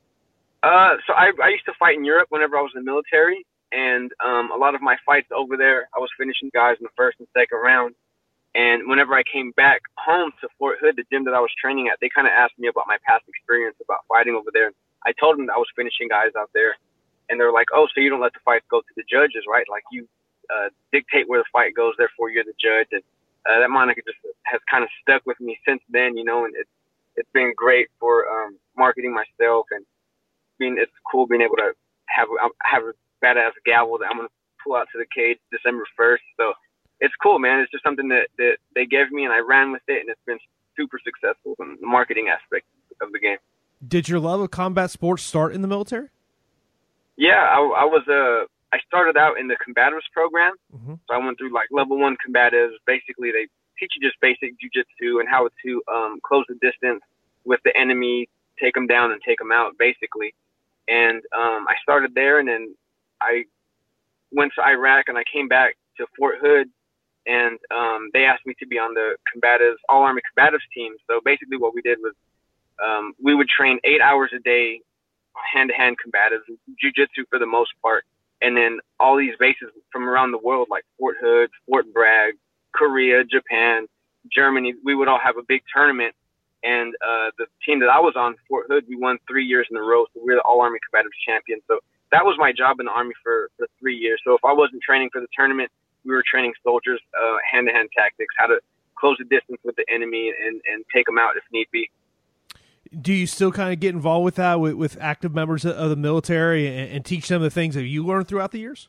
Uh, so I, I used to fight in Europe whenever I was in the military. And um, a lot of my fights over there, I was finishing guys in the first and second round. And whenever I came back home to Fort Hood, the gym that I was training at, they kind of asked me about my past experience about fighting over there. I told them that I was finishing guys out there. And they're like, oh, so you don't let the fights go to the judges, right? Like you uh, dictate where the fight goes, therefore you're the judge. And uh, that moniker just has kind of stuck with me since then, you know, and it's, it's been great for um, marketing myself, and being, it's cool being able to have, have a badass gavel that I'm going to pull out to the cage December first. So it's cool, man. It's just something that, that they gave me, and I ran with it, and it's been super successful in the marketing aspect of the game. Did your love of combat sports start in the military? Yeah, I, I was uh, I started out in the combatives program. Mm-hmm. So I went through like level one combatives. Basically, they teach you just basic jiu-jitsu and how to um, close the distance with the enemy, take them down and take them out, basically. And um, I started there, and then I went to Iraq, and I came back to Fort Hood, and um, they asked me to be on the combatives, all Army combatives team. So basically what we did was um, we would train eight hours a day, hand-to-hand combatives, jiu-jitsu for the most part. And then all these bases from around the world, like Fort Hood, Fort Bragg, Korea, Japan, Germany, we would all have a big tournament. And uh, the team that I was on, Fort Hood, we won three years in a row. So we were the all-Army combatives champions. So that was my job in the Army for, for three years. So if I wasn't training for the tournament, we were training soldiers, uh, hand-to-hand tactics, how to close the distance with the enemy and, and take them out if need be. Do you still kind of get involved with that with, with active members of the military and, and teach them the things that you learned throughout the years?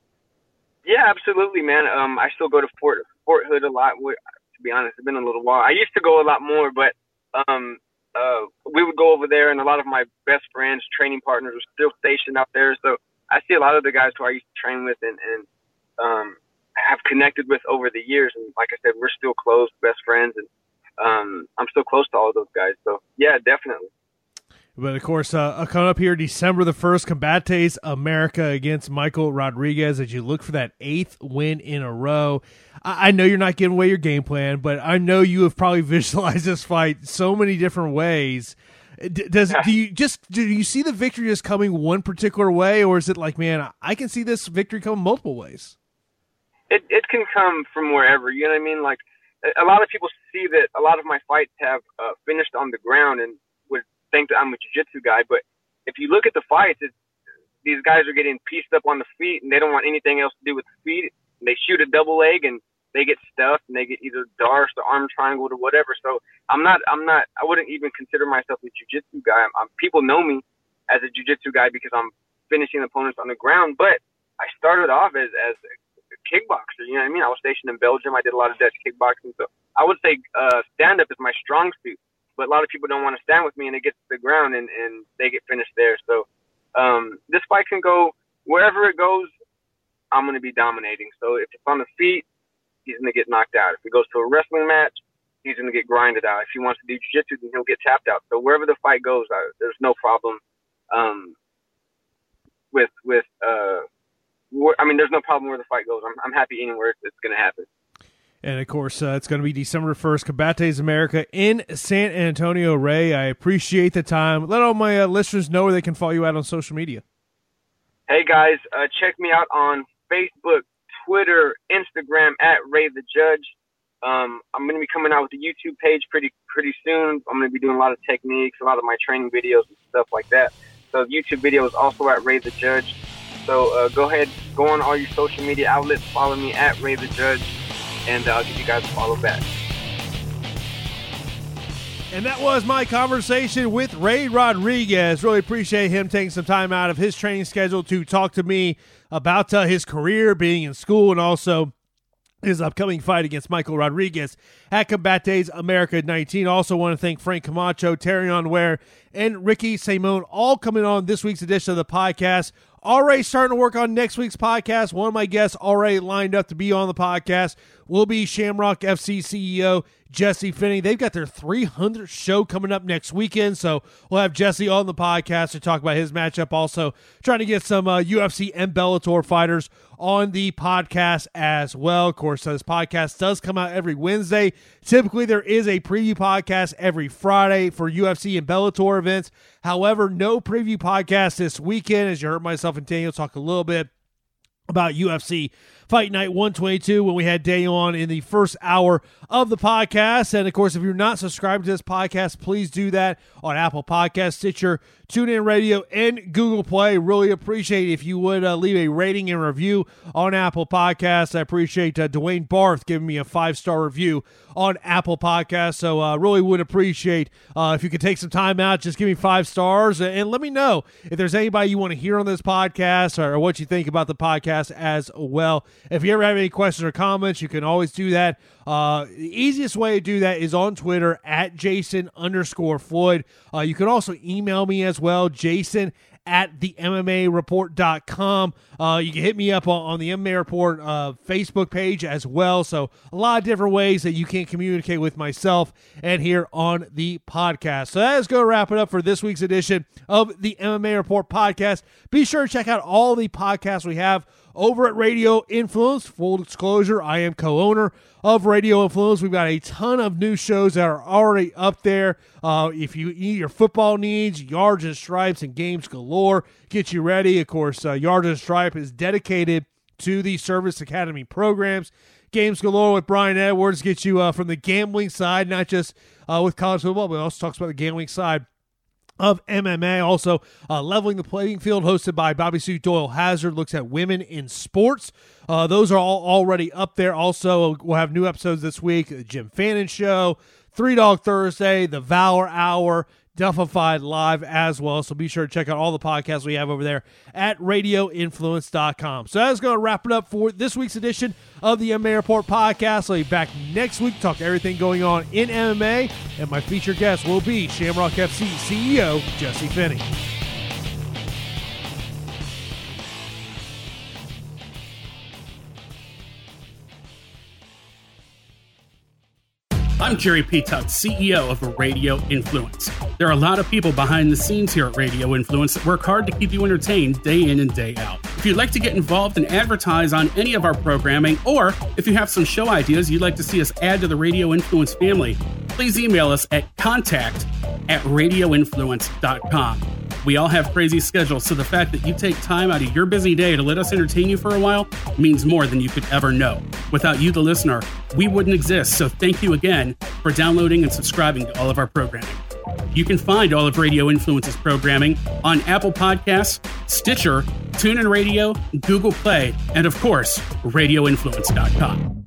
Yeah, absolutely, man. Um, I still go to Fort Fort Hood a lot. We, to be honest, it's been a little while. I used to go a lot more, but um, uh, we would go over there, and a lot of my best friends, training partners, are still stationed out there. So I see a lot of the guys who I used to train with and, and um, have connected with over the years. And like I said, we're still close, best friends, and um, I'm still close to all of those guys. So yeah, definitely. But of course, uh, coming up here December the first, Combates America against Michael Rodriguez as you look for that eighth win in a row. I, I know you're not giving away your game plan, but I know you have probably visualized this fight so many different ways. D- does do you just do you see the victory just coming one particular way, or is it like, man, I can see this victory coming multiple ways? It it can come from wherever. You know what I mean? Like, a lot of people see that a lot of my fights have uh, finished on the ground and would think that I'm a jiu-jitsu guy. But if you look at the fights, it's, these guys are getting pieced up on the feet, and they don't want anything else to do with the feet. And they shoot a double leg, and they get stuffed, and they get either darced or arm triangled or whatever. So I'm not, I'm not, I wouldn't even consider myself a jiu-jitsu guy. I'm, I'm, people know me as a jiu-jitsu guy because I'm finishing opponents on the ground. But I started off as, as kickboxer, you know what I mean? I was stationed in Belgium. I did a lot of Dutch kickboxing. So I would say uh, stand-up is my strong suit. But a lot of people don't want to stand with me, and they get to the ground, and, and they get finished there. So um, this fight can go wherever it goes. I'm going to be dominating. So if it's on the feet, he's going to get knocked out. If it goes to a wrestling match, he's going to get grinded out. If he wants to do jiu-jitsu, then he'll get tapped out. So wherever the fight goes, I, there's no problem um, with with. Uh, I mean, there's no problem where the fight goes. I'm, I'm happy anywhere it's going to happen. And, of course, uh, it's going to be December first, Combates America in San Antonio. Ray, I appreciate the time. Let all my uh, listeners know where they can follow you out on social media. Hey, guys, uh, check me out on Facebook, Twitter, Instagram, at Ray the Judge. Um, I'm going to be coming out with a YouTube page pretty pretty soon. I'm going to be doing a lot of techniques, a lot of my training videos and stuff like that. So the YouTube video is also at Ray the Judge. So uh, go ahead, go on all your social media outlets, follow me at Ray the Judge, and uh, I'll give you guys a follow back. And that was my conversation with Ray Rodriguez. Really appreciate him taking some time out of his training schedule to talk to me about uh, his career, being in school, and also his upcoming fight against Michael Rodriguez at Combates America nineteen. Also want to thank Frank Camacho, Terrion Ware, and Ricky Simone, all coming on this week's edition of the podcast. Already starting to work on next week's podcast. One of my guests already lined up to be on the podcast will be Shamrock F C C E O Jesse Finney. They've got their three hundredth show coming up next weekend, so we'll have Jesse on the podcast to talk about his matchup. Also trying to get some uh, U F C and Bellator fighters on the podcast as well. Of course, this podcast does come out every Wednesday. Typically, there is a preview podcast every Friday for U F C and Bellator events. However, no preview podcast this weekend, as you heard myself and Daniel talk a little bit about U F C Fight Night one twenty-two when we had Daniel on in the first hour of the podcast. And, of course, if you're not subscribed to this podcast, please do that on Apple Podcasts, Stitcher, TuneIn Radio, and Google Play. Really appreciate if you would uh, leave a rating and review on Apple Podcasts. I appreciate uh, Dwayne Barth giving me a five-star review on Apple Podcasts. So uh, really would appreciate uh, if you could take some time out, just give me five stars, and let me know if there's anybody you want to hear on this podcast or what you think about the podcast as well. If you ever have any questions or comments, you can always do that. Uh, the easiest way to do that is on Twitter at Jason underscore Floyd. Uh, you can also email me as well, Jason at the M M A report dot com. Uh, you can hit me up on, on the M M A Report uh, Facebook page as well. So a lot of different ways that you can communicate with myself and here on the podcast. So that is going to wrap it up for this week's edition of the M M A Report podcast. Be sure to check out all the podcasts we have over at Radio Influence. Full disclosure, I am co-owner of Radio Influence. We've got a ton of new shows that are already up there. Uh, if you need your football needs, Yards and Stripes and Games Galore get you ready. Of course, uh, Yards and Stripe is dedicated to the Service Academy programs. Games Galore with Brian Edwards gets you uh, from the gambling side, not just uh, with college football, but also talks about the gambling side of M M A. Also, uh, Leveling the Playing Field, hosted by Bobby Sue Doyle Hazard, looks at women in sports. Uh, those are all already up there. Also, we'll have new episodes this week. The Jim Fannin Show, Three Dog Thursday, The Valor Hour, Duffified Live as well. So be sure to check out all the podcasts we have over there at radio influence dot com. So that's going to wrap it up for this week's edition of the M M A Report podcast. I'll be back next week to talk everything going on in M M A. And my featured guest will be Shamrock F C C E O Jesse Finney. I'm Jerry P. Tuck, C E O of Radio Influence. There are a lot of people behind the scenes here at Radio Influence that work hard to keep you entertained day in and day out. If you'd like to get involved and advertise on any of our programming, or if you have some show ideas you'd like to see us add to the Radio Influence family, please email us at contact at radio influence dot com. We all have crazy schedules, so the fact that you take time out of your busy day to let us entertain you for a while means more than you could ever know. Without you, the listener, we wouldn't exist, so thank you again for downloading and subscribing to all of our programming. You can find all of Radio Influence's programming on Apple Podcasts, Stitcher, TuneIn Radio, Google Play, and of course, radio influence dot com.